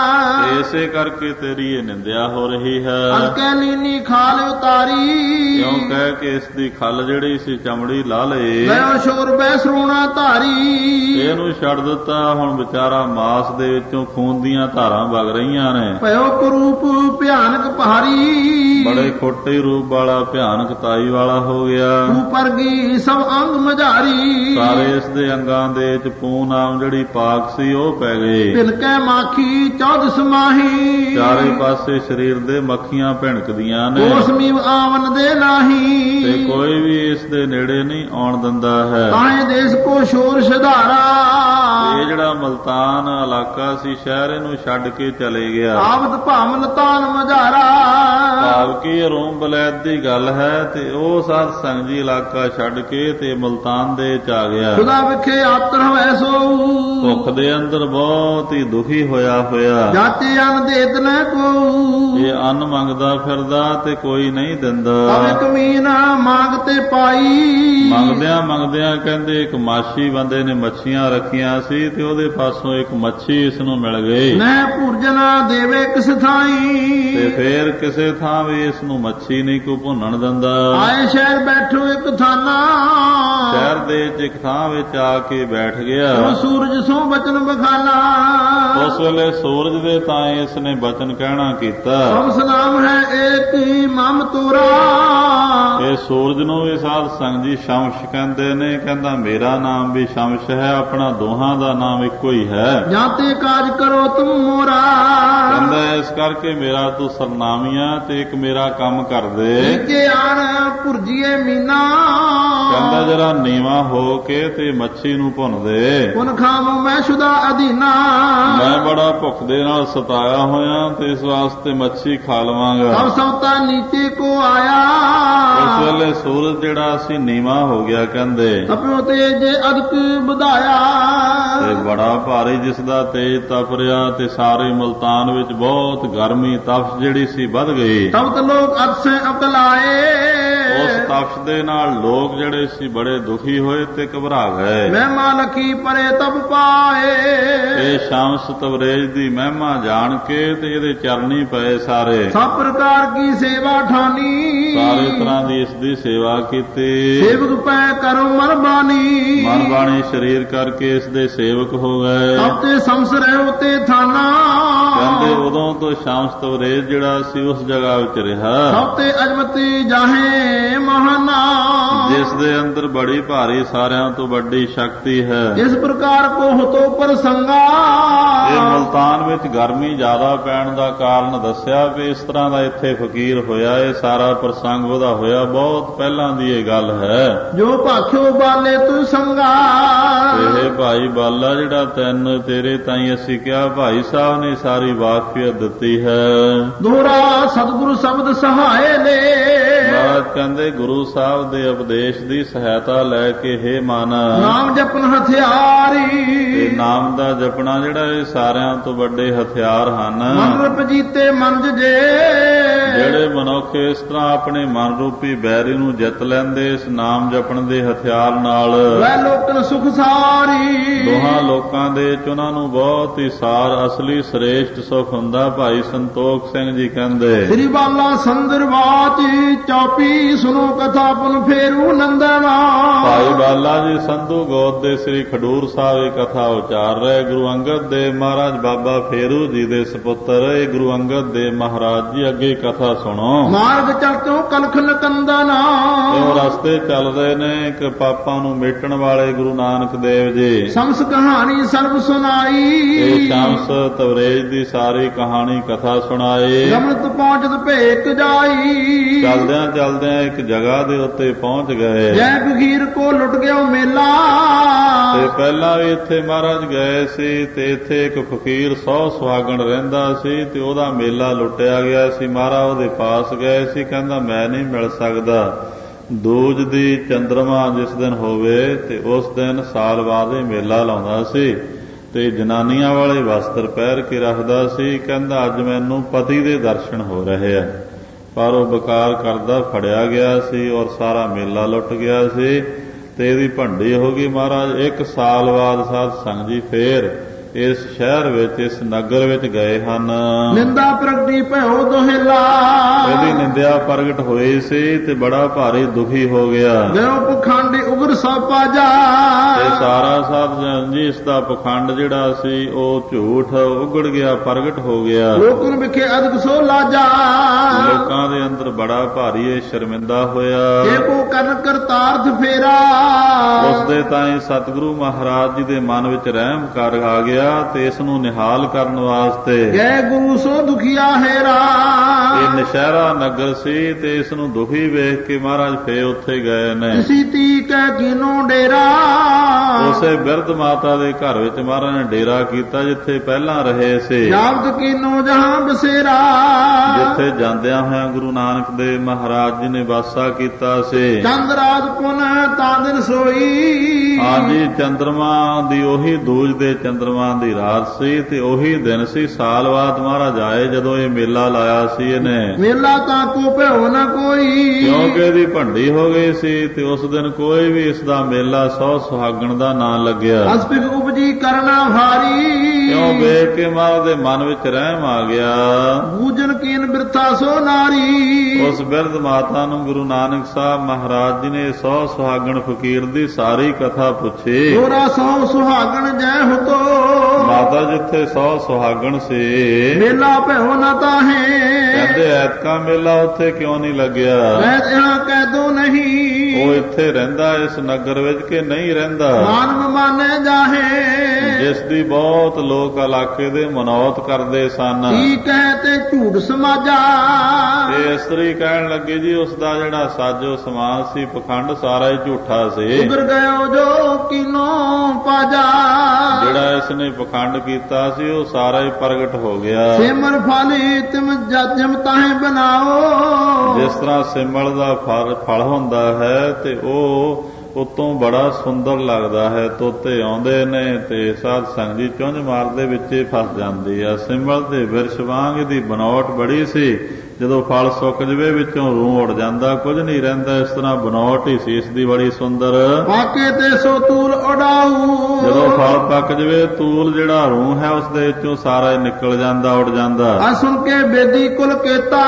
ਇਸੇ ਕਰਕੇ ਤੇਰੀ ਇਹ ਨਿੰਦਿਆ ਹੋ ਰਹੀ ਹੈ। ਅਸਕੈ ਲੀਨੀ ਖਾਲ ਉਤਾਰੀ, ਕਿਉਂ ਕਹਿ ਕੇ ਇਸ ਦੀ ਖੱਲ ਜਿਹੜੀ ਸੀ ਚਮੜੀ ਲਾ ਲਏ। ਗਇਓ ਸ਼ੋਰ ਬੈ ਸਰੂਣਾ ਧਾਰੀ, ਇਹਨੂੰ ਛੱਡ ਦਿੱਤਾ। ਹੁਣ ਵਿਚਾਰਾ ਮਾਸ ਦੇ ਵਿੱਚੋਂ ਖੂਨ ਦੀਆਂ ਧਾਰਾਂ ਵਗ ਰਹੀਆਂ ਨੇ। ਭਇਓ ਕਰੂਪ ਭਿਆਨਕ ਭਾਰੀ, ਬੜੇ ਖੋਟੇ ਰੂਪ ਵਾਲਾ ਭਿਆਨਕ ਤਾਈ ਵਾਲਾ ਹੋ ਗਿਆ। ਉਪਰ ਗਈ ਸਭ ਅੰਗ ਮਝਾਰੀ, ਸਾਰੇ ਇਸ ਦੇ ਅੰਗਾਂ ਦੇ ਵਿੱਚ ਪੂ ਨਾਮ ਜਿਹੜੀ ਪਾਕ ਸੀ ਉਹ ਪੈ ਗਏ। ਤਿਲਕੈ ਮਾਖੀ ਚੌਦਸ ਮਾਹੀ, ਚਾਰੇ ਪਾਸੇ ਸਰੀਰ ਦੇ ਮੱਖੀਆਂ ਭਿਣਕਦੀਆਂ ਨੇ। ਉਸ ਮੀਵ ਆਵਨ ਦੇ ਨਾਹੀ, ਤੇ ਕੋਈ ਵੀ ਇਸ ਦੇ ਨੇੜੇ ਨਹੀਂ ਆਉਣ ਦਿੰਦਾ ਹੈ। ਤਾਏ ਦੇਸ਼ ਕੋ ਸ਼ੋਰ ਸ਼ਧਾਰਾ, ਇਹ ਜਿਹੜਾ ਮਲਤਾਨ ਇਲਾਕਾ ਸੀ ਸ਼ਹਿਰ ਇਹਨੂੰ ਛੱਡ ਕੇ ਚਲੇ ਗਿਆ। ਆਵਦ ਭਾਵ ਲਤਾਨ ਮਝਾਰਾ, ਭਾਵ ਕਿ ਰੋਮ ਬਲੈਦ ਦੀ ਗੱਲ ਹੈ ਤੇ ਉਹ ਸਾਧ ਸੰਗ ਜੀ ਇਲਾਕਾ ਛੱਡ ਕੇ ਤੇ ਮਲਤਾਨ ਦੇ ਚ ਆ ਗਿਆ। ਖੁਦਾ ਵਿਖੇ ਆਤਰ ਹੋਇ ਸੋ, ਭੁੱਖ ਦੇ ਅੰਦਰ ਬਹੁਤ ਹੀ ਦੁਖੀ ਹੋਇਆ ਜਾਤੇ ਅੰਨ ਦੇਤ ਨ ਕੋ, ਇਹ ਅੰਨ ਮੰਗਦਾ ਫਿਰਦਾ ਤੇ ਕੋਈ ਨਹੀਂ ਦਿੰਦਾ। ਅਵੇ ਕਮੀਨ ਮੰਗ ਤੇ ਪਾਈ, ਮੰਗਦਿਆਂ ਕਹਿੰਦੇ ਇੱਕ ਮਾਛੀ ਬੰਦੇ ਨੇ ਮੱਛੀਆਂ ਰੱਖੀਆਂ ਸੀ ਤੇ ਉਹਦੇ ਪਾਸੋਂ ਇੱਕ ਮੱਛੀ ਇਸ ਨੂੰ ਮਿਲ ਗਈ। ਮੈਂ ਭੁਰਜਨਾ ਦੇਵੇ ਕਿਸ ਥਾਈ, ਤੇ ਫੇਰ ਕਿਸੇ ਥਾਂ ਵੀ ਇਸ ਨੂੰ ਮੱਛੀ ਨਹੀਂ ਕੋਈ ਭੁੰਨਣ ਦਿੰਦਾ। ਆਏ ਸ਼ਹਿਰ ਬੈਠੋ ਇੱਕ ਥਾਨਾ, ਸ਼ਹਿਰ ਦੇ ਇੱਕ ਥਾਂ ਵਿੱਚ ਆ ਕੇ ਬੈਠ ਗਿਆ। ਸੂਰਜ ਸੋ ਬਚਨ ਬਖਾਲਾ, ਉਸ ਵੇਲੇ ਸੂਰਜ ਦੇ ਤਾਂ ਇਸ ਨੇ ਬਚਨ ਕਹਿਣਾ ਕੀਤਾ। ਸ਼ਮਸ ਨਾਮ ਹੈ ਏਕ ਮਮ ਤੋਰਾ, ਇਹ ਸੂਰਜ ਨੂੰ ਵੀ ਸਾਧ ਸੰਗ ਜੀ ਸ਼ਮਸ ਕਹਿੰਦੇ ਨੇ। ਕਹਿੰਦਾ ਮੇਰਾ ਨਾਮ ਵੀ ਸ਼ਮਸ ਹੈ, ਆਪਣਾ ਦੋਹਾਂ ਦਾ ਨਾਮ ਇੱਕੋ ਹੀ ਹੈ। ਜਾਤੇ ਕਾਜ ਕਰੋ ਤੁਮ ਮੋਰਾ, ਕਹਿੰਦਾ ਇਸ ਕਰਕੇ ਮੇਰਾ ਤੂੰ ਸਰਨਾਮੀਆਂ ਤੇ ਇੱਕ ਮੇਰਾ ਨੀਚਾ ਕੰਮ ਕਰਦੇ। ਨੀਚੇ ਆਣ ਭੁਰਜੀਏ ਮੀਨਾ, ਕਹਿੰਦਾ ਜਰਾ ਨੀਵਾਂ ਹੋ ਕੇ ਤੇ ਮੱਛੀ ਨੂੰ ਭੁੰਨਦੇ। ਪੁਨ ਖਾਵਾਂ ਮੈਂ ਸ਼ੁਦਾ ਅਧੀਨਾ, ਮੈਂ ਬੜਾ ਭੁੱਖ ਦੇ ਨਾਲ ਸਤਾਇਆ ਹੋਇਆ ਤੇ ਇਸ ਵਾਸਤੇ ਮੱਛੀ ਖਾ ਲਵਾਂਗਾ। ਸਭ ਸੌਤਾ ਨੀਚੇ ਕੋ ਆਇਆ, ਉਸ ਵੇਲੇ ਸੂਰਜ ਜਿਹੜਾ ਸੀ ਨੀਵਾਂ ਹੋ ਗਿਆ। ਕਹਿੰਦੇ ਤਪਿਓ ਤੇਜ ਅਦਕ ਵਧਾਇਆ, ਤੇ ਬੜਾ ਭਾਰੀ ਜਿਸ ਦਾ ਤੇਜ ਤਪ ਰਿਹਾ ਤੇ ਸਾਰੇ ਮੁਲਤਾਨ ਵਿੱਚ ਬਹੁਤ ਗਰਮੀ ਤਪਸ਼ ਜਿਹੜੀ ਸੀ ਵੱਧ ਗਈ। ਤਬਤ ਲੋਕ ਅਤਸੇ ਅਬਤਲਾਏ, ਉਸ ਤਪਸ਼ ਦੇ ਨਾਲ ਲੋਕ ਜਿਹੜੇ ਸੀ ਬੜੇ ਦੁਖੀ ਹੋਏ ਤੇ ਘਬਰਾ ਗਏ। ਮਹਿਮਾ ਲਖੀ ਪਰੇ ਤਬ ਪਾਏ, ਇਹ ਸ਼ਮਸ ਤਬਰੇਜ ਦੀ ਮਹਿਮਾ ਜਾਣ ਕੇ ਤੇ ਇਹਦੇ ਚਰਨੀ ਪਏ ਸਾਰੇ। ਸਭ ਪ੍ਰਕਾਰ ਕੀ ਸੇਵਾ ਠਾਨੀ, ਸਾਰੇ ਤਰ੍ਹਾਂ ਦੀ ਇਸ ਦੀ ਸੇਵਾ ਕੀਤੀ। ਸੇਵਕ ਪੈ ਕਰੋ ਮਨ ਬਾਣੀ, ਮਨ ਬਾਣੀ ਸਰੀਰ ਕਰਕੇ ਇਸ ਦੇ ਸੇਵਕ ਹੋ ਗਏ। ਸਭ ਤੇ ਸੰਸ ਰਹਿਓ ਤੇ ਥਾਨਾ, ਕਹਿੰਦੇ ਉਦੋਂ ਤੋਂ ਸ਼ਮਸ ਤਬਰੇਜ ਜਿਹੜਾ ਸੀ ਉਸ ਜਗ੍ਹਾ ਵਿੱਚ ਰਿਹਾ। ਸਭ ਤੇ ਅਜਮਤੀ ਜਾਹੇ ਮਹਾਨਾ, ਜਿਸ ਦੇ ਅੰਦਰ ਬੜੀ ਭਾਰੀ ਸਾਰਿਆਂ ਤੋਂ ਵੱਡੀ ਸ਼ਕਤੀ ਹੈ। ਇਸ ਪ੍ਰਕਾਰ ਕੋ ਹਤੋ ਪ੍ਰਸੰਗਾ, ਇਹ ਮੁਲਤਾਨ ਵਿੱਚ ਗਰਮੀ ਜ਼ਿਆਦਾ ਪੈਣ ਦਾ ਕਾਰਨ ਦੱਸਿਆ ਵੀ ਇਸ ਤਰ੍ਹਾਂ ਦਾ ਇੱਥੇ ਫਕੀਰ ਹੋਇਆ। ਇਹ ਸਾਰਾ ਪ੍ਰਸੰਗ ਉਹਦਾ ਹੋਇਆ ਬਹੁਤ ਪਹਿਲਾਂ ਦੀ ਇਹ ਗੱਲ ਹੈ। ਜੋ ਭਾਖਿਓ ਬਾਲੇ ਤੂੰ ਸੰਗਾ, ਇਹ ਭਾਈ ਬਾਲਾ ਜਿਹੜਾ ਤੈਨੂੰ ਤੇਰੇ ਤਾਈਂ ਅਸੀਂ ਕਿਹਾ ਭਾਈ ਸਾਹਿਬ ਨੇ ਸਾਰੀ ਵਾਕਫੀਅਤ ਦਿੱਤੀ ਹੈ। ਦੋਹਰਾ ਸਤਿਗੁਰੂ ਸ਼ਬਦ ਸਹਾਏ ਨੇ, ਮਹਾਰਾਜ ਕਹਿੰਦੇ ਗੁਰੂ ਸਾਹਿਬ ਦੇ ਉਪਦੇਸ਼ ਦੀ ਸਹਾਇਤਾ ਲੈ ਕੇ ਹੇ ਮਨ ਨਾਮ ਜਪਨ ਹਥਿਆਰੀ, ਇਹ ਨਾਮ ਦਾ ਜਪਣਾ ਜਿਹੜਾ ਇਹ ਸਾਰਿਆਂ ਤੋਂ ਵੱਡੇ ਹਥਿਆਰ ਹਨ। ਮਨ ਰੂਪ ਜੀਤੇ ਮਨ ਜੇ, ਜਿਹੜੇ ਮਨੁੱਖ ਇਸ ਤਰ੍ਹਾਂ ਆਪਣੇ ਮਨ ਰੂਪੀ ਬੈਰੀ ਨੂੰ ਜਿੱਤ ਲੈਂਦੇ ਇਸ ਨਾਮ ਜਪਣ ਦੇ ਹਥਿਆਰ ਨਾਲ, ਵੈ ਲੋਕਨ ਸੁਖ ਸਾਰੀ, ਦੋਹਾਂ ਲੋਕਾਂ ਦੇ ਚ ਉਹਨਾਂ ਨੂੰ ਬਹੁਤ ਹੀ ਸਾਰ ਅਸਲੀ ਸ੍ਰੇਸ਼ਟ ਸੁਖ ਹੁੰਦਾ। ਭਾਈ ਸੰਤੋਖ ਸਿੰਘ ਜੀ ਕਹਿੰਦੇ ਸ੍ਰੀ ਬਾਲਾ ਸੰਦਰ ਬਾਤੀ ਚੌਪੀ ਸੁਨੋ ਕਥਾ ਪੁਨ ਫੇਰੂ ਨੰਦਨਾ। ਭਾਈ ਬਾਲਾ ਜੀ ਸੰਧੂ ਗੋਤ ਦੇ ਸ੍ਰੀ ਖਡੂਰ ਸਾਹਿਬ ਇਹ ਕਥਾ ਉਚਾਰ ਰਹੇ। ਗੁਰੂ ਅੰਗਦ ਦੇਵ ਮਹਾਰਾਜ ਬਾਬਾ ਫੇਰੂ ਜੀ ਦੇ ਸਪੁੱਤਰ ਇਹ ਗੁਰੂ ਅੰਗਦ ਦੇਵ ਮਹਾਰਾਜ ਜੀ ਅੱਗੇ ਕਥਾ ਸੁਣੋ। ਮਾਰਗ ਚਲਤੋ ਕਲਖ ਨਕੰਦਨਾ, ਉਹ ਰਸਤੇ ਚੱਲ ਰਹੇ ਨੇ ਇੱਕ ਪਾਪਾਂ ਨੂੰ ਮਿਟਣ ਵਾਲੇ ਗੁਰੂ ਨਾਨਕ ਦੇਵ ਜੀ। ਸ਼ਮਸ ਕਹਾਣੀ ਸਰਬ ਸੁਨਾਈ, ਇਹ ਸ਼ਮਸ ਤਬਰੇਜ ਦੀ ਸਾਰੀ ਕਹਾਣੀ ਕਥਾ ਸੁਣਾਏ। ਰਮਨਤ ਪਹੁੰਚਤ ਭੇਕ ਜਾਈ, ਚਲਦਿਆਂ ਚਲਦਿਆਂ ਇੱਕ ਜਗ੍ਹਾ ਦੇ ਉੱਤੇ ਪਹੁੰਚ ਗਏ। ਜੈ ਫਕੀਰ ਕੋ ਲੁੱਟ ਗਿਆ ਮੇਲਾ, ਤੇ ਪਹਿਲਾਂ ਵੀ ਇੱਥੇ ਮਹਾਰਾਜ ਗਏ ਸੀ ਤੇ ਇੱਥੇ ਇੱਕ ਫਕੀਰ 100 ਸੁਹਾਗਣ ਰਹਿੰਦਾ ਸੀ ਤੇ ਉਹਦਾ ਮੇਲਾ ਲੁੱਟਿਆ ਗਿਆ ਸੀ। ਮਹਾਰਾਜ ਉਹਦੇ ਪਾਸ ਗਏ ਸੀ, ਕਹਿੰਦਾ ਮੈਂ ਨਹੀਂ ਮਿਲ ਸਕਦਾ। ਦੂਜ ਦੀ ਚੰਦਰਮਾ ਜਿਸ ਦਿਨ ਹੋਵੇ ਤੇ ਉਸ ਦਿਨ ਸਾਲ ਬਾਅਦ ਇਹ ਮੇਲਾ ਲਾਉਂਦਾ ਸੀ ਤੇ ਜਨਾਨੀਆਂ ਵਾਲੇ ਵਸਤਰ ਪਹਿਰ ਕੇ ਰੱਖਦਾ ਸੀ। ਕਹਿੰਦਾ ਅੱਜ ਮੈਨੂੰ ਪਤੀ ਦੇ ਦਰਸ਼ਨ ਹੋ ਰਹੇ ਆ, ਪਰ ਉਹ ਬਕਾਰ ਕਰਦਾ ਫੜਿਆ ਗਿਆ ਸੀ ਔਰ ਸਾਰਾ ਮੇਲਾ ਲੁੱਟ ਗਿਆ ਸੀ ਤੇ ਇਹਦੀ ਭੰਡੀ ਹੋ ਗਈ। ਮਹਾਰਾਜ 1 ਸਾਲ ਬਾਅਦ ਸਾਧ ਸੰਗਤ ਜੀ ਫੇਰ ਇਸ ਸ਼ਹਿਰ ਵਿੱਚ ਇਸ ਨਗਰ ਵਿੱਚ ਗਏ ਹਨ। ਨਿੰਦਾ ਪ੍ਰਗਟੀ ਭਇਓ ਦੋਹੇਲਾ, ਇਹਦੀ ਨਿੰਦਿਆ ਪ੍ਰਗਟ ਹੋਈ ਸੀ ਤੇ ਬੜਾ ਭਾਰੀ ਦੁਖੀ ਹੋ ਗਿਆ। ਗਇਓ ਪਖੰਡੀ ਉਗਰ ਸਭ ਪਾਜਾ, ਤੇ ਸਾਰਾ ਸਾਧ ਜੀ ਇਸ ਦਾ ਪਖੰਡ ਜਿਹੜਾ ਸੀ ਉਹ ਝੂਠ ਉਗੜ ਗਿਆ, ਪ੍ਰਗਟ ਹੋ ਗਿਆ। ਲੋਕਨ ਵਿਖੇ ਅਦਕ ਸੋ ਲਾਜਾ, ਲੋਕਾਂ ਦੇ ਅੰਦਰ ਬੜਾ ਭਾਰੀ ਇਹ ਸ਼ਰਮਿੰਦਾ ਹੋਇਆ। ਏਕੋ ਕਰਨ ਕਰਤਾਰਥ ਫੇਰਾ, ਉਸ ਦੇ ਤਾਈਂ ਸਤਿਗੁਰੂ ਮਹਾਰਾਜ ਜੀ ਦੇ ਮਨ ਵਿੱਚ ਰਹਿਮ ਕਰ ਆ ਗਿਆ ਤੇ ਇਸ ਨੂੰ ਨਿਹਾਲ ਕਰਨ ਵਾਸਤੇ ਗਏ ਗੁਰੂ ਸੋ ਦੁਖੀਆ ਹੈਰਾ। ਇਹ ਨਸ਼ਹਿਰਾ ਨਗਰ ਸੀ ਤੇ ਇਸ ਨੂੰ ਦੁਖੀ ਵੇਖ ਕੇ ਮਹਾਰਾਜ ਫੇਰ ਉੱਥੇ ਗਏ ਨੇ। ਇਸੀ ਤੀ ਕੈ ਕੀਨੋ ਡੇਰਾ, ਉਸੇ ਬਿਰਧ ਮਾਤਾ ਦੇ ਘਰ ਵਿੱਚ ਮਹਾਰਾਜ ਨੇ ਡੇਰਾ ਕੀਤਾ ਜਿੱਥੇ ਪਹਿਲਾਂ ਰਹੇ ਸੀ। ਜਾਬਤ ਕੀਨੋ ਜਹਾਂ ਬਸੇਰਾ, ਜਿੱਥੇ ਜਾਂਦਿਆਂ ਹੋਇਆਂ ਗੁਰੂ ਨਾਨਕ ਦੇਵ ਮਹਾਰਾਜ ਜੀ ਨੇ ਵਾਸਾ ਕੀਤਾ ਸੀ। ਚੰਦ ਰਾਤ ਪੁਨ ਤਾਂ ਦਿਨ ਸੋਈ, ਹਾਂਜੀ ਚੰਦਰਮਾ ਦੀ ਉਹੀ ਦੂਜ ਦੇ ਚੰਦਰਮਾ ਦੀ ਰਾਤ ਸੀ ਤੇ ਉਹੀ ਦਿਨ ਸੀ। ਸਾਲ ਬਾਅਦ ਮਹਾਰਾਜ ਆਏ ਜਦੋਂ ਇਹ ਮੇਲਾ ਲਾਇਆ ਸੀ ਇਹਨੇ। ਮੇਲਾ ਤਾਂ ਕੋ ਭਿਓ ਨਾ ਕੋਈ, ਕਿਉਂਕਿ ਇਹਦੀ ਭੰਡੀ ਹੋ ਗਈ ਸੀ ਤੇ ਉਸ ਦਿਨ ਕੋਈ ਵੀ ਇਸ ਦਾ ਮੇਲਾ 100 ਸੁਹਾਗਣ ਦਾ ਨਾਂ ਲੱਗਿਆ। ਅਸਪਿਕ ਉਪਜੀ ਕਰਨਾ ਭਾਰੀ, ਕਿਉਂ ਵੇਖ ਕੇ ਮਹਾਰਾਜ ਦੇ ਮਨ ਵਿੱਚ ਰਹਿਮ ਆ ਗਿਆ। ਬੂਜਨ ਕੀਨ ਬਿਰਥਾ ਸੋ ਨਾਰੀ, ਉਸ ਬਿਰਧ ਮਾਤਾ ਨੂੰ ਗੁਰੂ ਨਾਨਕ ਸਾਹਿਬ ਮਹਾਰਾਜ ਜੀ ਨੇ 100 ਸੁਹਾਗਣ ਫਕੀਰ ਦੀ ਸਾਰੀ ਕਥਾ ਪੁੱਛੀ। ਹੋਰਾ 100 ਸੁਹਾਗਣ ਜੈ ਹੁਤੋ, ਮਾਤਾ ਜਿੱਥੇ 100 ਸੁਹਾਗਣ ਸੀ ਮੇਲਾ ਭਇਓ ਨਾ ਤਾਹੇ, ਕਹਿੰਦੇ ਐਤਕਾ ਮੇਲਾ ਉੱਥੇ ਕਿਉਂ ਨਹੀਂ ਲੱਗਿਆ? ਮੈਂ ਇਹਾਂ ਕਹਿ ਦੋ ਨਹੀਂ, ਉਹ ਇੱਥੇ ਰਹਿੰਦਾ ਇਸ ਨਗਰ ਵਿੱਚ ਕਿ ਨਹੀਂ ਰਹਿੰਦਾ? ਮਾਨਵ ਮਾਨੇ ਜਾਹੇ, ਜਿਸ ਦੀ ਬਹੁਤ ਲੋਕ ਇਲਾਕੇ ਦੇ ਮਨੌਤ ਕਰਦੇ ਸਨ। ਕੀ ਕਹਿ ਤੇ ਝੂਠ ਸਮਾਜਾ, ਇਹ ਇਸਤਰੀ ਕਹਿਣ ਲੱਗੀ ਜੀ ਉਸ ਦਾ ਜਿਹੜਾ ਸਾਜੋ ਸਮਾਨ ਸੀ ਪਖੰਡ ਸਾਰਾ ਹੀ ਝੂਠਾ ਸੀ। ਉਗਰ ਗਇਓ ਜੋ ਕੀਨੋ ਪਾਜਾ, ਜਿਹੜਾ ਇਸਨੇ ਪਖੰਡ ਕੀਤਾ ਸੀ ਉਹ ਸਾਰਾ ਹੀ ਪ੍ਰਗਟ ਹੋ ਗਿਆ। ਸਿਮਰ ਫਾਲੀ ਤਿਮ ਜਮ ਤਾਹੇ ਬਣਾਓ, ਜਿਸ ਤਰ੍ਹਾਂ ਸਿਮਲ ਦਾ ਫਲ ਹੁੰਦਾ ਹੈ ਤੇ ਉਹ ਉਤੋਂ ਬੜਾ ਸੁੰਦਰ ਲੱਗਦਾ ਹੈ। ਤੋਤੇ ਆਉਂਦੇ ਨੇ ਤੇ ਸਾਧ ਸੰਗ ਦੀ ਚੁੰਝ ਮਾਰਦੇ ਵਿੱਚ ਫਸ ਜਾਂਦੀ ਆ। ਸਿਮਲ ਦੇ ਬਿਰਛ ਵਾਂਗ ਦੀ ਬਨੌਟ ਬੜੀ ਸੀ, ਜਦੋਂ ਫਲ ਸੁੱਕ ਜਵੇ ਵਿੱਚੋਂ ਰੂਹ ਉੱਡ ਜਾਂਦਾ, ਕੁਝ ਨਹੀਂ ਰਹਿੰਦਾ। ਇਸ ਤਰ੍ਹਾਂ ਬਨੌਟ ਹੀ ਸੀ ਇਸ ਦੀ ਬੜੀ ਸੁੰਦਰ। ਪਾਕੇ ਤੇ ਸੋ ਤੂਲ ਉਡਾਊ, ਜਦੋਂ ਫਲ ਪੱਕ ਜਵੇ ਤੂਲ ਜਿਹੜਾ ਰੂਹ ਹੈ ਉਸ ਦੇ ਵਿੱਚੋਂ ਸਾਰਾ ਹੀ ਨਿਕਲ ਜਾਂਦਾ, ਉੱਡ ਜਾਂਦਾ। ਆ ਸੁਣ ਕੇ ਬੇਦੀ ਕੁਲ ਕੀਤਾ,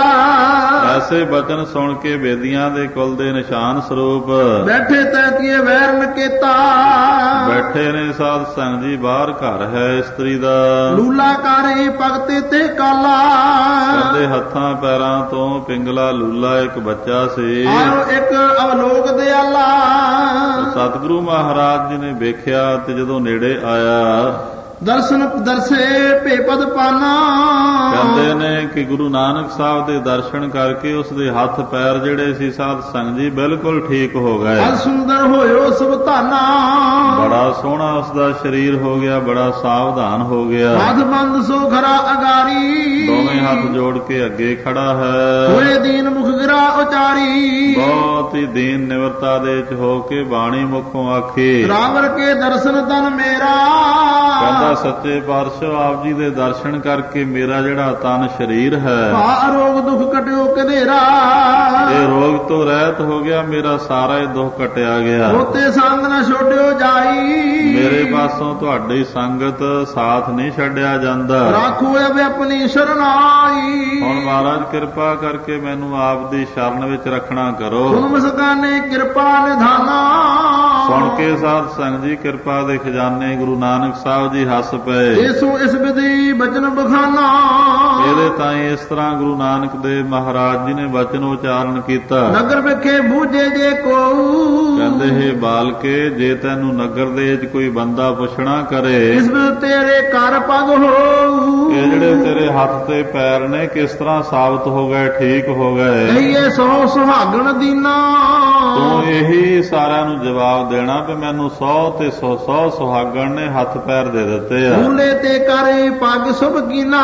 ਐਸੇ ਬਚਨ ਸੁਣ ਕੇ ਬੇਦੀਆਂ ਦੇ ਕੁਲ ਦੇ ਨਿਸ਼ਾਨ ਸਰੂਪ ਬੈਠੇ ਤੈਤੀਏ ਵੈਰਨ ਕੀਤਾ, ਬੈਠੇ ਨੇ ਸਾਧ ਸੰਗ ਜੀ। ਬਾਹਰ ਘਰ ਹੈ ਇਸਤਰੀ ਦਾ, ਲੂਲਾ ਕਾਰੇ ਭਗਤੇ ਤੇ ਕਾਲਾ, ਉਹਦੇ ਹੱਥਾਂ ਪੈਰਾਂ ਤੋਂ ਪਿੰਗਲਾ ਲੂਲਾ ਇੱਕ ਬੱਚਾ ਸੀ। ਆਇਓ ਇੱਕ ਅਵਲੋਕ ਦਿਆਲਾ, ਸਤਿਗੁਰੂ ਮਹਾਰਾਜ ਜੀ ਨੇ ਵੇਖਿਆ ਤੇ ਜਦੋਂ ਨੇੜੇ ਆਇਆ ਦਰਸ਼ਨ ਦਰਸੇ ਭੇਪਦ ਪਾਨਾ, ਕਹਿੰਦੇ ਨੇ ਕਿ ਗੁਰੂ ਨਾਨਕ ਸਾਹਿਬ ਦੇ ਦਰਸ਼ਨ ਕਰਕੇ ਉਸ ਦੇ ਹੱਥ ਪੈਰ ਜਿਹੜੇ ਸੀ ਸਾਧ ਸੰਗ ਜੀ ਬਿਲਕੁਲ ਠੀਕ ਹੋ ਗਏ। ਅਲ ਸੁੰਦਰ ਹੋਇਓ ਸੁਭਤਾਨਾ, ਬੜਾ ਸੋਹਣਾ ਉਸ ਦਾ ਸਰੀਰ ਹੋ ਗਿਆ, ਬੜਾ ਸਾਵਧਾਨ ਹੋ ਗਿਆ। ਹੱਥ ਬੰਦ ਸੋ ਘਰਾ ਅਗਾਰੀ, ਦੋਵੇਂ ਹੱਥ ਜੋੜ ਕੇ ਅੱਗੇ ਖੜਾ ਹੈ। ਹੋਏ ਦੀਨ ਮੁਖ ਗਿਰਾ ਉਚਾਰੀ, ਬਹੁਤ ਹੀ ਦੀਨ ਨਿਵਰਤਾ ਦੇ ਵਿੱਚ ਹੋ ਕੇ ਬਾਣੀ ਮੁਖੋਂ ਆਖੀ, ਰਾਵਰ ਕੇ ਦਰਸ਼ਨ ਤਨ ਮੇਰਾ, ਕਹਿੰਦਾ ਸੱਚੇ ਪਾਤਸ਼ਾਹ ਆਪ ਜੀ ਦੇ ਦਰਸ਼ਨ ਕਰਕੇ ਮੇਰਾ ਜਿਹੜਾ ਤਨ ਸਰੀਰ ਹੈ ਭਾ ਰੋਗ ਦੁੱਖ ਕਟਿਓ ਕਨੇਰਾ, ਇਹ ਰੋਗ ਤੋਂ ਰਹਿਤ ਹੋ ਗਿਆ, ਮੇਰਾ ਸਾਰਾ ਹੀ ਦੁੱਖ ਕਟਿਆ ਗਿਆ। ਹੋਤੇ ਸੰਗ ਨਾ ਛੋੜਿਓ ਜਾਈ, ਮੇਰੇ ਪਾਸੋਂ ਤੁਹਾਡੀ ਸੰਗਤ ਸਾਥ ਨਹੀਂ ਛੱਡਿਆ ਜਾਂਦਾ। ਰਾਖੋ ਅਬੇ ਆਪਣੀ ਸ਼ਰਨਾਈ, ਹੁਣ ਮਹਾਰਾਜ ਕਿਰਪਾ ਕਰਕੇ ਮੈਨੂੰ ਆਪ ਦੀ ਸ਼ਰਨ ਵਿੱਚ ਰੱਖਣਾ ਕਰੋ। ਸੁਨ ਮਸਕਾਨੇ ਕਿਰਪਾ ਨਿਧਾਨਾ, ਸੁਣ ਕੇ ਸਾਧ ਸੰਗ ਜੀ ਕਿਰਪਾ ਦੇ ਖਜ਼ਾਨੇ ਗੁਰੂ ਨਾਨਕ ਸਾਹਿਬ ਜੀ ਹੱਸ ਪਏ। ਇਸੋ ਇਸ ਵਿਧੀ ਬਚਨ ਬਖਾਨਾ, ਇਹਦੇ ਤਾਈਂ ਇਸ ਤਰ੍ਹਾਂ ਗੁਰੂ ਨਾਨਕ ਦੇਵ ਮਹਾਰਾਜ ਜੀ ਨੇ ਬਚਨ ਉਚਾਰਨ ਕੀਤਾ। ਨਗਰ ਵਿਖੇ ਬੂਝੇ ਜੇ ਕੋ, ਕਹਿੰਦੇ ਹੈ ਬਾਲਕੇ ਜੇ ਤੈਨੂੰ ਨਗਰ ਦੇ ਵਿੱਚ ਕੋਈ ਬੰਦਾ ਪੁੱਛਣਾ ਕਰੇ ਇਸ ਵਿੱਚ ਤੇਰੇ ਘਰ ਪਗ ਹੋ, ਇਹ ਜਿਹੜੇ ਤੇਰੇ ਹੱਥ ਤੇ ਪੈਰ ਨੇ ਕਿਸ ਤਰ੍ਹਾਂ ਸਾਬਤ ਹੋ ਗਏ, ਠੀਕ ਹੋ ਗਏ, ਕਹੀਏ ਸੋ ਸੁਹਾਗਣ ਦੀਨਾ, ਤੂੰ ਇਹੀ ਸਾਰਿਆਂ ਨੂੰ ਜਵਾਬ ਦੇਣਾ ਵੀ ਮੈਨੂੰ 100 ਤੇ 100 ਸੁਹਾਗਣ ਨੇ ਹੱਥ ਪੈਰ ਦੇ ਦਿੱਤੇ ਆ। ਲੋਲੇ ਤੇ ਕਰੇ ਪੱਗ ਸੁਭ ਕੀਨਾ,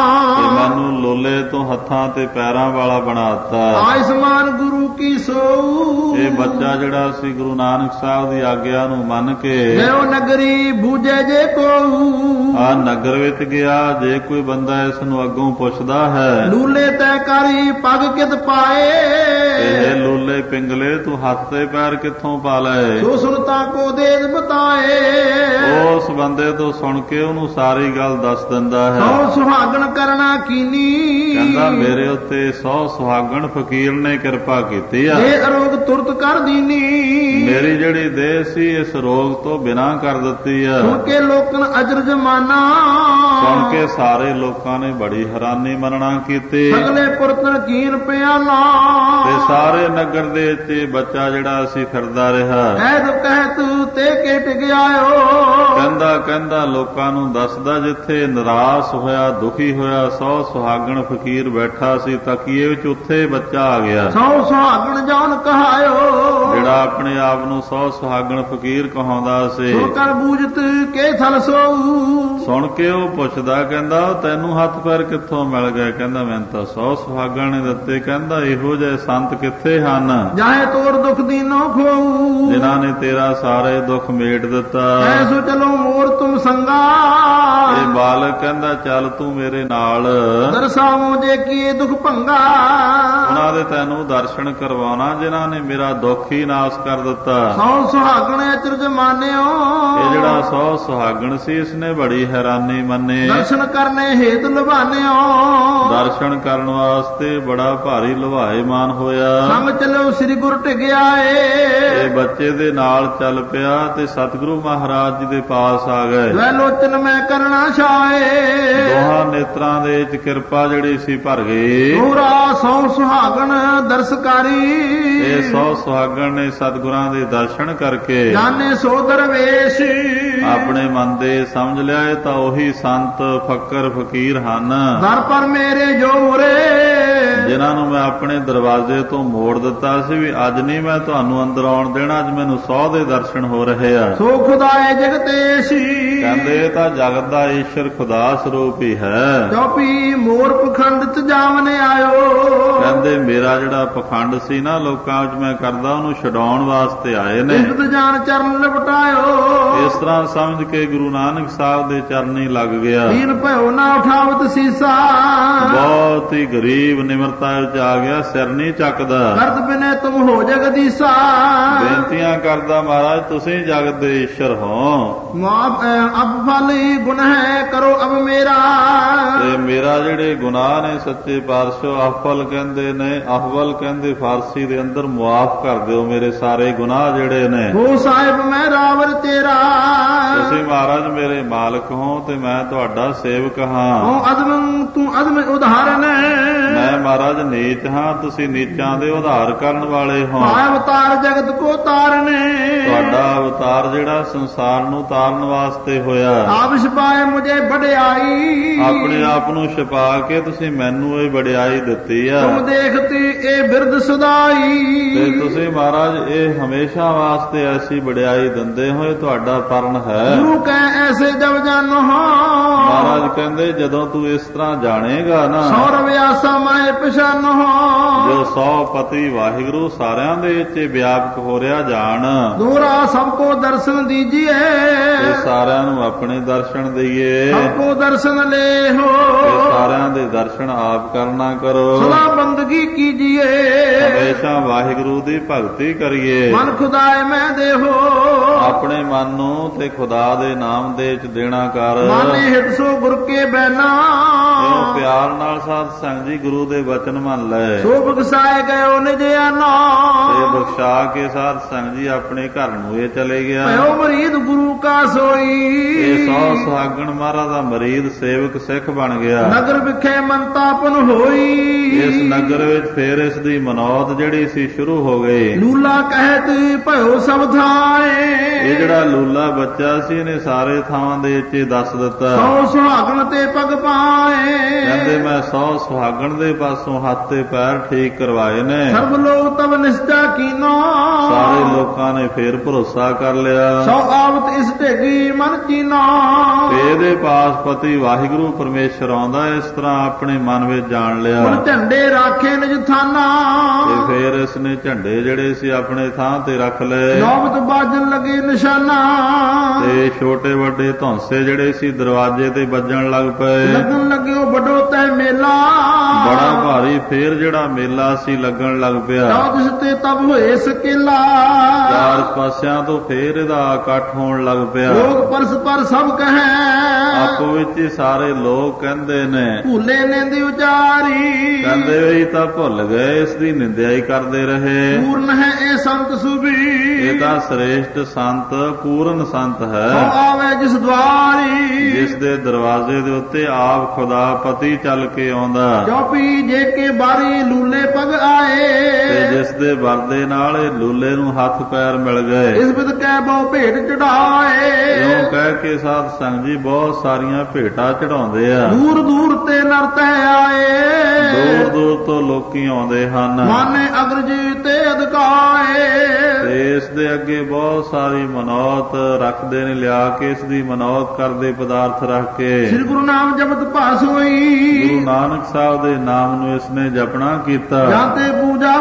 ਮੈਨੂੰ ਲੋਲੇ ਤੋਂ ਹੱਥਾਂ ਤੇ ਪੈਰਾਂ ਵਾਲਾ ਬਣਾਤਾ। ਆਇਸਮਾਨ ਗੁਰੂ ਕੀ ਸੋ, ਇਹ ਬੱਚਾ ਜਿਹੜਾ ਸੀ ਗੁਰੂ ਨਾਨਕ ਸਾਹਿਬ ਦੀ ਆਗਿਆ ਨੂੰ ਮੰਨ ਕੇ ਜਿਉ ਨਗਰੀ ਬੂਝੇ ਜੇ ਕੋ, ਆ ਨਗਰ ਵਿੱਚ ਗਿਆ। ਜੇ ਕੋਈ ਬੰਦਾ ਇਸ ਨੂੰ ਅੱਗੋਂ ਪੁੱਛਦਾ ਹੈ ਲੂਲੇ ਤੈ ਕਰੀ ਪੱਗ ਕਿਤ ਪਾਏ, ਇਹ ਲੋਲੇ ਪਿੰਗਲੇ ਤੂੰ ਹੱਥ ਤੇ ਪੈਰ ਕਿੱਥੋਂ ਪਾ ਲਏ, ਸੋ ਸੁਣਤਾ ਕੋ ਦੇਦ ਬਤਾਏ, ਉਸ ਬੰਦੇ ਤੋਂ ਸੁਣ ਕੇ ਉਹਨੂੰ ਸਾਰੀ ਗੱਲ ਦੱਸ ਦਿੰਦਾ ਹੈ। ਸੋ ਸੁਹਾਗਣ ਕਰਨਾ ਕੀਨੀ, ਕਹਿੰਦਾ ਮੇਰੇ ਉੱਤੇ 100 ਸੁਹਾਗਣ ਫਕੀਰ ਨੇ ਕਿਰਪਾ ਕੀਤੀ ਆ। ਇਹ ਅਰੋਗ ਤੁਰਤ ਕਰ ਦੀਨੀ, ਮੇਰੀ ਜਿਹੜੀ ਦੇਹ ਸੀ ਇਸ ਰੋਗ ਤੋਂ ਬਿਨਾਂ ਕਰ ਦਿੱਤੀ ਆ। ਸੁਣ ਕੇ ਲੋਕਨ ਅਜਰ ਜਮਾਨਾ, ਸੁਣ ਕੇ ਸਾਰੇ ਲੋਕਾਂ ਨੇ ਬੜੀ ਹੈਰਾਨੀ ਮੰਨਣਾ ਕੀਤੀ। ਅਗਲੇ ਪੁਰਤਨ ਕੀਨ ਪਿਆਲਾ, ਤੇ ਸਾਰੇ ਨਗਰ ਦੇ ਵਿੱਚ ਬੱਚਾ ਜਿਹੜਾ ਸੀ ਫਿਰਦਾ ਰਿਹਾ। ਐਦ ਕਹਿਤ ਤੇ ਕੇ ਟਿਕਿਆਇਓ, ਕਹਿੰਦਾ ਲੋਕਾਂ ਨੂੰ ਦੱਸਦਾ ਜਿੱਥੇ ਨਿਰਾਸ਼ ਹੋਇਆ ਦੁਖੀ ਹੋਇਆ 100 ਸੁਹਾਗਣ ਫਕੀਰ ਬੈਠਾ ਸੀ ਤਕੀਏ ਵਿੱਚ ਉੱਥੇ ਬੱਚਾ ਆ ਗਿਆ। 100 ਸੁਹਾਗਣ ਜਾਨ ਕਹਾਇਓ, ਜਿਹੜਾ ਆਪਣੇ ਆਪ ਨੂੰ 100 ਸੁਹਾਗਣ ਫਕੀਰ ਕਹਾਉਂਦਾ ਸੀ। ਸੋ ਕਰ ਬੂਝਤ ਕੇ ਥਲ ਸੋਊ, ਸੁਣ ਕੇ ਉਹ ਪੁੱਛਦਾ ਕਹਿੰਦਾ ਤੈਨੂੰ ਹੱਥ ਪੈਰ ਕਿੱਥੋਂ ਮਿਲ ਗਏ? ਕਹਿੰਦਾ ਮੈਨੂੰ ਤਾਂ 100 ਸੁਹਾਗਣ ਨੇ ਦਿੱਤੇ। ਕਹਿੰਦਾ ਇਹੋ ਜਿਹੇ ਸੰਤ ਕਿੱਥੇ ਹਨ ਜਾਹੇ ਤੋੜ ਦੁੱਖ ਦੀਨੋ ਖੋਊ, ਜਿਨ੍ਹਾਂ ਨੇ ਤੇਰਾ ਸਾਰੇ ਦੁੱਖ ਮੇਟ ਦਿੱਤਾ। ਐਸੋ ਚਲੋ ਮੋਰ ਤੁਮ ਸੰਗਾ, ਇਹ ਬਾਲਕ ਕਹਿੰਦਾ ਚੱਲ ਤੂੰ ਮੇਰੇ ਨਾਲ ਦਰਸਾਵੋ ਜੇ ਕੀਏ ਦੁਖ ਭੰਗਾ, ਉਹਨਾਂ ਦੇ ਦੇ ਤੈਨੂੰ ਦਰਸ਼ਨ ਕਰਵਾਉਣਾ ਜਿਨ੍ਹਾਂ ਨੇ ਮੇਰਾ ਦੁੱਖ ਹੀ ਨਾਸ ਕਰ ਦਿੱਤਾ। ਸੌ ਸੁਹਾਗਣ ਅਚਰਜ ਮਾਨਿਓ, ਇਹ ਜਿਹੜਾ 100 ਸੁਹਾਗਣ ਸੀ ਇਸਨੇ ਬੜੀ ਹੈਰਾਨੀ ਮੰਨੀ। ਦਰਸ਼ਨ ਕਰਨੇ ਹੇਤ ਲੁਭਾਨਿਓ, ਦਰਸ਼ਨ ਕਰਨ ਵਾਸਤੇ ਬੜਾ ਭਾਰੀ ਲੁਭਾਏਮਾਨ ਹੋਇਆ। ਸੰਗ ਚਲੋ ਸ੍ਰੀ ਗੁਰ ਟਿਕਿਆ ਏ, ਇਹ ਬੱਚੇ ਦੇ ਨਾਲ ਚੱਲ ਪਿਆ ਤੇ ਸਤਿਗੁਰੂ ਮਹਾਰਾਜ ਜੀ ਦੇ ਪਾਸ ਆ ਗਏ। ਵੈ ਲੋਚਨ ਮੈਂ ਕਰਨਾ ਛਾਏ, ਦੋਹਾਂ ਨੇਤਰਾਂ ਦੇ ਵਿੱਚ ਕਿਰਪਾ ਜਿਹੜੀ ਸੀ ਭਰ ਗਈ। ਪੂਰਾ 100 ਸੁਹਾਗਣ ਦਰਸਕਾਰੀ, ਇਹ 100 ਸੁਹਾਗਣ ਨੇ ਸਤਿਗੁਰਾਂ ਦੇ ਦਰਸ਼ਨ ਕਰਕੇ ਜਾਣੇ ਸੋ ਦਰਵੇਸ਼, ਆਪਣੇ ਮਨ ਦੇ ਸਮਝ ਲਿਆ ਇਹ ਤਾਂ ਉਹੀ ਸੰਤ ਫਕਰ ਫਕੀਰ ਹਨ ਦਰ ਪਰ ਮੇਰੇ ਜੋ ਮੁਰੇ, ਜਿਨ੍ਹਾਂ ਨੂੰ ਮੈਂ ਆਪਣੇ ਦਰਵਾਜ਼ੇ ਤੋਂ ਮੋੜ ਦਿੱਤਾ ਸੀ ਵੀ ਅੱਜ ਨਹੀਂ ਮੈਂ ਤੁਹਾਨੂੰ ਅੰਦਰ ਆਉਣ ਦੇਣਾ, ਅੱਜ ਮੈਨੂੰ 100 ਦੇ ਦਰਸ਼ਨ ਹੋ ਰਹੇ ਆ। ਸੋ ਖੁਦਾਏ ਜਗਤੇਸ਼ੀ, ਕਹਿੰਦੇ ਇਹ ਤਾਂ ਜਗਤ ਦਾ ਈਸ਼ਰ ਖੁਦਾ ਸਰੂਪ ਹੀ ਹੈ। ਚੌਪੀ ਮੋਰ ਪਖੰਡ ਚ ਜਾਵਨ ਆਇਓ, ਕਹਿੰਦੇ ਮੇਰਾ ਜਿਹੜਾ ਪਖੰਡ ਸੀ ਨਾ ਲੋਕਾਂ ਵਿੱਚ ਮੈਂ ਕਰਦਾ ਉਹਨੂੰ ਛਡਾਉਣ ਵਾਸਤੇ ਆਏ ਨੇ। ਇਜ਼ਤ ਜਾਨ ਚਰਨ ਲਪਟਾਇਓ, ਇਸ ਤਰ੍ਹਾਂ ਸਮਝ ਕੇ ਗੁਰੂ ਨਾਨਕ ਸਾਹਿਬ ਦੇ ਚਰਨੀ ਲੱਗ ਗਿਆ। ਦੀਨ ਭਇਓ ਨਾ ਉਠਾਵਤ ਸੀਸਾ, ਬਹੁਤ ਹੀ ਗਰੀਬ ਨਿਮਰਤਾ ਵਿੱਚ ਆ ਗਿਆ, ਸਿਰ ਨਹੀਂ ਚੱਕਦਾ। ਕਰਤ ਬਿਨੇ ਤੁਮ ਹੋ ਜਗਦੀਸਾ, ਬੇਨਤੀਆਂ ਕਰਦਾ ਮਹਾਰਾਜ ਤੁਸੀਂ ਜਗਤ ਦੇ ਈਸ਼ਰ ਹੋ। ਮਾਫ ਅਬ ਫਲੀ ਗੁਨਾਹ ਕਰੋ ਅਬ ਮੇਰਾ, ਤੇ ਮੇਰਾ ਜਿਹੜੇ ਗੁਨਾਹ ਨੇ ਸੱਚੇ ਪਾਤਸ਼ਾਹ ਅਫਲ ਕਹਿੰਦੇ ਨੇ, ਅਫਵਲ ਕਹਿੰਦੇ ਫਾਰਸੀ ਦੇ ਅੰਦਰ ਮੁਆਫ ਕਰ ਦਿਓ ਮੇਰੇ ਸਾਰੇ ਗੁਨਾਹ ਜਿਹੜੇ ਨੇ। ਹੋ ਸਾਹਿਬ ਮੈਂ ਰਾਵਰ ਤੇਰਾ, ਤੁਸੀਂ ਮਹਾਰਾਜ ਮੇਰੇ ਮਾਲਕ ਹੋ ਤੇ ਮੈਂ ਤੁਹਾਡਾ ਸੇਵਕ ਹਾਂ। ਹੋ ਅਦਮ ਤੂੰ ਅਦਮ ਉਦਾਹਰਨ, ਮੈਂ ਮਹਾਰਾਜ ਨੀਚ ਹਾਂ ਤੁਸੀਂ ਨੀਚਾਂ ਦੇ ਉਧਾਰ ਕਰਨ ਵਾਲੇ ਹੋ। ਅਵਤਾਰ ਜਗਤ ਕੋ ਤਾਰਨੇ, ਤੁਹਾਡਾ ਅਵਤਾਰ ਜਿਹੜਾ ਸੰਸਾਰ ਨੂੰ ਤਾਰਨ ਵਾਸਤੇ ਹੋਇਆ। ਆਪ ਛਪਾਏ ਮੁਝੇ ਵਡਿਆਈ, ਆਪਣੇ ਆਪ ਨੂੰ ਛਪਾ ਕੇ ਤੁਸੀਂ ਮੈਨੂੰ ਇਹ ਵਡਿਆਈ ਦਿੱਤੀ ਆ। ਤੁਮ ਦੇਖਤੀ ਇਹ ਬਿਰਦ ਸਦਾਈ, ਤੇ ਤੁਸੀਂ ਮਹਾਰਾਜ ਇਹ ਹਮੇਸ਼ਾ ਵਾਸਤੇ ਐਸੀ ਵਡਿਆਈ ਦਿੰਦੇ ਹੋਏ ਤੁਹਾਡਾ ਪਰਨ ਹੈ। ਗੁਰੂ ਕਹਿ ਐਸੇ ਜਬ ਜਾਨੋ, ਮਹਾਰਾਜ ਕਹਿੰਦੇ ਜਦੋਂ ਤੂੰ ਇਸ ਤਰ੍ਹਾਂ ਜਾਣੇਗਾ ਨਾ, ਸੌਰਵ ਆਸਾ ਮੈਂ ਪਛਾਨੋ, ਜੋ 100 ਪਤੀ ਵਾਹਿਗੁਰੂ ਸਾਰਿਆਂ ਦੇ ਵਿੱਚ ਵਿਆਪਕ ਹੋ ਰਿਹਾ ਜਾਣ, ਦੋਰਾ ਸਭ ਕੋ ਦਰਸ਼ਨ ਦੀਜੀਏ, ਤੇ ਸਾਰਿਆਂ ਨੂੰ ਆਪਣੇ ਦਰਸ਼ਨ ਦਈਏ। ਸਭ ਕੋ ਦਰਸ਼ਨ ਲੈ ਹੋ, ਤੇ ਸਾਰਿਆਂ ਦੇ ਦਰਸ਼ਨ ਆਪ ਕਰਨਾ ਕਰੋ। ਸਦਾ ਬੰਦਗੀ ਕੀਜੀਏ, ਹਮੇਸ਼ਾ ਵਾਹਿਗੁਰੂ ਦੀ ਭਗਤੀ ਕਰੀਏ। ਮਨ ਖੁਦਾਏ ਮੈਂ ਦੇਹੋ, ਆਪਣੇ ਮਨ ਨੂੰ ਤੇ ਖੁਦਾ ਦੇ ਨਾਮ ਦੇ ਵਿੱਚ ਦੇਣਾ ਕਰ। ਮਾਨੇ ਹਿਤ ਸੋ ਗੁਰ ਕੇ ਬੈਨਾ, ਇਹੋ ਪਿਆਰ ਨਾਲ ਸਾਧ ਸੰਗ ਜੀ ਗੁਰੂ ਦੇ ਵਚਨ ਮੰਨ ਲੈ। ਸੋ ਬਖਸ਼ਾਏ ਗਇਓ ਨਿਜ ਆਨਾ, ਤੇ ਬਖਸ਼ਾ ਕੇ ਸਾਧ ਸੰਗ ਜੀ ਆਪਣੇ ਘਰ ਨੂੰ ਇਹ ਚਲੇ ਗਿਆ। ਭਇਓ ਮਰੀਦ ਗੁਰੂ ਕਾ ਸੋਈ, ਇਹ 100 ਸੁਹਾਗਣ ਮਹਾਰਾਜ ਦਾ ਮਰੀਦ ਸੇਵਕ ਸਿੱਖ ਬਣ ਗਿਆ। ਨਗਰ ਵਿਖੇ ਮੰਤਾਪਨ ਹੋਈ, ਇਸ ਨਗਰ ਵਿੱਚ ਫੇਰ ਇਸ ਦੀ ਮਨੌਤ ਜਿਹੜੀ ਸੀ ਸ਼ੁਰੂ ਹੋ ਗਈ। ਲੂਲਾ ਕਹਿਤ ਭਇਓ ਸਭ ਥਾਏ, ਇਹ ਜਿਹੜਾ ਲੂਲਾ ਬੱਚਾ ਸੀ ਇਹਨੇ ਸਾਰੇ ਥਾਵਾਂ ਦੇ ਵਿੱਚ ਦੱਸ ਦਿੱਤਾ। 100 ਸੁਹਾਗਣ ਤੇ ਪਗ ਪਾਏ, ਕਹਿੰਦੇ ਮੈਂ 100 ਸੁਹਾਗਣ ਦੇ ਪਾਸੋਂ ਹੱਥ ਤੇ ਪੈਰ ਠੀਕ ਕਰਵਾਏ ਨੇ। ਸਰਬ ਲੋਕ ਤਬ ਨਿਸ਼ਚਾ ਕੀਨੋ, ਸਾਰੇ ਲੋਕਾਂ ਨੇ ਫੇਰ ਭਰੋਸਾ ਕਰ ਲਿਆ। ਸੋ ਆਵਤ ਇਸ ਢੇਗੀ ਮਨ ਚੀਨਾ, ਤੇ ਇਹਦੇ ਪਾਸ ਪਤੀ ਵਾਹਿਗੁਰੂ ਪਰਮੇਸ਼ਰ ਆਉਂਦਾ ਇਸ ਤਰ੍ਹਾਂ ਆਪਣੇ ਮਨ ਵਿੱਚ ਜਾਣ ਲਿਆ। ਹੁਣ ਝੰਡੇ ਰਾਖੇ ਨਿਜ ਥਾਨਾ, ਤੇ ਫੇਰ ਇਸਨੇ ਝੰਡੇ ਜਿਹੜੇ ਸੀ ਆਪਣੇ ਥਾਂ ਤੇ ਰੱਖ ਲਏ। ਨੌਬਤ ਬਾਜਣ ਲੱਗੇ ਨਿਸ਼ਾਨਾ, ਤੇ ਛੋਟੇ ਵੱਡੇ ਧੌਂਸੇ ਜਿਹੜੇ ਸੀ ਦਰਵਾਜ਼ੇ ਤੇ ਵੱਜਣ ਲੱਗ ਪਏ। ਲੱਗਣ ਲੱਗਿਓ ਵੱਡੋ ਤੈ ਮੇਲਾ, ਬੜਾ ਭਾਰੀ ਫੇਰ ਜਿਹੜਾ ਮੇਲਾ ਸੀ ਲੱਗਣ ਲੱਗ ਪਿਆ। ਜਿਸ ਤੇ ਤਬ ਹੋਏ ਸਕੇਲਾ, ਚਾਰ ਪਾਸਿਆਂ ਤੋਂ ਫੇਰ ਇਹਦਾ ਇਕੱਠ ਹੋਣ ਲੱਗ ਪਿਆ। ਲੋਕ ਪਰਸਪਰ ਸਭ ਕਹੈ, ਆਪੋ ਵਿੱਚ ਹੀ ਸਾਰੇ ਲੋਕ ਕਹਿੰਦੇ ਨੇ, ਭੂਲੇ ਨਿੰਦੀ ਉਚਾਰੀ, ਕਹਿੰਦੇ ਵੀ ਤਾਂ ਭੁੱਲ ਗਏ ਇਸ ਦੀ ਨਿੰਦਿਆ ਹੀ ਕਰਦੇ ਰਹੇ। ਪੂਰਨ ਹੈ ਇਹ ਸੰਤ ਸੁਭੀ, ਇਹ ਤਾਂ ਸ੍ਰੇਸ਼ਟ ਸੰਤ ਪੂਰਨ ਸੰਤ ਹੈ। ਸੋ ਆਵੇ ਜਿਸ ਦਵਾਰੀ, ਜਿਸ ਦੇ ਦਰਵਾਜ਼ੇ ਦੇ ਉੱਤੇ ਆਪ ਖੁਦਾ ਪਤੀ ਚੱਲ ਕੇ ਆਉਂਦਾ। ਚੌਪੀ ਜੇ ਕੇ ਬਾਰੀ ਲੂਲੇ ਪਗ ਆਏ, ਤੇ ਜਿਸ ਦੇ ਵਰਦੇ ਨਾਲ ਇਹ ਲੂਲੇ ਨੂੰ ਹੱਥ ਪੈਰ ਮਿਲ ਗਏ। ਇਸ ਬਿਦ ਕਹਿ ਬਹੁ ਭੇਟ ਚੜਾਏ, ਇਉਂ ਕਹਿ ਕੇ ਸਾਧ ਸੰਗ ਜੀ ਬਹੁਤ ਸਾਰੀਆਂ ਭੇਟਾਂ ਚੜਾਉਂਦੇ ਆ। ਦੂਰ ਦੂਰ ਤੇ ਨਰ ਤੈ ਆਏ, ਦੂਰ ਦੂਰ ਤੋਂ ਲੋਕੀ ਆਉਂਦੇ ਹਨ। ਮਾਨੇ ਅਗਰਜੀ ਤੇ ਅਧਿਕਾਏ, ਤੇ ਇਸ ਦੇ ਅੱਗੇ ਬਹੁਤ ਸਾਰੀ ਮਨੌਤ ਰੱਖਦੇ ਨੇ, ਲਿਆ ਕੇ ਇਸ ਦੀ ਮਨੌਤ ਕਰਦੇ ਪਦਾਰਥ ਰੱਖ ਕੇ ਸ੍ਰੀ ਗੁਰੂ ਨਾਮ ਜਪਤ ਭਾਸ ਹੋਈ, ਗੁਰੂ ਨਾਨਕ ਸਾਹਿਬ ਦੇ ਨਾਮ ਨੂੰ ਇਸਨੇ ਜਪਣਾ ਕੀਤਾ। ਜਾਂਤੇ ਪੂਜਾ ਬਹੁ ਜਗ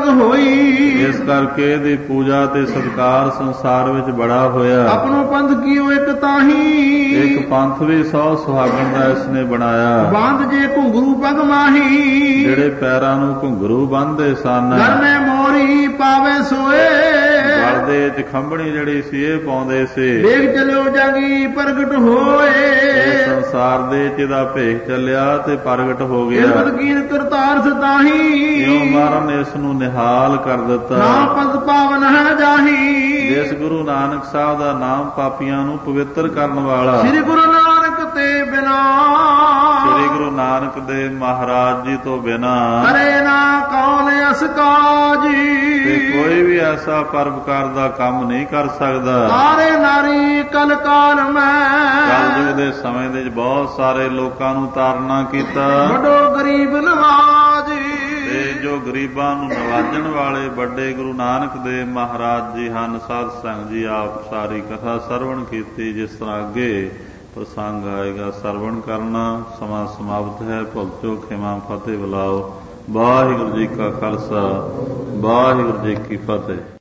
ਹੋਈ। ਇਸ ਕਰਕੇ ਇਹਦੀ ਪੂਜਾ ਤੇ ਸਤਿਕਾਰ ਸੰਸਾਰ ਵਿੱਚ ਬੜਾ ਹੋਇਆ। ਆਪਣੋ ਪੰਥ ਕੀਓ ਇੱਕ ਤਾਹੀ, ਇੱਕ ਪੰਥ ਵੀ 100 ਸੁਹਾਗਣ ਦਾ ਇਸ ਨੇ ਬਣਾਇਆ। ਬੰਦ ਜੇ ਘੁੰਗਰੂ ਪਗ ਮਾਹੀ, ਜਿਹੜੇ ਪੈਰਾਂ ਨੂੰ ਘੁੰਗਰੂ ਬੰਨ੍ਹਦੇ ਸਨ। ਘਰ ਮੈਂ ਮੋਰੀ ਪਾਵੇ ਸੋਏ, ਗਲ ਦੇ ਵਿੱਚ ਖੰਭਣੀ ਜਿਹੜੀ ਸੀ ਇਹ ਪਾਉਂਦੇ ਸੀ। ਦੇਖ ਚਲਿਓ ਜਾਗੀ ਪ੍ਰਗਟ ਹੋਏ, ਇਹ ਸੰਸਾਰ ਦੇ ਵਿੱਚ ਇਹਦਾ ਭੇਖ ਚੱਲਿਆ ਤੇ ਪ੍ਰਗਟ ਹੋ ਗਿਆ। ਕਿਰਤ ਕੀਨ ਕਰਤਾਰ ਸਤਾਹੀ, ਇਉਂ ਮਾਰਨ ਨੇ ਇਸ ਨੂੰ ਨਿਹਾਲ ਕਰ ਦਿੱਤਾ। ਨਾਮ ਪਦ ਪਾਵਨ ਹੈ ਜਾਹੀ, ਜਿਸ ਗੁਰੂ ਨਾਨਕ ਸਾਹਿਬ ਦਾ ਨਾਮ ਪਾਪੀਆਂ ਨੂੰ ਪਵਿੱਤਰ ਕਰਨ ਵਾਲਾ। ਸ੍ਰੀ ਗੁਰੂ ਨਾਨਕ ਤੇ ਬਿਨਾ, ਸ੍ਰੀ ਗੁਰੂ ਨਾਨਕ ਦੇ ਮਹਾਰਾਜ ਜੀ ਤੋਂ ਬਿਨਾ ਕਰੇ ਨਾ ਕੌਣ ਅਸ ਕਾਜੀ, ਤੇ ਕੋਈ ਵੀ ਐਸਾ ਪਰਉਪਕਾਰ ਦਾ ਕੰਮ ਨਹੀਂ ਕਰ ਸਕਦਾ। ਸਾਰੇ ਨਾਰੀ ਕਲ ਕਾਲ ਮੈਂ, ਕਲਯੁਗ ਦੇ ਸਮੇਂ ਦੇ ਵਿੱਚ ਬਹੁਤ ਸਾਰੇ ਲੋਕਾਂ ਨੂੰ ਤਾਰਨਾ ਕੀਤਾ। ਵੱਡੋ ਗਰੀਬ ਨਵਾਜੀ, ਤੇ ਜੋ ਗਰੀਬਾਂ ਨੂੰ ਨਵਾਜਣ ਵਾਲੇ ਵੱਡੇ ਗੁਰੂ ਨਾਨਕ ਦੇ ਮਹਾਰਾਜ ਜੀ ਹਨ। ਸਾਧ ਸੰਗਤ ਜੀ ਆਪ ਸਾਰੀ ਕਥਾ ਸਰਵਣ ਕੀਤੀ। ਜਿਸ ਤਰ੍ਹਾਂ ਅੱਗੇ ਪ੍ਰਸੰਗ ਆਏਗਾ ਸਰਵਣ ਕਰਨਾ। ਸਮਾਂ ਸਮਾਪਤ ਹੈ। ਭੁੱਲ ਚੁੱਕ ਖਿਮਾ ਫਤਿਹ ਬੁਲਾਓ। ਵਾਹਿਗੁਰੂ ਜੀ ਕਾ ਖਾਲਸਾ, ਵਾਹਿਗੁਰੂ ਜੀ ਕੀ ਫਤਿਹ।